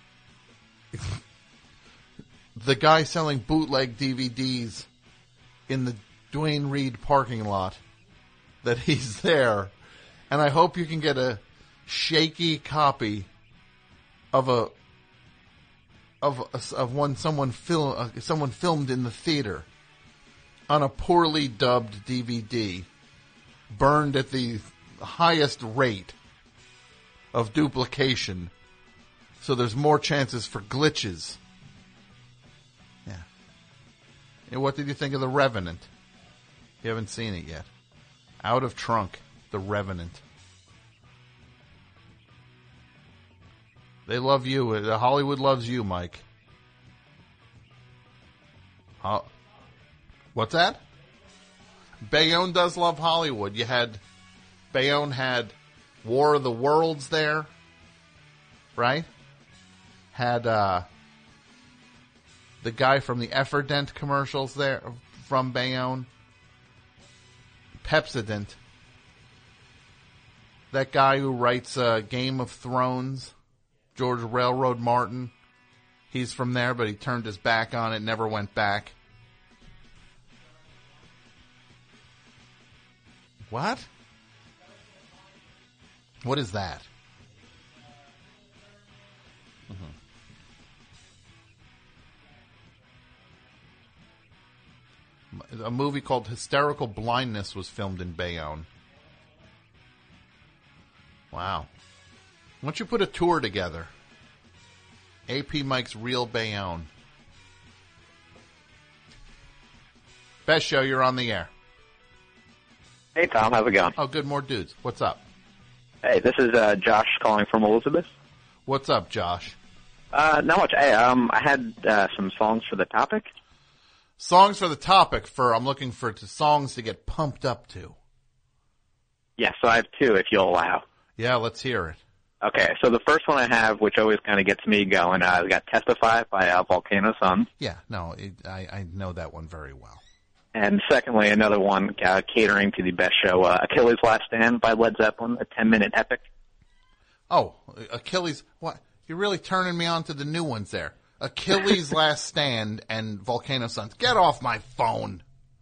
the guy selling bootleg D V Ds in the Duane Reade parking lot, that he's there, and I hope you can get a shaky copy of a of of one someone film uh, someone filmed in the theater on a poorly dubbed D V D, burned at the highest rate of duplication, so there's more chances for glitches. Yeah. And what did you think of The Revenant? You haven't seen it yet. Out of Trunk, The Revenant. They love you. Hollywood loves you, Mike. Uh, what's that? Bayonne does love Hollywood. You had, Bayonne had War of the Worlds there, right? Had uh, the guy from the Efferdent commercials there from Bayonne. Pepsodent. That guy who writes uh, Game of Thrones, George Railroad Martin. He's from there, but he turned his back on it, never went back. What? What is that? Mm-hmm. A movie called Hysterical Blindness was filmed in Bayonne. Wow. Why don't you put a tour together? A P Mike's Real Bayonne. Best show, you're on the air. Hey, Tom. How's it going? Oh, good. More dudes. What's up? Hey, this is uh, Josh calling from Elizabeth. What's up, Josh? Uh, not much. Hey, um, I had uh, some songs for the topic. Songs for the topic for, I'm looking for to songs to get pumped up to. Yes, yeah, so I have two, if you'll allow. Yeah, let's hear it. Okay, so the first one I have, which always kind of gets me going, uh, I got Testify by uh, Volcano Sun. Yeah, no, it, I, I know that one very well. And secondly, another one uh, catering to the best show, uh, Achilles' Last Stand by Led Zeppelin, a ten-minute epic. Oh, Achilles, what? You're really turning me on to the new ones there. Achilles' Last Stand and Volcano Sun. Get off my phone.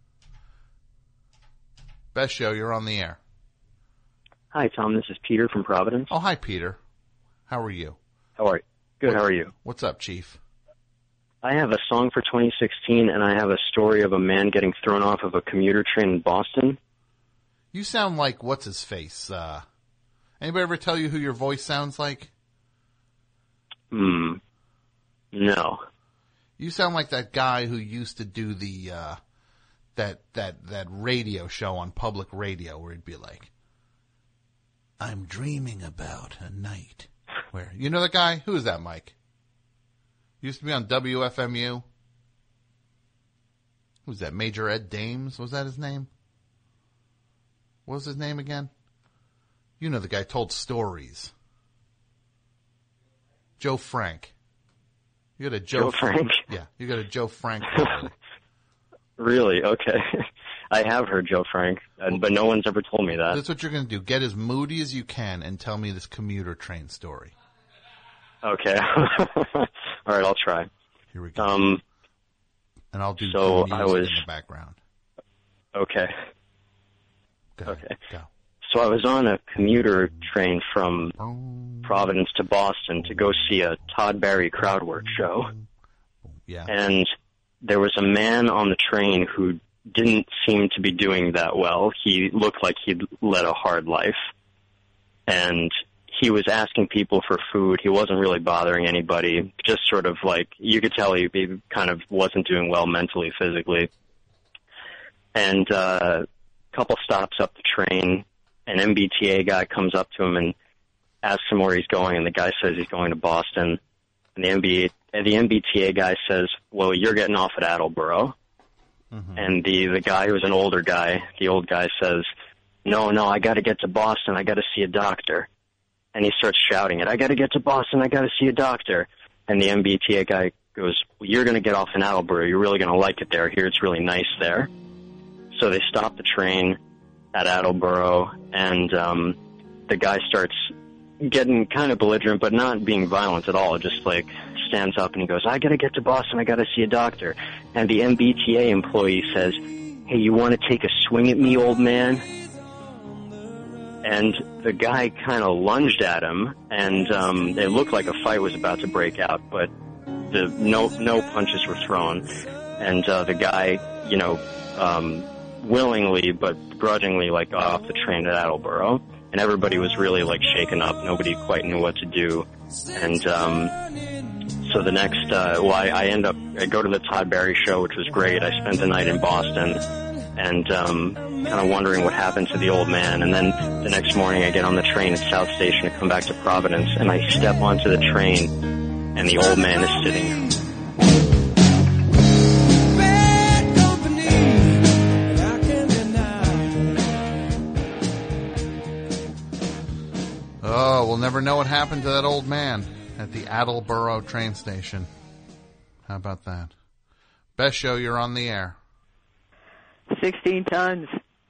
Best show, you're on the air. Hi, Tom. This is Peter from Providence. Oh, hi, Peter. How are you? How are you? Good. What, how are you? What's up, Chief? I have a song for twenty sixteen, and I have a story of a man getting thrown off of a commuter train in Boston. You sound like, what's his face? Uh, anybody ever tell you who your voice sounds like? Hmm. No. You sound like that guy who used to do the, uh, that that that radio show on public radio where he'd be like, "I'm dreaming about a night where," you know that guy? Who is that, Mike? Used to be on W F M U. Who's that? Major Ed Dames? Was that his name? What was his name again? You know the guy told stories. Joe Frank. You got a Joe, Joe Frank? Yeah, you got a Joe Frank. Really? Okay. I have heard Joe Frank, but no one's ever told me that. That's what you're going to do. Get as moody as you can and tell me this commuter train story. Okay. All right, I'll try. Here we go. Um, and I'll do so music I was, in the background. Okay. Go okay. Ahead. Go. So I was on a commuter train from Providence to Boston to go see a Todd Barry crowd work show. Yeah. And there was a man on the train who didn't seem to be doing that well. He looked like he'd led a hard life. And he was asking people for food. He wasn't really bothering anybody. Just sort of like, you could tell he, he kind of wasn't doing well mentally, physically. And uh, a couple stops up the train, an M B T A guy comes up to him and asks him where he's going, and the guy says he's going to Boston. And the M B A, the M B T A guy says, "Well, you're getting off at Attleboro." Mm-hmm. And the, the guy who's an older guy, the old guy says, no, no, I got to get to Boston. I got to see a doctor. And he starts shouting it, "I got to get to Boston. I got to see a doctor." And the M B T A guy goes, "Well, you're going to get off in Attleboro. You're really going to like it there. Here it's really nice there." So they stop the train at Attleboro, and um, the guy starts getting kind of belligerent, but not being violent at all. Just like stands up and he goes, "I got to get to Boston. I got to see a doctor." And the M B T A employee says, "Hey, you want to take a swing at me, old man?" And the guy kind of lunged at him, and um, it looked like a fight was about to break out, but the no no punches were thrown. And uh, the guy, you know, um, willingly but grudgingly, like, got off the train at Attleboro. And everybody was really, like, shaken up. Nobody quite knew what to do. And um, so the next, uh, well, I, I end up, I go to the Todd Barry show, which was great. I spent the night in Boston and um, kind of wondering what happened to the old man. And then the next morning I get on the train at South Station to come back to Providence, and I step onto the train, and the old man is sitting there. Oh, we'll never know what happened to that old man at the Attleboro train station. How about that? Best show, you're on the air. Sixteen tons.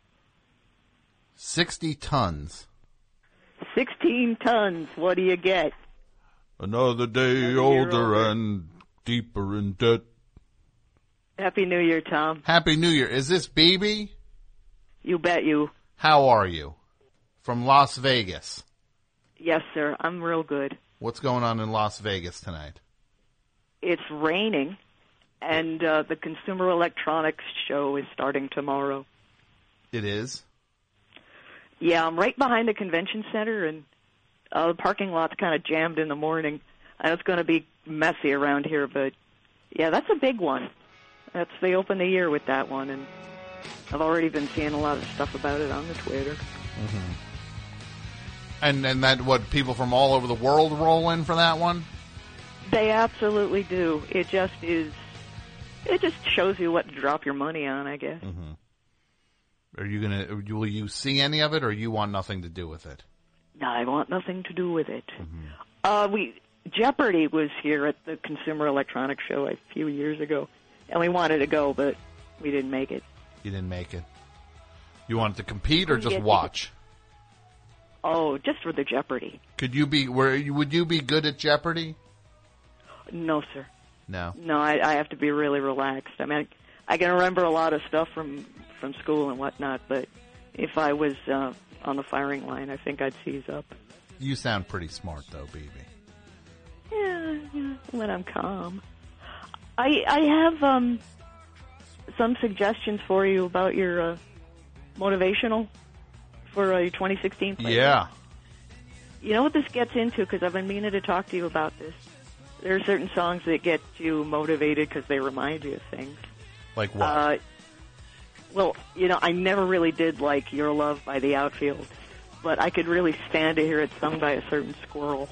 Sixty tons. Sixteen tons. What do you get? Another day Another older older. and deeper in debt. Happy New Year, Tom. Happy New Year. Is this B B? You bet you. How are you? From Las Vegas. Yes, sir. I'm real good. What's going on in Las Vegas tonight? It's raining, and uh, the Consumer Electronics Show is starting tomorrow. It is? Yeah, I'm right behind the convention center, and uh, the parking lot's kind of jammed in the morning. I know it's going to be messy around here, but yeah, that's a big one. That's they open the year with that one, and I've already been seeing a lot of stuff about it on the Twitter. Mm-hmm. And and that what people from all over the world roll in for that one? They absolutely do. It just is. It just shows you what to drop your money on, I guess. Mm-hmm. Are you gonna? Will you see any of it, or you want nothing to do with it? No, I want nothing to do with it. Mm-hmm. Uh, we Jeopardy was here at the Consumer Electronics Show a few years ago, and we wanted to go, but we didn't make it. You didn't make it. You wanted to compete or just Yeah, watch? Oh, just for the Jeopardy. Could you be? Where would you be good at Jeopardy? No, sir. No. No, I, I have to be really relaxed. I mean, I can remember a lot of stuff from from school and whatnot, but if I was uh, on the firing line, I think I'd seize up. You sound pretty smart, though, B B. Yeah, yeah, when I'm calm. I I have um some suggestions for you about your uh, motivational for uh, your twenty sixteen playlist. Yeah. You know what this gets into, because I've been meaning to talk to you about this. There are certain songs that get you motivated because they remind you of things. Like what? Uh, Well, you know, I never really did like Your Love by the Outfield, but I could really stand to hear it sung by a certain squirrel.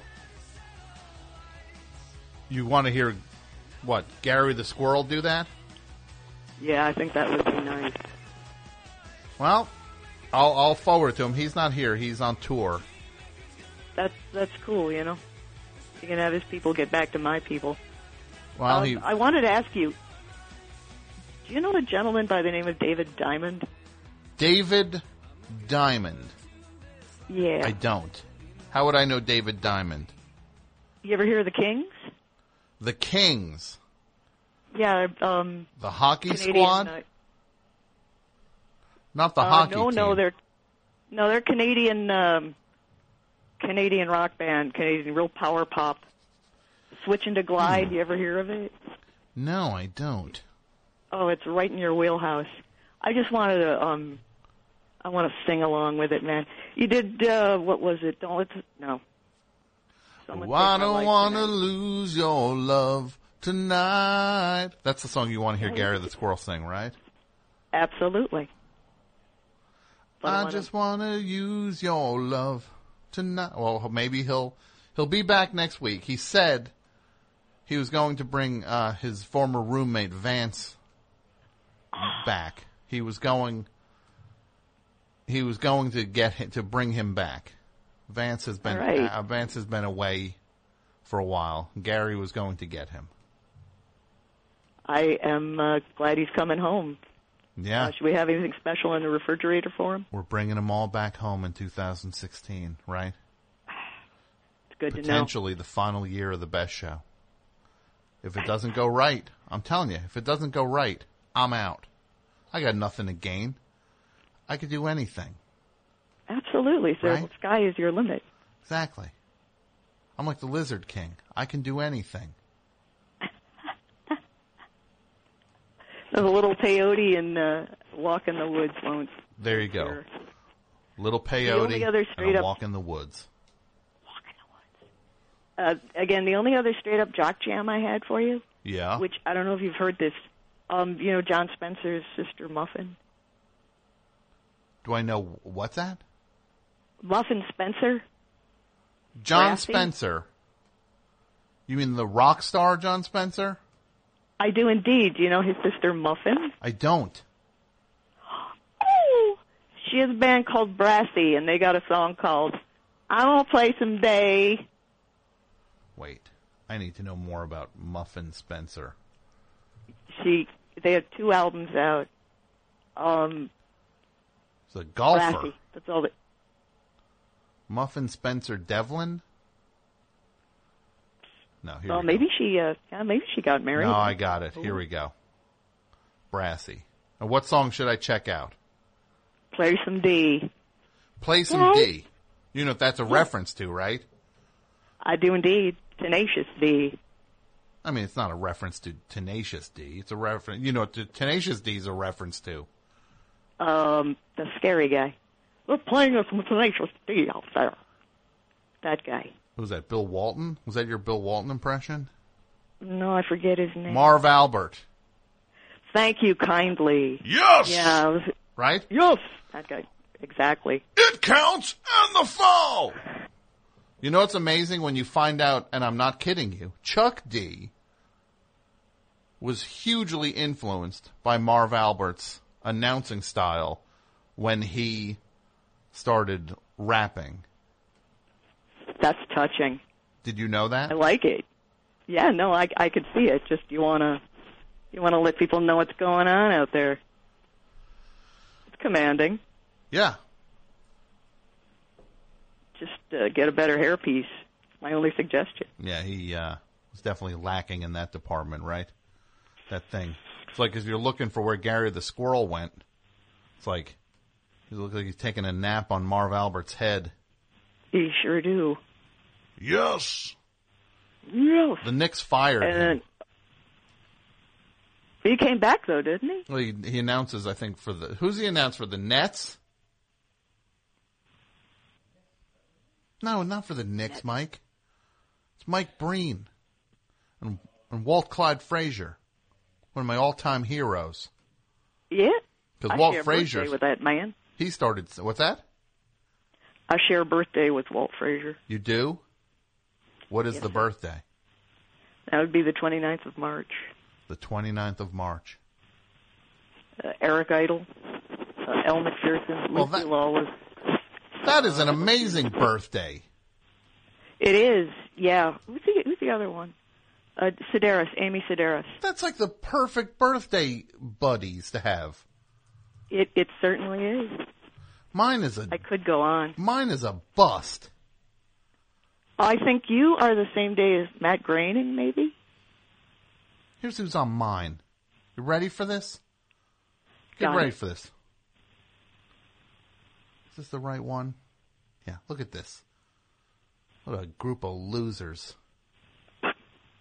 You want to hear, what, Gary the Squirrel do that? Yeah, I think that would be nice. Well, I'll, I'll forward it to him. He's not here. He's on tour. That's that's cool, you know. He can have his people get back to my people. Well, um, he... I wanted to ask you, do you know a gentleman by the name of David Diamond? David Diamond? Yeah. I don't. How would I know David Diamond? You ever hear of the Kings? The Kings? Yeah, um... The hockey Canadian, squad? Uh, Not the uh, hockey no, team. No, they're no, they're Canadian. Um, Canadian rock band, Canadian real power pop. Switching to Glide. Hmm. You ever hear of it? No, I don't. Oh, it's right in your wheelhouse. I just wanted to. Um, I want to sing along with it, man. You did. Uh, what was it? Don't let's no. Someone Oh, I Take My don't Life want to Tonight. lose your love tonight. That's the song you want to hear Gary the Squirrel sing, right? Absolutely. But I I wanna- just want to use your love tonight. Well, maybe he'll he'll be back next week. He said he was going to bring uh, his former roommate Vance back. He was going he was going to get him, to bring him back. Vance has been All right. uh, Vance has been away for a while. Gary was going to get him. I am uh, glad he's coming home. Yeah. Uh, should we have anything special in the refrigerator for him? We're bringing them all back home in two thousand sixteen, right? It's good to know. Potentially the final year of the best show. If it doesn't go right, I'm telling you, if it doesn't go right, I'm out. I got nothing to gain. I could do anything. Absolutely, sir. Right? The sky is your limit. Exactly. I'm like the Lizard King. I can do anything. There's a little peyote and uh, walk in the woods won't. There you go. Sure. Little The only peyote other and straight a up- walk in the woods. Uh, again, the only other straight up jock jam I had for you, Yeah. which I don't know if you've heard this. Um, you know John Spencer's sister Muffin. Do I know what's that? Muffin Spencer. John Brassy? Spencer. You mean the rock star John Spencer? I do indeed. Do you know his sister Muffin? I don't. Oh, she has a band called Brassy, and they got a song called "I'm Gonna Play Someday." Wait. I need to know more about Muffin Spencer. She, they have two albums out. Um, He's a golfer. Brassy. That's all. That, Muffin Spencer Devlin? No, here well, we maybe she. Uh, yeah, maybe she got go. married. No, I got it. Here we go. Brassy. Now, what song should I check out? Play some D. Play some What? D. You know what that's a reference to, right? I do indeed. Tenacious D. I mean, it's not a reference to Tenacious D. It's a reference. You know what Tenacious D is a reference to? Um, the scary guy. We're playing with some Tenacious D out there. That guy. Who was that? Bill Walton? Was that your Bill Walton impression? No, I forget his name. Marv Albert. Thank you kindly. Yes! Yeah. it was- Right? Yes. That guy. Exactly. It counts and the foul! You know what's amazing when you find out, and I'm not kidding you, Chuck D was hugely influenced by Marv Albert's announcing style when he started rapping. That's touching. Did you know that? I like it. Yeah, no, I I could see it. Just you wanna you wanna let people know what's going on out there. It's commanding. Yeah. Just uh, get a better hairpiece. My only suggestion. Yeah, he uh, was definitely lacking in that department, right? That thing. It's like as you're looking for where Gary the Squirrel went, it's like he looks like he's taking a nap on Marv Albert's head. You sure do. Yes. Yes. The Knicks fired him. And he came back though, didn't he? Well, he, he announces, I think, for the who's he announced for the Nets? No, not for the Knicks, Mike. It's Mike Breen and, and Walt Clyde Frazier, one of my all-time heroes. Yeah. Because I Walt share Frazier, birthday with that man. he started. What's that? I share a birthday with Walt Frazier. You do? What is Yes, the sir. birthday? That would be the twenty-ninth of March. The twenty-ninth of March. Uh, Eric Idle, uh, Elle McPherson, Well, Lucy that- Lawless. That is an amazing birthday. It is, yeah. Who's the, who's the other one? Uh, Sedaris, Amy Sedaris. That's like the perfect birthday buddies to have. It it certainly is. Mine is a. I could go on. Mine is a bust. I think you are the same day as Matt Groening, maybe? Here's who's on mine. You ready for this? Get Got ready it. for this. Is this the right one? Yeah, look at this. What a group of losers. I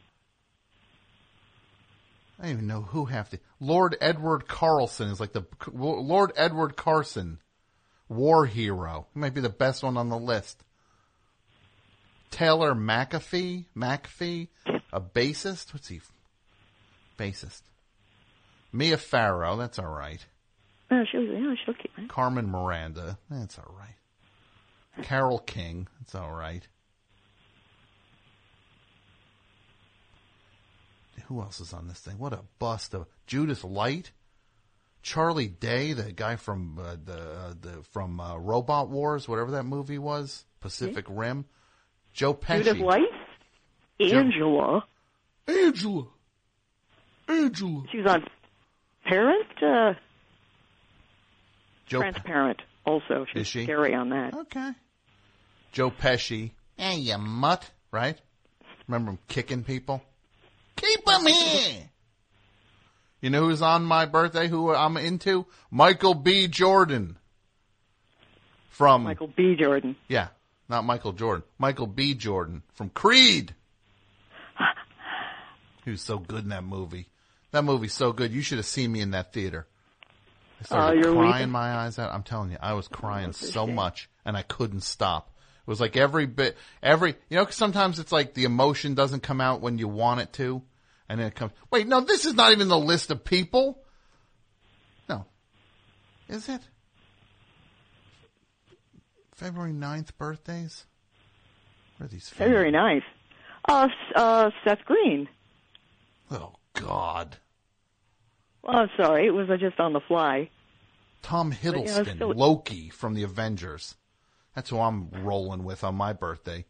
don't even know who half the... Lord Edward Carlson is like the... Lord Edward Carson, war hero. He might be the best one on the list. Taylor McAfee? McAfee? A bassist? What's he? Bassist. Mia Farrow, that's all right. Oh, she was, yeah, she'll keep it. Carmen Miranda, that's all right. Carole King, that's all right. Who else is on this thing? What a bust of Judith Light, Charlie Day, the guy from uh, the uh, the from uh, Robot Wars, whatever that movie was, Pacific Hmm? Rim. Joe Pesci. Judith Light? Angela. Angela. Angela. She was on Parent? Uh, Joe Transparent, also. She Is was she? scary on that. Okay. Joe Pesci. Hey, you mutt, right? Remember him kicking people? Keep him here! You know who's on my birthday, who I'm into? Michael B. Jordan. From... Michael B. Jordan. Yeah, not Michael Jordan. Michael B. Jordan from Creed. He was so good in that movie. That movie's so good. You should have seen me in that theater. I started Oh, you're crying weeping? my eyes out. I'm telling you, I was crying that's a so shame. much, and I couldn't stop. It was like every bit, every, you know, 'cause sometimes it's like the emotion doesn't come out when you want it to, and then it comes, wait, no, this is not even the list of people. No. Is it? February ninth birthdays? Where are these from? Very nice. Uh, S- uh, Seth Green. Oh, God. Well, I'm sorry. It was uh, just on the fly. Tom But, you know, Hiddleston, still- Loki from the Avengers. That's who I'm rolling with on my birthday.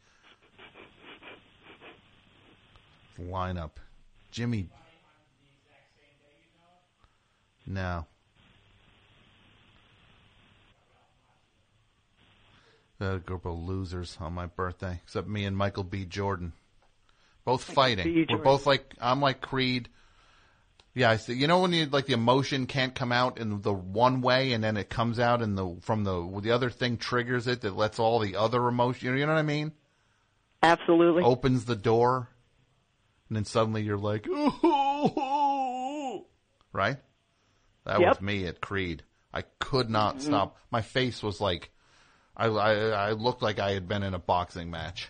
Lineup. Jimmy. No. A group of losers on my birthday, except me and Michael B. Jordan. Both fighting. B. We're Jordan. both like, I'm like Creed. Yeah, I see. You know when you like the emotion can't come out in the one way, and then it comes out in the from the the other thing triggers it that lets all the other emotion. You know what I mean? Absolutely. Opens the door, and then suddenly you're like, right? That Yep. was me at Creed. I could not Mhm. stop. My face was like, I, I I looked like I had been in a boxing match.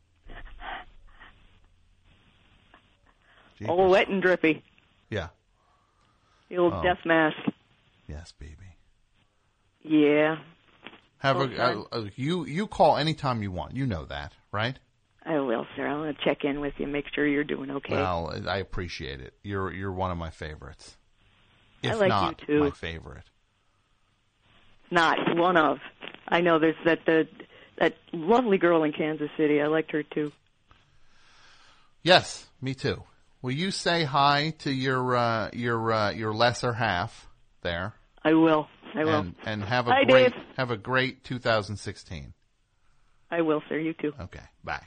All wet and drippy. Yeah. The old Oh. death mask. Yes, baby. Yeah. Have Okay. a, uh, uh, you you call anytime you want. You know that, right? I will, sir. I want to check in with you, make sure you're doing okay. Well, I appreciate it. You're you're one of my favorites. If I like you not too. my favorite. Not one of. I know there's that the that lovely girl in Kansas City. I liked her too. Yes, me too. Will you say hi to your uh, your uh, your lesser half there? I will. I will. And, and have a Hi, great Dave. have a great two thousand sixteen. I will, sir. You too. Okay. Bye.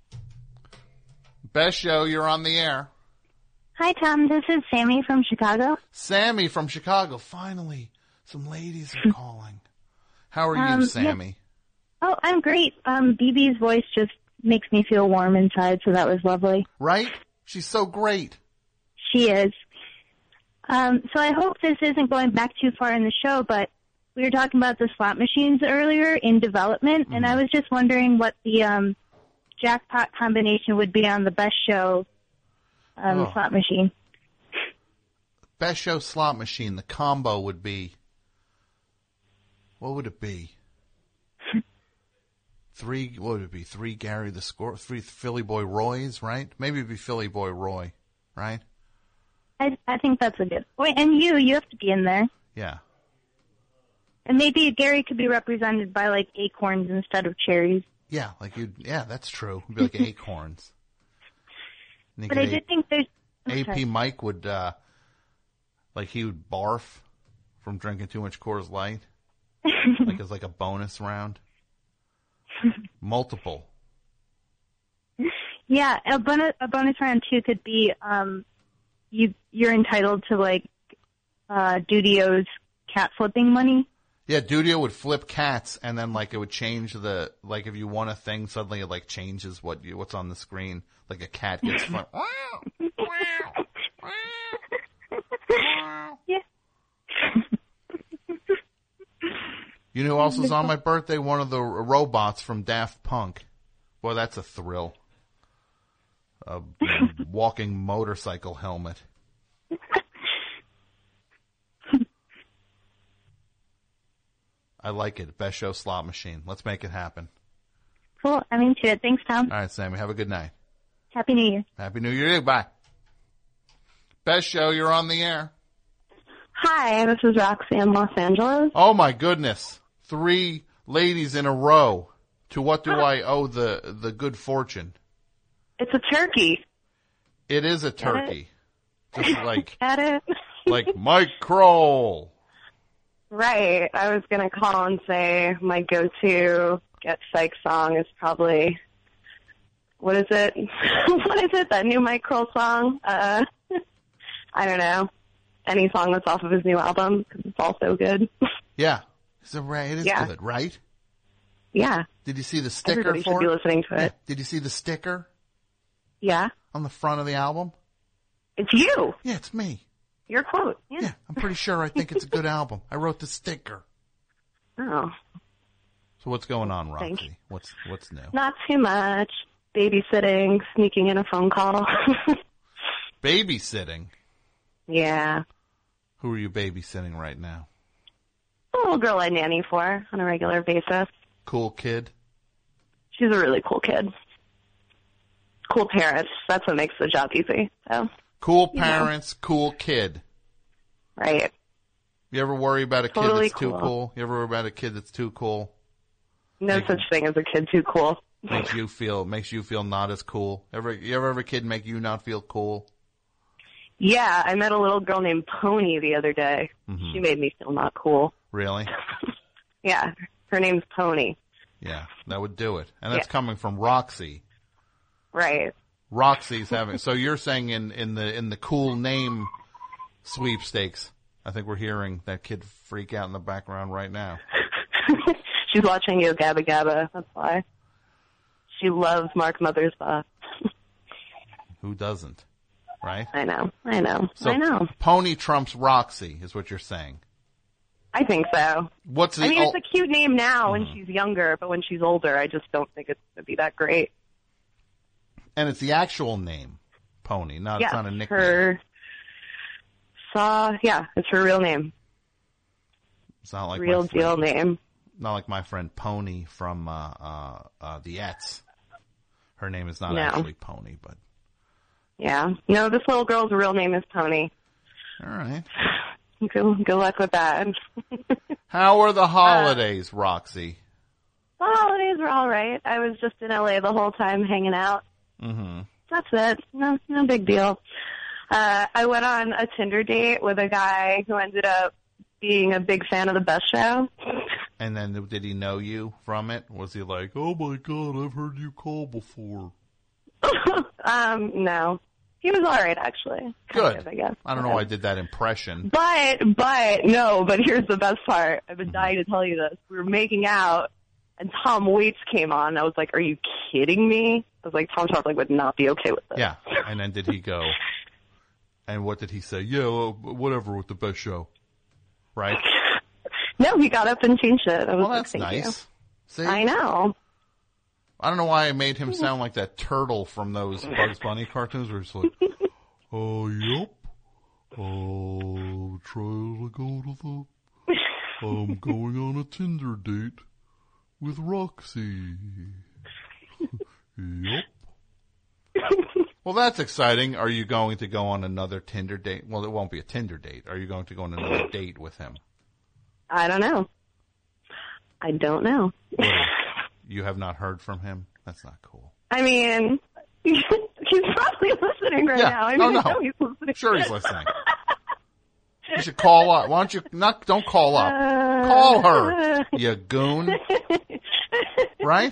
Best show. You're on the air. Hi, Tom. This is Sammy from Chicago. Sammy from Chicago. Finally, some ladies are calling. How are you, Um, Sammy? Oh, I'm great. Um, B B's voice just makes me feel warm inside, so that was lovely. Right? She's so great. She is. Um, so I hope this isn't going back too far in the show, but we were talking about the slot machines earlier in development, and I was just wondering what the um, jackpot combination would be on the best show um, Oh. slot machine. Best show slot machine. The combo would be What would it be? Three, what would it be? Three Gary the Score, three Philly Boy Roys, right? Maybe it'd be Philly Boy Roy, right? I I think that's a good. Wait, and you, you have to be in there. Yeah. And maybe Gary could be represented by like acorns instead of cherries. Yeah, like you. Yeah, that's true. It'd be like acorns. And But I did think there's. A P okay. Mike would, uh, like he would barf from drinking too much Coors Light. Like it's like a bonus round. Multiple. Yeah, a bonus a bonus round too could be um, you you're entitled to like uh, Dudio's cat flipping money. Yeah, Dudio would flip cats, and then like it would change the like if you won a thing, suddenly it like changes what you what's on the screen. Like a cat gets flipped. Yeah. You know who else is on my birthday? One of the robots from Daft Punk. Boy, that's a thrill. A walking motorcycle helmet. I like it. Best show slot machine. Let's make it happen. Cool. I'm into it. Thanks, Tom. All right, Sammy. Have a good night. Happy New Year. Happy New Year. Bye. Best show. You're on the air. Hi, this is Roxy in Los Angeles. Oh, my goodness. Three ladies in a row. To what do I owe the, the good fortune? It's a turkey. It is a turkey. Just like, Get it? like Mike Kroll. Right. I was going to call and say my go-to Get Psych song is probably, what is it? What is it? That new Mike Kroll song? Uh, I don't know. Any song that's off of his new album, because it's all so good. Yeah. It's a, it is Yeah. good, right? Yeah. Did you see the sticker Everybody for should be it? listening to it. Yeah. Did you see the sticker Yeah. on the front of the album? It's you. Yeah, it's me. Your quote. Yeah. Yeah, I'm pretty sure I think it's a good album. I wrote the sticker. Oh. So what's going on, Thank Roxy? What's what's new? Not too much. Babysitting, sneaking in a phone call. Babysitting? Yeah. Who are you babysitting right now? A little girl I nanny for on a regular basis. Cool kid? She's a really cool kid. Cool parents. That's what makes the job easy. So. Cool You know. parents, cool kid. Right. You ever worry about a Totally kid that's too cool. cool? You ever worry about a kid that's too cool? No Make- such thing as a kid too cool. Makes you feel makes you feel not as cool. Ever you ever have a kid make you not feel cool? Yeah, I met a little girl named Pony the other day. Mhm. She made me feel not cool. Really? Yeah, her name's Pony. Yeah, that would do it. And that's Yeah. coming from Roxy. Right. Roxy's having. So you're saying in, in the in the cool name sweepstakes, I think we're hearing that kid freak out in the background right now. She's watching Yo Gabba Gabba. That's why. She loves Mark Mothersbaugh. Who doesn't? Right? I know. I know. So I know. Pony trumps Roxy is what you're saying. I think so. What's the I mean, ul- it's a cute name now when she's younger, but when she's older, I just don't think it's going to be that great. and it's the actual name, Pony, not yeah, it's not a nickname. her saw. Yeah, it's her real name. It's not like real my deal friend, name. Not like my friend Pony from uh, uh, uh, the Ets. Her name is not No. actually Pony, but Yeah. No, this little girl's real name is Pony. all right. Good, good luck with that. How are the holidays, Roxy? The holidays were all right. I was just in L A the whole time hanging out. Mm-hmm. That's it. No, no big deal. Uh, I went on a Tinder date with a guy who ended up being a big fan of the Best Show. And then did he know you from it? Was he like, oh my God, I've heard you call before? um, no. He was all right, actually. Kind Good. of, I guess. I don't know why I did that impression. But, but, no, but here's the best part. I've been dying to tell you this. We were making out, and Tom Waits came on. I was like, are you kidding me? I was like, Tom Sharp like, would not be okay with this. Yeah. And then did he go, and what did he say? Yeah, well, whatever with the Best Show. Right? No, he got up and changed it. I was Well, like, that's thank nice. you. See? I know. I don't know why I made him sound like that turtle from those Bugs Bunny cartoons where it's like, oh, yep, oh, try to go to the I'm going on a Tinder date with Roxy. Yup. Well, that's exciting. Are you going to go on another Tinder date? Well, it won't be a Tinder date. Are you going to go on another date with him? I don't know. I don't know. You have not heard from him? That's not cool. I mean, he's probably listening right Yeah. now. I Oh, mean, no. I know he's listening. Sure he's listening. You should call up. Why don't you not? Don't call up. Uh, Call her, you goon. Right?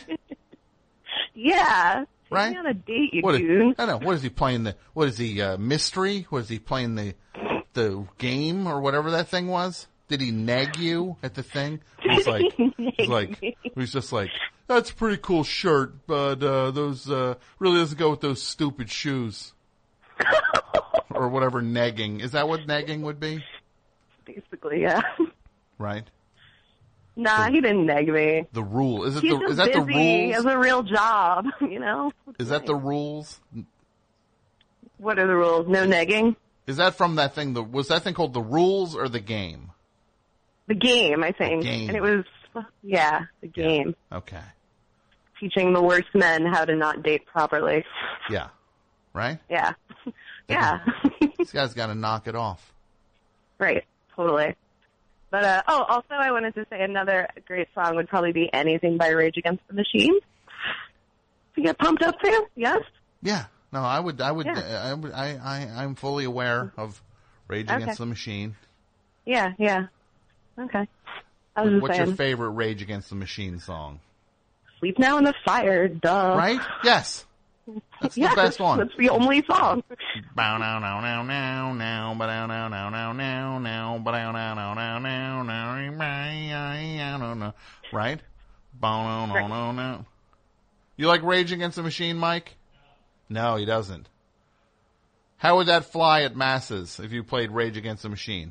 Yeah. Right? Take me on a date, you What is, goon. I don't know. What is he playing? The what is he? Uh, mystery? What is he playing? The the game or whatever that thing was? Did he nag you at the thing? He's like, he's like, he's just like, that's a pretty cool shirt, but uh, those uh, really doesn't go with those stupid shoes. Or whatever negging. Is that what negging would be? Basically, yeah. Right? Nah, The- he didn't neg me. The rule. Is it He's the just is that busy. the He rules? has a real job, you know? Is that the rules? What are the rules? No negging? Is that from that thing? The was that thing called the rules or the game? The game, I think. game. And it was, yeah, the game. Okay. Teaching the worst men how to not date properly. Yeah. Right? Yeah. Yeah. This guy's got to knock it off. Right. Totally. But, uh, oh, also I wanted to say another great song would probably be Anything by Rage Against the Machine. To get pumped up to? Yes? Yeah. No, I would. I would. Yeah. I would. I, I. I'm fully aware of Rage Okay. Against the Machine. Yeah, yeah. Okay. I was just What's saying. your favorite Rage Against the Machine song? Sleep Now in the Fire, duh. Right? Yes. That's Yes, the best one. That's the only song. Bow now now now now now ba now now now now now now ba now now now now now now now now. Right? Bow no no no no. You like Rage Against the Machine, Mike? No, he doesn't. How would that fly at masses if you played Rage Against the Machine?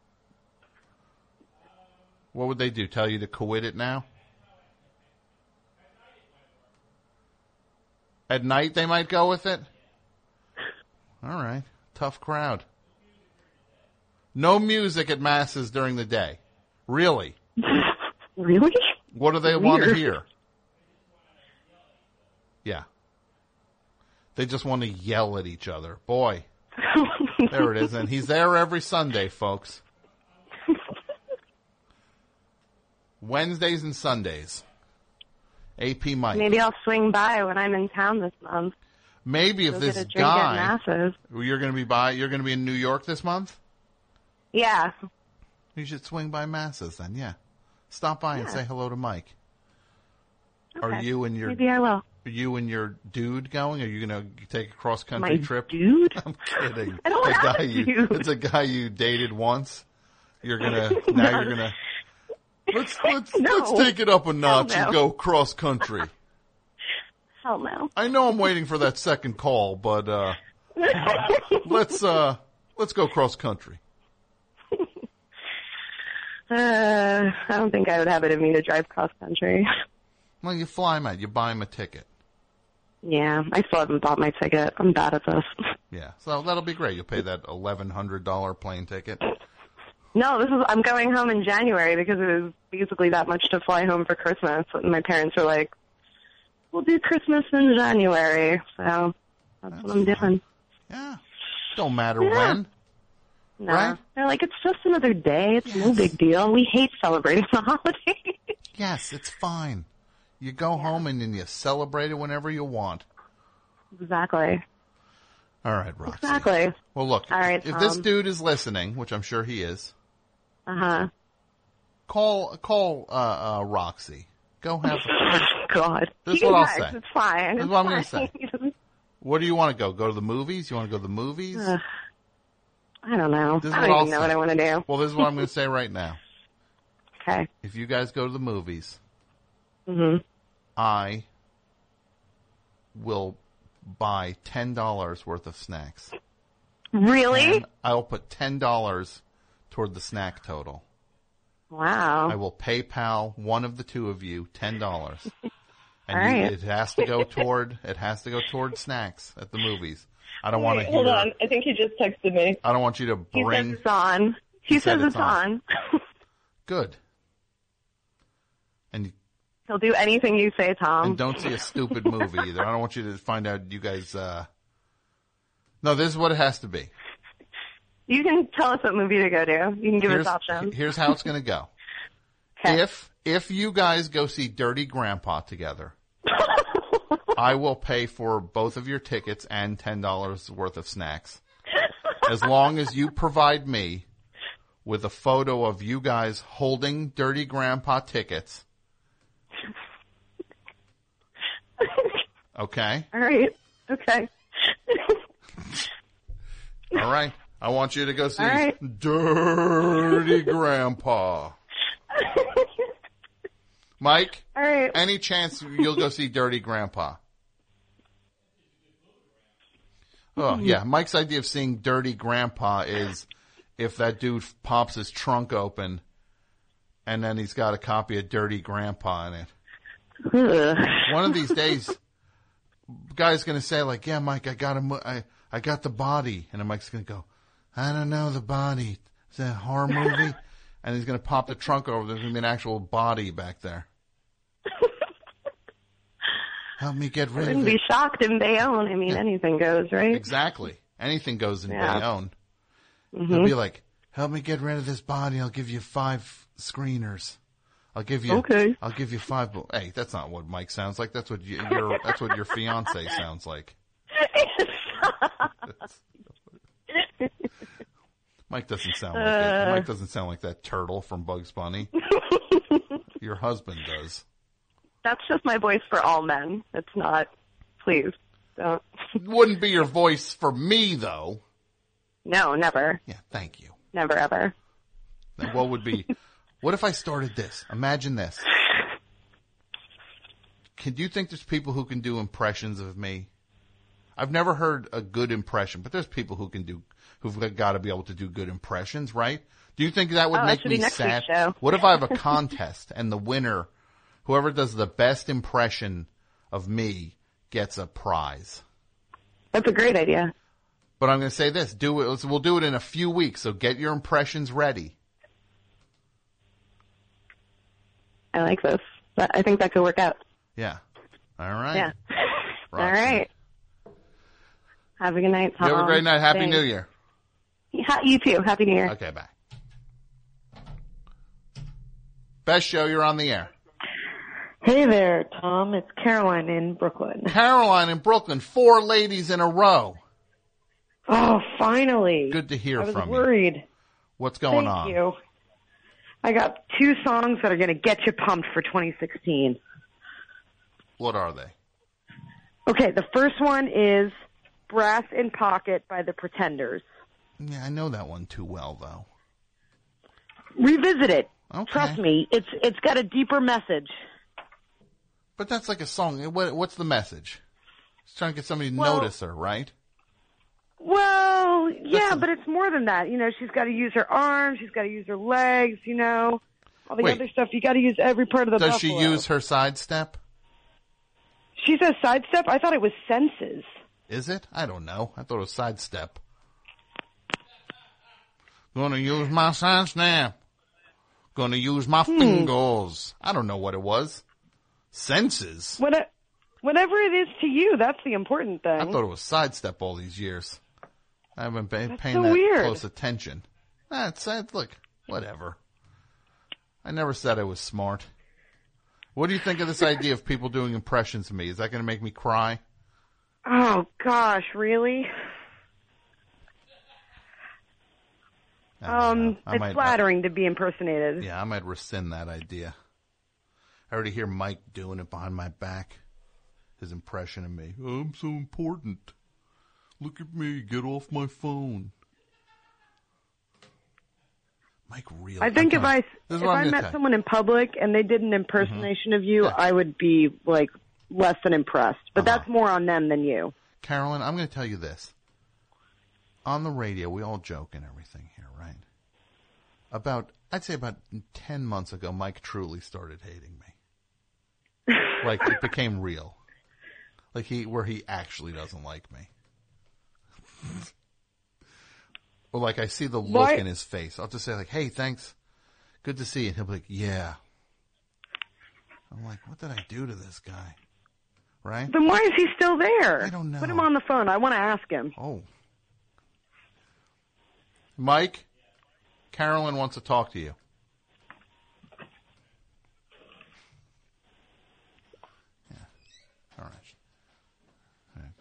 What would they do? Tell you to quit it now? At night they might go with it? All right. Tough crowd. No music at masses during the day. Really? Really? What do they Weird. want to hear? Yeah. They just want to yell at each other. Boy. There it is. And he's there every Sunday, folks. Wednesdays and Sundays. A P Mike. Maybe I'll swing by when I'm in town this month. Maybe if Go this get a drink guy, at Masses. you're going to be by, you're going to be in New York this month. Yeah. You should swing by Masses then. Yeah, stop by and Yeah. say hello to Mike. Okay. Are you and your Maybe I will. Are you and your dude going? Are you going to take a cross country My trip? dude? I'm kidding. I don't the have guy a you, dude. It's a guy you dated once. You're gonna now. No. You're gonna let's let's No. let's take it up a notch Hell and no. go cross country. Hell no. I know I'm waiting for that second call, but uh, let's uh, let's go cross country. Uh, I don't think I would have it in me to drive cross country. Well, you fly him out. You buy him a ticket. Yeah, I still haven't bought my ticket. I'm bad at this. Yeah, so that'll be great. You'll pay that eleven hundred dollar plane ticket. No, this is. I'm going home in January because it was basically that much to fly home for Christmas. And my parents are like, "We'll do Christmas in January." So that's, That's what I'm doing. Yeah, don't matter Yeah. when. No, Right? they're like, "It's just another day. It's no big deal. We hate celebrating the holidays." Yes, it's fine. You go home and then you celebrate it whenever you want. Exactly. All right, Roxy. Exactly. Well, look, All right, if this Tom. dude is listening, which I'm sure he is, Uh huh. call call uh, uh, Roxy. Go have. God. This is He what I'll can say. text, It's fine. This is It's what I'm gonna fine. say. Where do you want to go? Go to the movies? You want to go to the movies? Ugh. I don't know. This is I what don't I'll even know say. what I want to do. Well, this is what I'm going to say right now. Okay. If you guys go to the movies, Mhm. I will buy ten dollars worth of snacks. Really? And I'll put ten dollars toward the snack total. Wow. I will PayPal one of the two of you ten dollars. And All you, right. it has to go toward it has to go toward snacks at the movies. I don't want to Wait, hear. Hold on. I think he just texted me. I don't want you to He bring. says it's on. He, He said says it's it's on. Good. And He'll do anything you say, Tom. and don't see a stupid movie either. I don't want you to find out you guys. Uh... No, this is what it has to be. You can tell us what movie to go to. You can give Here's, us options. here's how it's going to go. If if you guys go see Dirty Grandpa together, I will pay for both of your tickets and ten dollars worth of snacks, as long as you provide me with a photo of you guys holding Dirty Grandpa tickets. Okay? All right. Okay. All right. I want you to go see All right. Dirty Grandpa. Mike, All right. any chance you'll go see Dirty Grandpa? Oh, yeah. Mike's idea of seeing Dirty Grandpa is if that dude pops his trunk open and then he's got a copy of Dirty Grandpa in it. Ugh. One of these days, guy's going to say, like, yeah, Mike, I got a, I, I got the body. And then Mike's going to go, I don't know the body. Is that a horror movie? And he's going to pop the trunk over. There's going to be an actual body back there. Help me get I rid of wouldn't it. be shocked in Bayonne. I mean, anything goes, right? Exactly. Anything goes in Yeah. Bayonne. Mhm. He'll be like, help me get rid of this body. I'll give you five screeners. I'll give you. Okay. I'll give you five. bu- Hey, that's not what Mike sounds like. That's what you, your. That's what your fiance sounds like. Mike doesn't sound like that. Uh. Mike doesn't sound like that turtle from Bugs Bunny. Your husband does. That's just my voice for all men. It's not. Please don't. Wouldn't be your voice for me, though. No, never. Yeah, thank you. Never ever. Now, what would be? What if I started this? Imagine this. Can do you think there's people who can do impressions of me? I've never heard a good impression, but there's people who can do, who've got to be able to do good impressions, right? Do you think that would Oh, that make should me be next sad? week's show. What if I have a contest and the winner, whoever does the best impression of me, gets a prize? That's a great idea. But I'm going to say this: do it. We'll do it in a few weeks. So get your impressions ready. I like this. But I think that could work out. Yeah. All right. Yeah. Roxy. All right. Have a good night, Tom. You have a great night. Happy Thanks. New Year. Yeah, you too. Happy New Year. Okay, bye. Best show, you're on the air. Hey there, Tom. It's Caroline in Brooklyn. Caroline in Brooklyn, four ladies in a row. Oh, finally. Good to hear I was from you. worried. What's going Thank on? you. I got two songs that are going to get you pumped for twenty sixteen. What are they? Okay, the first one is Brass in Pocket by the Pretenders. Yeah, I know that one too well, though. Revisit it. Okay. Trust me, it's it's got a deeper message. But that's like a song. What, what's the message? It's trying to get somebody to Well- notice her, right? Well, yeah, but it's more than that. You know, she's got to use her arms, she's got to use her legs, you know, all the Wait. other stuff. You got to use every part of the Does she buffalo. use her sidestep? She says sidestep? I thought it was senses. Is it? I don't know. I thought it was sidestep. Gonna use my sidestep. Gonna use my Hmm. fingers. I don't know what it was. Senses. What it, whatever it is to you, that's the important thing. I thought it was sidestep all these years. I haven't been That's paying so that weird. close attention. That's it. Look, whatever. I never said I was smart. What do you think of this idea of people doing impressions of me? Is that going to make me cry? Oh, gosh, really? Um, I it's might- flattering to be impersonated. Yeah, I might rescind that idea. I already hear Mike doing it behind my back. His impression of me. Oh, I'm so important. Look at me. Get off my phone. Mike really. I think I'm if I telling- this is if what I'm I gonna met tell you. someone in public and they did an impersonation of you, I would be like less than impressed. But Uh-huh. that's more on them than you. Carolyn, I'm going to tell you this. On the radio, we all joke and everything here, right? About, I'd say about ten months ago, Mike truly started hating me. Like, it became real. Like, he, where he actually doesn't like me. Or like, I see the look Why- in his face. I'll just say, like, hey, thanks. good to see you. And he'll be like, yeah. I'm like, what did I do to this guy? Right? Then why is he still there? I don't know. Put him on the phone. I want to ask him. Oh. Mike, Carolyn wants to talk to you. Yeah. All right. All right.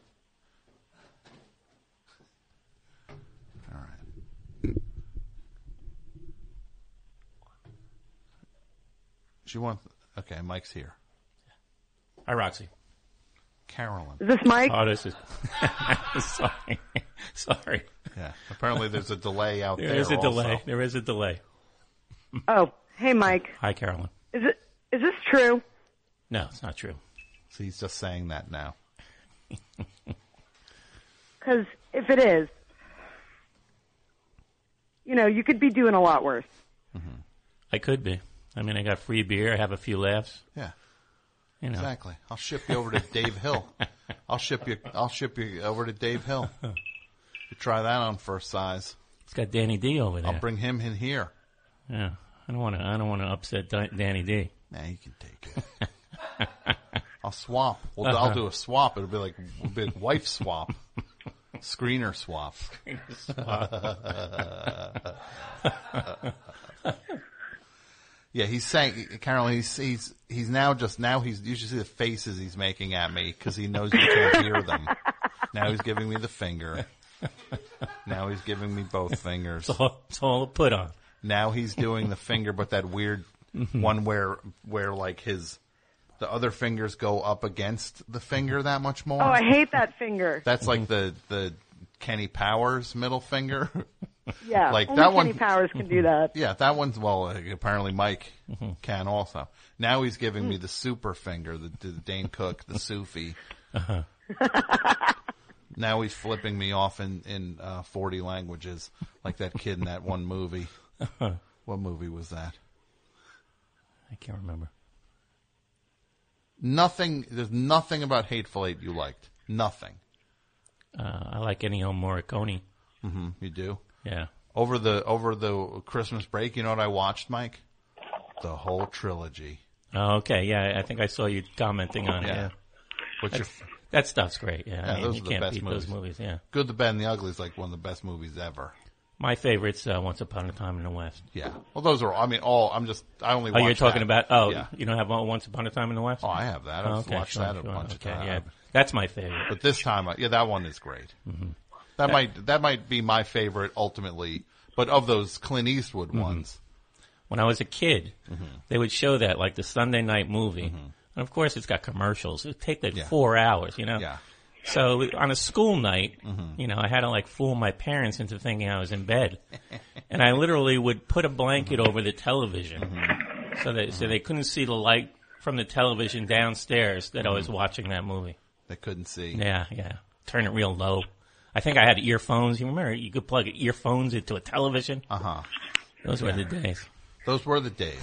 All right. She wants... Okay, Mike's here. Hi, Roxy. Carolyn. Is this Mike? Oh, this is... Sorry. Sorry. Yeah. Apparently there's a delay out there. There is a also. delay. There is a delay. Oh, hey, Mike. Hi, Carolyn. Is it? Is this true? No, it's not true. So he's just saying that now. Because if it is, you know, you could be doing a lot worse. Mm-hmm. I could be. I mean, I got free beer. I have a few laughs. Yeah. You know. Exactly. I'll ship you over to Dave Hill. I'll ship you. I'll ship you over to Dave Hill. You try that on first size. It's got Danny D over there. I'll bring him in here. Yeah. I don't want to. I don't want to upset Di- Danny D. Nah, you can take it. I'll swap. Well, uh-huh. I'll do a swap. It'll be like a big wife swap, screener swap. Screener swap. Yeah, he's saying, Carolyn, he's, he's, he's now just, now he's, you should see the faces he's making at me because he knows you can't hear them. Now he's giving me the finger. Now he's giving me both fingers. It's all, it's all put on. Now he's doing the finger, but that weird mm-hmm. one where, where like his, the other fingers go up against the finger that much more. Oh, I hate that finger. That's like the, the Kenny Powers middle finger. Yeah, like only that Kenny one, Powers can do that. Yeah, that one's, well, apparently Mike mm-hmm. can also. Now he's giving mm. me the super finger, the, the Dane Cook, the Sufi. Uh-huh. Now he's flipping me off in, in uh, forty languages, like that kid in that one movie. Uh-huh. What movie was that? I can't remember. Nothing, there's nothing about Hateful Eight you liked. Nothing. Uh, I like Ennio Morricone. Mm-hmm. You do? Yeah. Over the over the Christmas break, you know what I watched, Mike? The whole trilogy. Oh, okay. Yeah, I think I saw you commenting on it. Yeah. Yeah. What's your, that stuff's great. Yeah, yeah I mean, those you are the can't best beat movies. those movies. Yeah. Good, the Bad, and the Ugly is like one of the best movies ever. My favorite's uh, Once Upon a Time in the West. Yeah. Well, those are. I mean, all. I'm just. I only. Oh, watch you're talking that. about. Oh, yeah. You don't have Once Upon a Time in the West? Oh, I have that. I've oh, okay, watched sure, that a sure, bunch okay, of times. Yeah, that's my favorite. But this time, yeah, that one is great. Mm-hmm. That, that might that might be my favorite ultimately. But of those Clint Eastwood mm-hmm. ones, when I was a kid, mm-hmm. they would show that like the Sunday night movie, mm-hmm. and of course it's got commercials. It would take like yeah. four hours, you know. Yeah. So on a school night, mm-hmm. you know, I had to like fool my parents into thinking I was in bed, and I literally would put a blanket mm-hmm. over the television, mm-hmm. so that so they couldn't see the light from the television downstairs that mm-hmm. I was watching that movie. They couldn't see. Yeah, yeah. Turn it real low. I think I had earphones. You remember you could plug earphones into a television? Uh huh. Those yeah. were the days. Those were the days.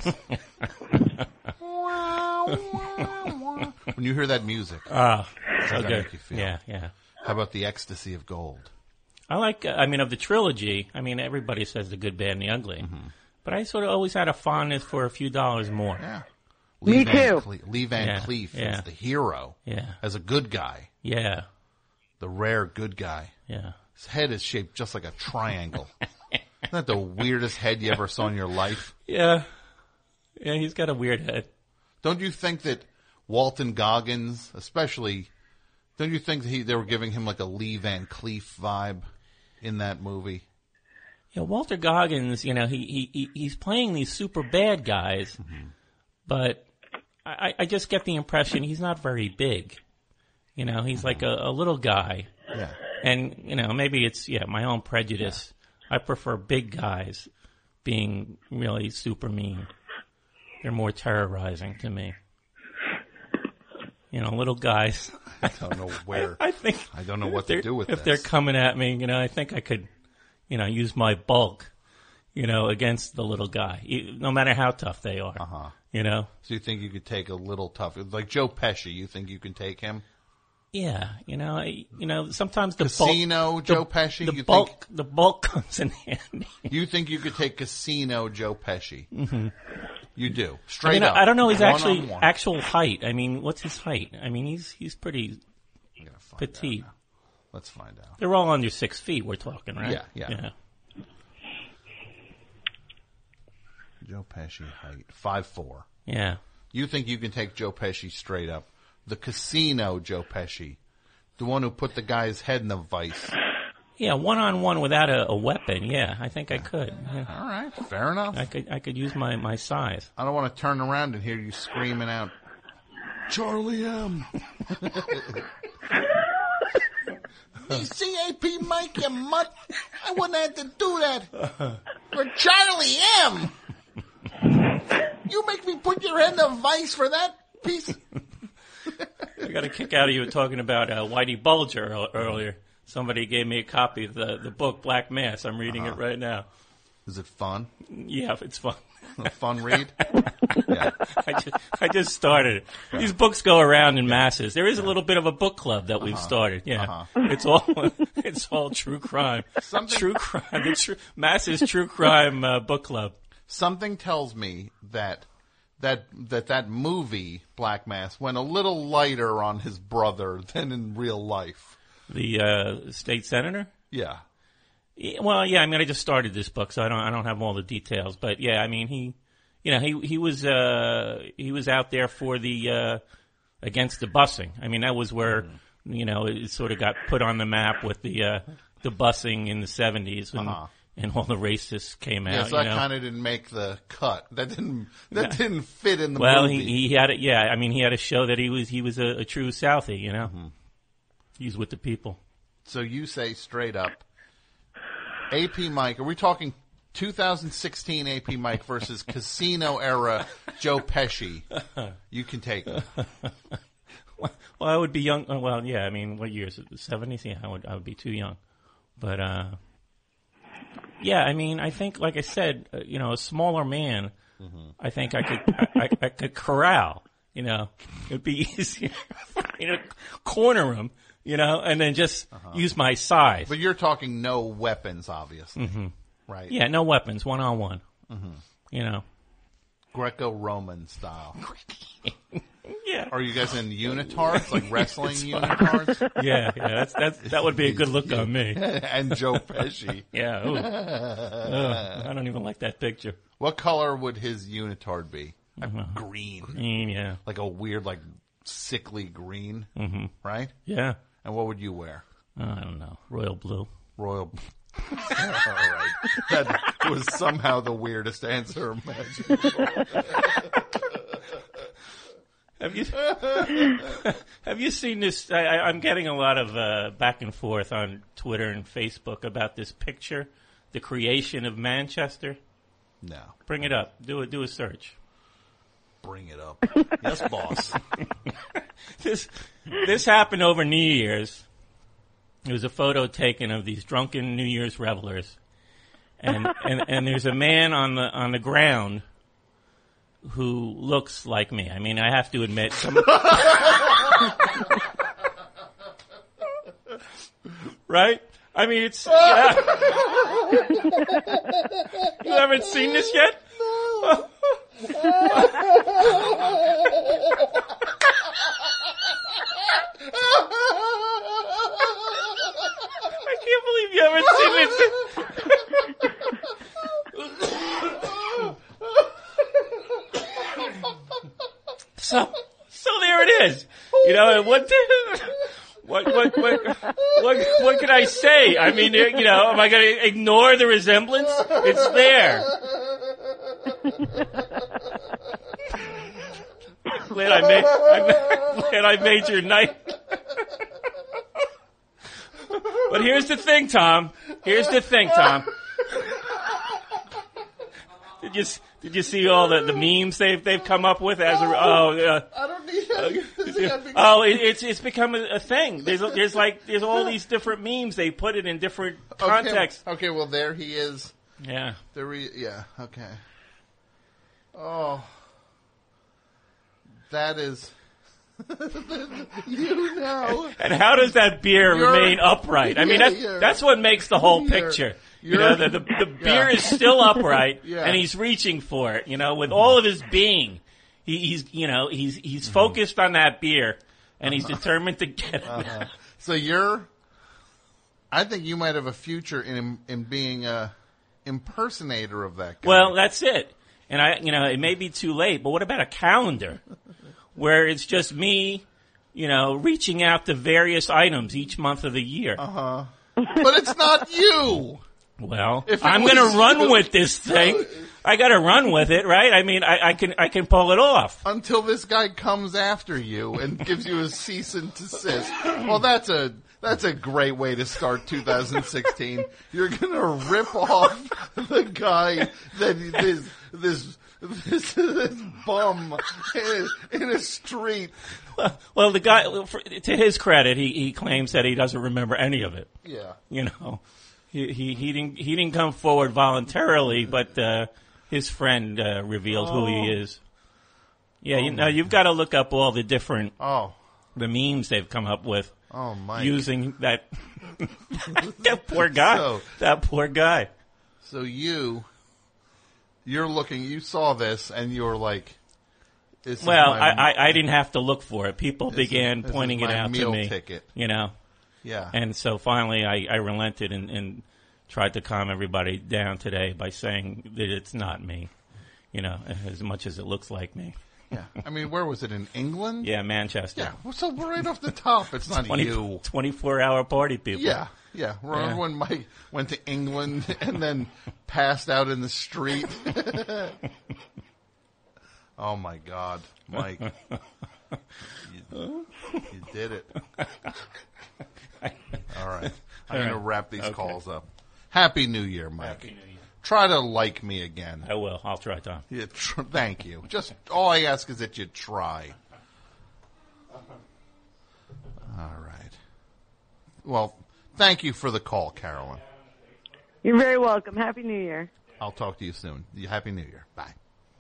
When you hear that music, ah, how so does that good. make you feel? Yeah, yeah. How about the Ecstasy of Gold? I like. Uh, I mean, of the trilogy. I mean, everybody says the Good, Bad, and the Ugly, mm-hmm. but I sort of always had a fondness for a few dollars more. Yeah. Me Lee Van too. Cle- Lee Van Yeah, Cleef yeah. as the hero. Yeah. As a good guy. Yeah. The rare good guy. Yeah. His head is shaped just like a triangle. Isn't that the weirdest head you ever saw in your life? Yeah. Yeah, he's got a weird head. Don't you think that Walton Goggins, especially, don't you think that he, they were giving him like a Lee Van Cleef vibe in that movie? Yeah, Walter Goggins, you know, he, he he's playing these super bad guys, mm-hmm. but I, I just get the impression he's not very big. You know, he's mm-hmm. like a, a little guy. Yeah. And, you know, maybe it's, yeah, my own prejudice. Yeah. I prefer big guys being really super mean. They're more terrorizing to me. You know, little guys. I don't know where. I, I think. I don't know what to do with if this. If they're coming at me, you know, I think I could, you know, use my bulk, you know, against the little guy, no matter how tough they are. Uh-huh. You know? So you think you could take a little tough, like Joe Pesci, you think you can take him? Yeah, you know, I, you know, sometimes the Casino bulk, Joe the, Pesci. the you bulk, think, the bulk comes in handy. You think you could take Casino Joe Pesci? Mm-hmm. You do, straight I mean, up. I don't know his one actually on one. actual height. I mean, what's his height? I mean, he's he's pretty petite. Let's find out. They're all under six feet. We're talking, right? Yeah, yeah. yeah. Joe Pesci height five four. Yeah. You think you can take Joe Pesci straight up? The Casino Joe Pesci, the one who put the guy's head in the vice. Yeah, one on one without a, a weapon. Yeah, I think I could. Yeah. All right, fair enough. I could I could use my, my size. I don't want to turn around and hear you screaming out, Charlie M. You see A P Mike, you mutt? I wouldn't have to do that for Charlie M. You make me put your head in a vice for that piece. I got a kick out of you talking about uh, Whitey Bulger ear- earlier. Somebody gave me a copy of the, the book Black Mass. I'm reading Uh-huh. it right now. Is it fun? Yeah, it's fun. A fun read? Yeah. I just, I just started it. Yeah. These books go around in masses. There is a little bit of a book club that we've Uh-huh. started. Yeah, Uh-huh. it's all it's all true crime. Something- True crime. The true, masses true crime uh, book club. Something tells me that that that that movie Black Mass went a little lighter on his brother than in real life. The uh, state senator. Yeah. Yeah, well, yeah. I mean, I just started this book, so I don't I don't have all the details. But yeah, I mean, he, you know, he he was uh, he was out there for the uh, against the busing. I mean, that was where mm-hmm. you know it sort of got put on the map with the uh, the busing in the seventies when. Uh-huh. And all the racists came out. Yeah, so that you know? kind of didn't make the cut. That didn't that Yeah. didn't fit in the well, movie. he he had it. Yeah, I mean, he had to show that he was he was a, a true Southie. You know, Mm-hmm. he's with the people. So you say straight up, A P Mike. Are we talking two thousand sixteen A P Mike versus Casino era Joe Pesci? You can take it. Well, I would be young. uh, Well, yeah. I mean, what years? The seventies? Yeah, I would. I would be too young. But uh, yeah, I mean, I think, like I said, uh, you know, a smaller man. Mm-hmm. I think I could. I, I, I could corral. You know, it'd be easier. You know, corner him. You know, and then just Uh-huh. use my size. But you're talking no weapons, obviously, hmm right? Yeah, no weapons, one on one. Mm-hmm. You know. Greco-Roman style. Yeah. Are you guys in unitards, like wrestling unitards? Yeah, yeah, that's that's that would be a good look on me. And Joe Pesci. Yeah. Ooh. Ugh, I don't even like that picture. What color would his unitard be? Uh-huh. Green. Green, yeah. Like a weird, like sickly green, Mm-hmm. right? Yeah. And what would you wear? I don't know. Royal blue. Royal. All right. That was somehow the weirdest answer imaginable. Have you have you seen this? I, I, I'm getting a lot of uh, back and forth on Twitter and Facebook about this picture, the creation of Manchester. No. Bring it up. Do a do a search. Bring it up. Yes, boss. This this happened over New Year's. It was a photo taken of these drunken New Year's revelers, and and, and there's a man on the on the ground who looks like me. I mean, I have to admit, some, right? I mean, it's yeah. You haven't seen this yet? I can't believe you haven't seen this. So, so there it is. You know, and what, what, what, what, what, what can I say? I mean, you know, am I going to ignore the resemblance? It's there. Glad I made, I'm glad I made your night. But here's the thing, Tom. Here's the thing, Tom. Did you did you see all the, the memes they've they've come up with as a oh uh, I don't need that. oh it, it's it's become a, a thing. There's there's like there's all these different memes. They put it in different contexts. Okay, okay, well there he is. Yeah. There he, yeah. Okay. Oh, that is You know. And how does that beer You're- remain upright? I mean, Yeah, that's, you're- that's what makes the whole you're- picture. You you're- know, the, the, the beer Yeah. is still upright, Yeah. and he's reaching for it, you know, with all of his being. He, he's, you know, he's he's Mm-hmm. focused on that beer, and he's determined to get it. Uh-huh. So you're, I think you might have a future in in being a impersonator of that guy. Well, that's it. And I, you know, it may be too late, but what about a calendar where it's just me, you know, reaching out to various items each month of the year? Uh huh. But it's not you. Well, If it I'm going to was run you- with this thing. I got to run with it, right? I mean, I, I can I can pull it off. Until this guy comes after you and gives you a cease and desist. Well, that's a that's a great way to start two thousand sixteen. You're gonna rip off the guy that this this this, this bum in, in a street. Well, the guy, for, to his credit, he, he claims that he doesn't remember any of it. Yeah. You know, he he, he didn't he didn't come forward voluntarily, but uh, his friend uh, revealed who he Oh. is. Yeah, Oh you know, my you've got to look up all the different Oh. the memes they've come up with. Oh, Mike. Using that that poor guy. So- that poor guy. So you, you're looking. You saw this and you were like, this is Well, my- I, I, I didn't have to look for it. People This is- began this is pointing it my out to meal me. ticket. You know. Yeah. And so finally, I, I relented and, and tried to calm everybody down today by saying that it's not me. You know, as much as it looks like me. Yeah. I mean, where was it, in England? Yeah, Manchester. Yeah. Well, so right off the top, it's not twenty, you. twenty-four hour party people. Yeah, yeah. Remember Yeah. when Mike went to England and then passed out in the street? Oh my God, Mike. You, you did it. All right. I'm All going to right. wrap these Okay. calls up. Happy New Year, Mike. Happy New Year. Try to like me again. I will. I'll try, Tom. Yeah, tr- thank you. Just all I ask is that you try. All right. Well, thank you for the call, Carolyn. You're very welcome. Happy New Year. I'll talk to you soon. Happy New Year. Bye.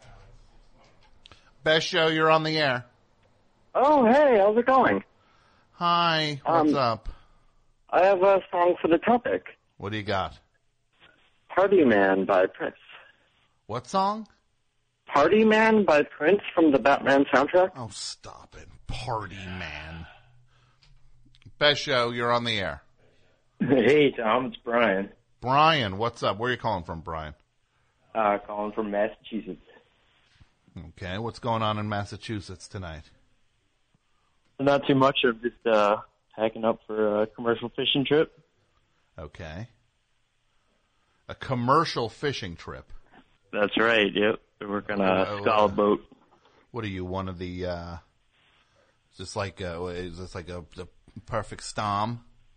Best show, you're on the air. Oh, hey, how's it going? Hi, what's Um, up? I have a song for the topic. What do you got? Party Man by Prince. What song? Party Man by Prince from the Batman soundtrack. Oh, stop it. Party Man. Best show, you're on the air. Hey, Tom, it's Brian. Brian, what's up? Where are you calling from, Brian? Uh, calling from Massachusetts. Okay, what's going on in Massachusetts tonight? Not too much. I'm just uh, packing up for a commercial fishing trip. Okay. A commercial fishing trip. That's right, yep. We're working on Uh, a scallop boat. What are you, one of the, uh, is this like a, is this like a, the perfect storm?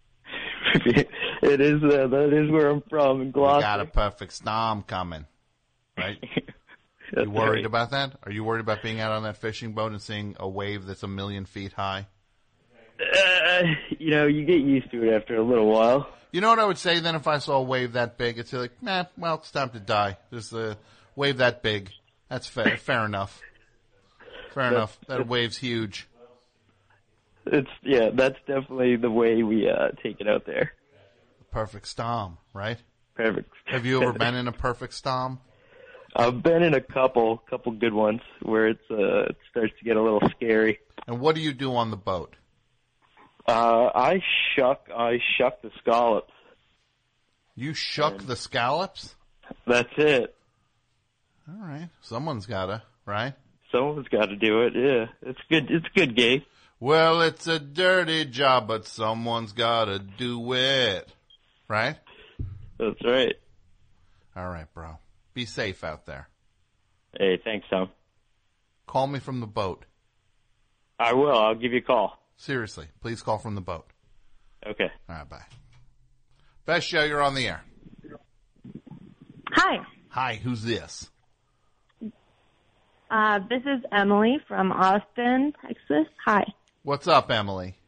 It is, uh, that is where I'm from, in We Gloucester. got a perfect storm coming, right? You worried right. about that? Are you worried about being out on that fishing boat and seeing a wave that's a million feet high? Uh, you know, you get used to it after a little while. You know what I would say then if I saw a wave that big? It's like, nah, well, it's time to die. There's a wave that big. That's fair. Fair enough. Fair That's- enough. That wave's huge. It's, yeah, that's definitely the way we uh, take it out there. Perfect storm, right? Perfect. Have you ever been in a perfect storm? I've been in a couple, couple good ones where it's uh, it starts to get a little scary. And what do you do on the boat? Uh, I shuck, I shuck the scallops. You shuck the scallops? That's it. All right. Someone's gotta, right? Someone's got to do it. Yeah, it's good. It's a good gig. Well, it's a dirty job, but someone's gotta do it. Right? That's right. All right, bro. Be safe out there. Hey, thanks, Tom. Call me from the boat. I will. I'll give you a call. Seriously, please call from the boat. Okay. All right, bye. Best show, you're on the air. Hi, Hi, who's this? uh, this is Emily from Austin, Texas. Hi. What's up, Emily?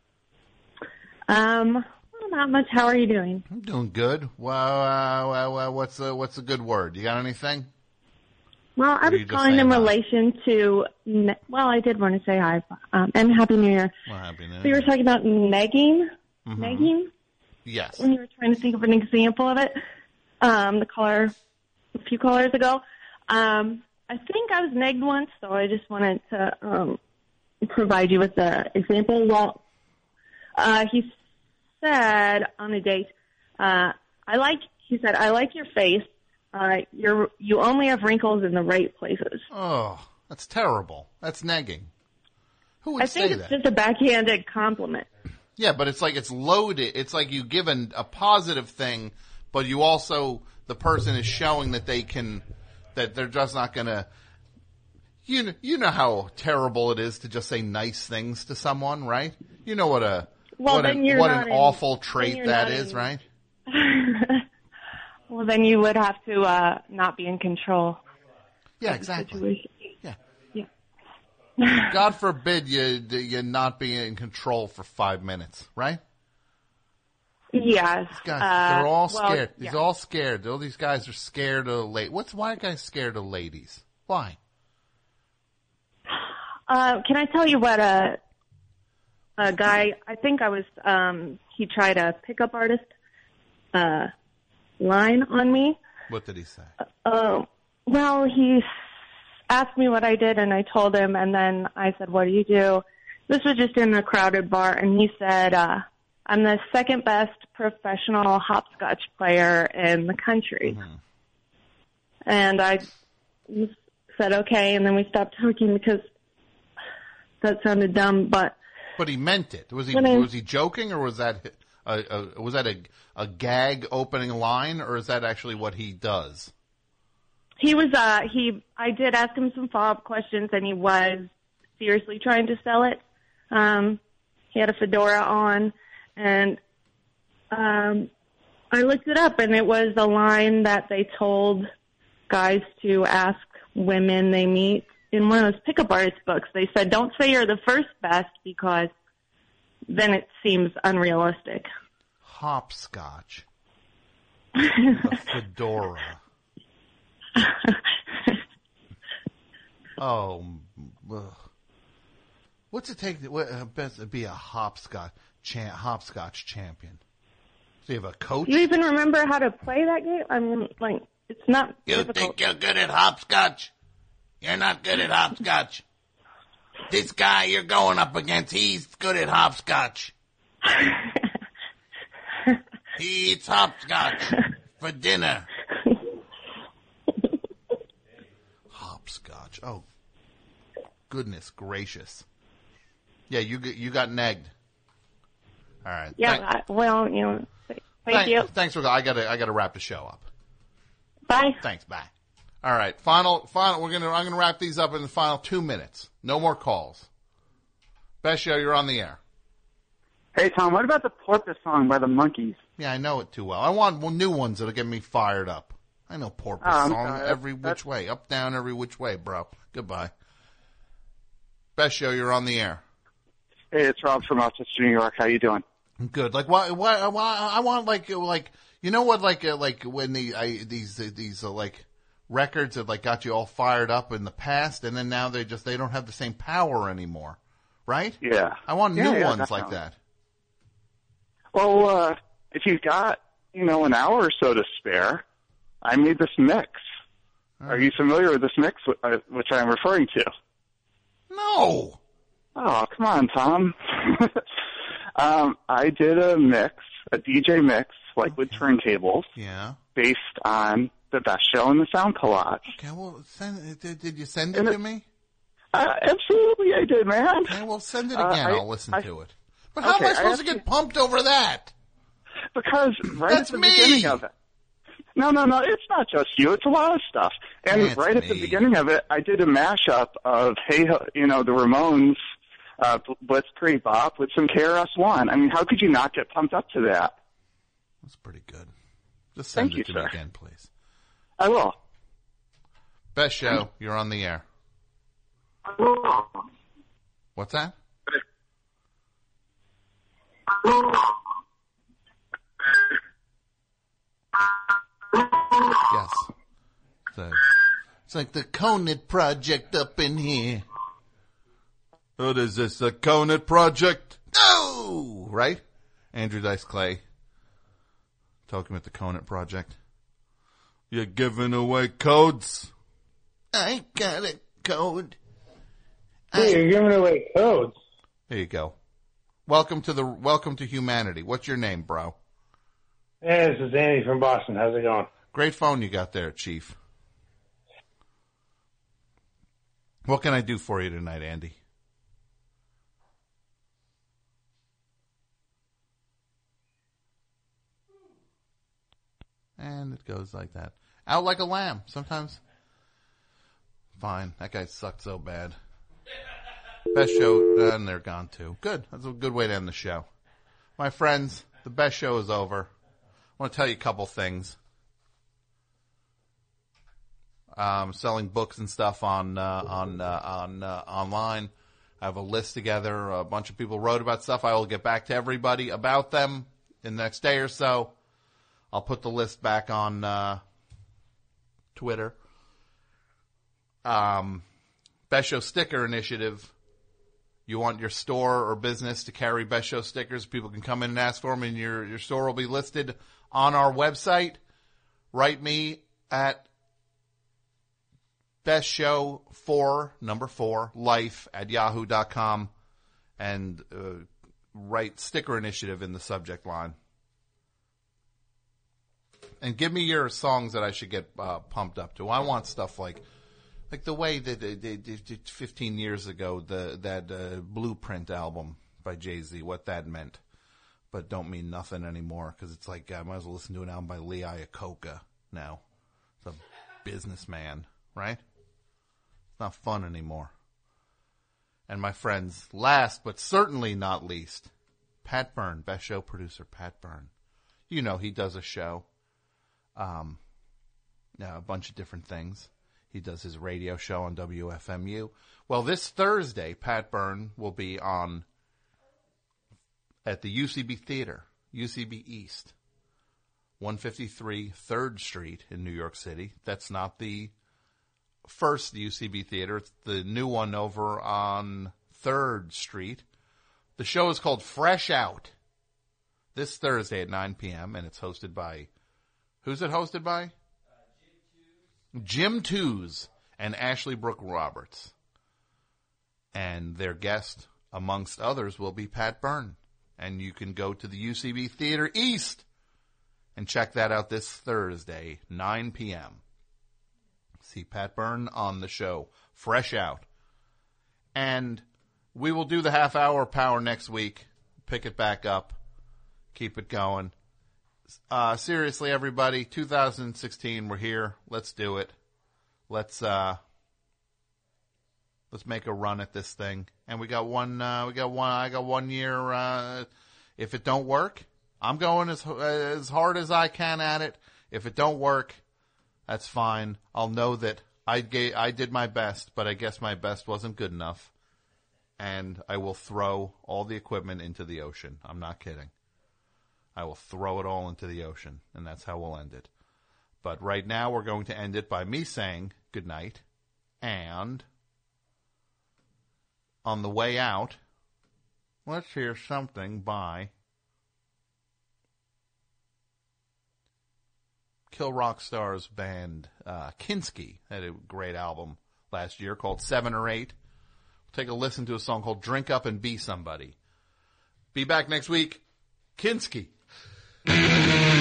Um, well, not much. How are you doing? I'm doing good. Well, uh, well, well, what's a, what's a good word? You got anything? Well, I Or was you just calling saying in hi? relation to, ne- well, I did want to say hi. Um, well, I did want to say hi. Ne- well, I did want to say hi. Um, and Happy New Year. Well, happy New We were Year. talking about negging. Mhm. Negging? Yes. When you were trying to think of an example of it. Um, the caller, a few callers ago. Um, I think I was negged once, so I just wanted to um, provide you with the example. Well, uh, he said on a date, uh, I like, he said, I like your face. Uh, you're, you only have wrinkles in the right places. Oh, that's terrible. That's negging. Who would I think say it's that? just a backhanded compliment. Yeah, but it's like it's loaded. It's like you give an, a positive thing, but you also, the person is showing that they can, that they're just not going to, you know, you know how terrible it is to just say nice things to someone, right? You know what a, Well, what, then an, you're what not an in- awful then trait you're that not is, in- right? Well, then you would have to uh, not be in control. Yeah, of the exactly. situation. Yeah. Yeah. God forbid you, you not be in control for five minutes, right? Yes. Guys, uh, they're all well, scared. He's yeah. all scared. All these guys are scared of late. What's why are guys scared of ladies? Why? Uh, can I tell you what a a guy? I think I was. Um, he tried a pickup artist uh, line on me. What did he say? Uh, well, he asked me what I did, and I told him, and then I said, "What do you do?" This was just in a crowded bar, and he said, uh, "I'm the second best professional hopscotch player in the country." Mm-hmm. And I said, "Okay," and then we stopped talking because that sounded dumb, but But he meant it. Was he When I- was he joking, or was that a, a was that a a gag opening line, or is that actually what he does? he was, uh, he, I did ask him some follow-up questions, and he was seriously trying to sell it. Um, he had a fedora on, and um, I looked it up, and it was a line that they told guys to ask women they meet in one of those pickup artist books. They said, don't say you're the first best because then it seems unrealistic. Hopscotch. A fedora. Oh, ugh. What's it take to what, uh, best to be a hopscotch cha- hopscotch champion? So you have a coach? Do you even remember how to play that game? I mean, like, it's not You difficult. think you're good at hopscotch? You're not good at hopscotch. This guy you're going up against, he's good at hopscotch. He eats hopscotch for dinner. Hopscotch. Oh, goodness gracious. Yeah, you g- you got negged. All right. Yeah, Thank- I, well, you know, thank, thank- you. Thanks for. I gotta I gotta wrap the show up. Bye. Thanks. Bye. All right. Final. Final. We're gonna. I'm gonna wrap these up in the final two minutes. No more calls. Best show. You're on the air. Hey, Tom, what about the Porpoise song by the Monkees? Yeah, I know it too well. I want new ones that'll get me fired up. I know Porpoise Oh, I'm song sorry. every which That's- way, up, down, every which way, bro. Goodbye. Best show. You're on the air. Hey, it's Rob from Rochester, New York. How you doing? Good. Like why? Why? why I want like like you know what? Like uh, like when the I, these uh, these uh, like records that like got you all fired up in the past, and then now they just they don't have the same power anymore, right? Yeah. I want Yeah, new yeah, ones like definitely. that. Well, uh, if you've got, you know, an hour or so to spare, I made this mix. Are you familiar with this mix, wh- uh, which I'm referring to? No. Oh, come on, Tom. um, I did a mix, a D J mix, like with turntables, Yeah. based on the best show in the sound collage. Okay. Well, send did, did you send it And to it- me? Uh, absolutely, I did, man. Okay. Well, send it Uh, again. I- I'll listen I- to it. But how Okay, am I I supposed to have get pumped over that? Because right That's at the me. beginning of it. No, no, no, it's not just you. It's a lot of stuff. And It's right at the me. beginning of it, I did a mashup of, hey, Ho- you know, the Ramones, uh, Blitzkrieg Bop with some K R S One. I mean, how could you not get pumped up to that? That's pretty good. Just send Thank it you, to sir. me again, please. I will. Best show. You're on the air. What's that? Yes. So, it's like the Conant Project up in here. What is this, the Conant Project? No! Right? Andrew Dice Clay. Talking about the Conant Project. You're giving away codes. I got a code. Hey, you're giving away codes. There you go. Welcome to the welcome to humanity. What's your name, bro? Hey, this is Andy from Boston. How's it going? Great phone you got there, Chief. What can I do for you tonight, Andy? And it goes like that. Out like a lamb. Sometimes. Fine. That guy sucked so bad. Best show, and they're gone too. Good. That's a good way to end the show. My friends, the best show is over. I want to tell you a couple things. Um, selling books and stuff on uh, on uh, on uh, online. I have a list together. A bunch of people wrote about stuff. I will get back to everybody about them in the next day or so. I'll put the list back on uh, Twitter. Um, Best Show Sticker Initiative. You want your store or business to carry Best Show stickers? People can come in and ask for them, and your, your store will be listed on our website. Write me at Best Show four, number four, life at yahoo dot com, and uh, write Sticker Initiative in the subject line. And give me your songs that I should get uh, pumped up to. I want stuff like like the way that they did fifteen years ago, the that uh, Blueprint album by Jay-Z, what that meant. But don't mean nothing anymore, because it's like I might as well listen to an album by Lee Iacocca now. It's a businessman, right? It's not fun anymore. And my friends, last but certainly not least, Pat Byrne, Best Show producer Pat Byrne. You know he does a show. Um, yeah, a bunch of different things. He does his radio show on W F M U. Well, this Thursday, Pat Byrne will be on at the U C B Theater, U C B East, one fifty-three third Street in New York City. That's not the first U C B Theater. It's the new one over on third Street. The show is called Fresh Out. This Thursday at nine p.m., and it's hosted by... Who's it hosted by? Uh, Jim Tews and Ashley Brooke Roberts. And their guest, amongst others, will be Pat Byrne. And you can go to the U C B Theater East and check that out this Thursday, nine p.m. See Pat Byrne on the show, Fresh Out. And we will do the half-hour power next week, pick it back up, keep it going. Uh, seriously, everybody, two thousand sixteen, we're here. Let's do it. Let's, uh, let's make a run at this thing. And we got one, uh, we got one, I got one year, uh, if it don't work, I'm going as, as hard as I can at it. If it don't work, that's fine. I'll know that I gave, I did my best, but I guess my best wasn't good enough. And I will throw all the equipment into the ocean. I'm not kidding. I will throw it all into the ocean, and that's how we'll end it. But right now, we're going to end it by me saying good night, and on the way out, let's hear something by Kill Rock Stars band uh, Kinski. They had a great album last year called Seven or Eight. We'll take a listen to a song called Drink Up and Be Somebody. Be back next week. Kinski.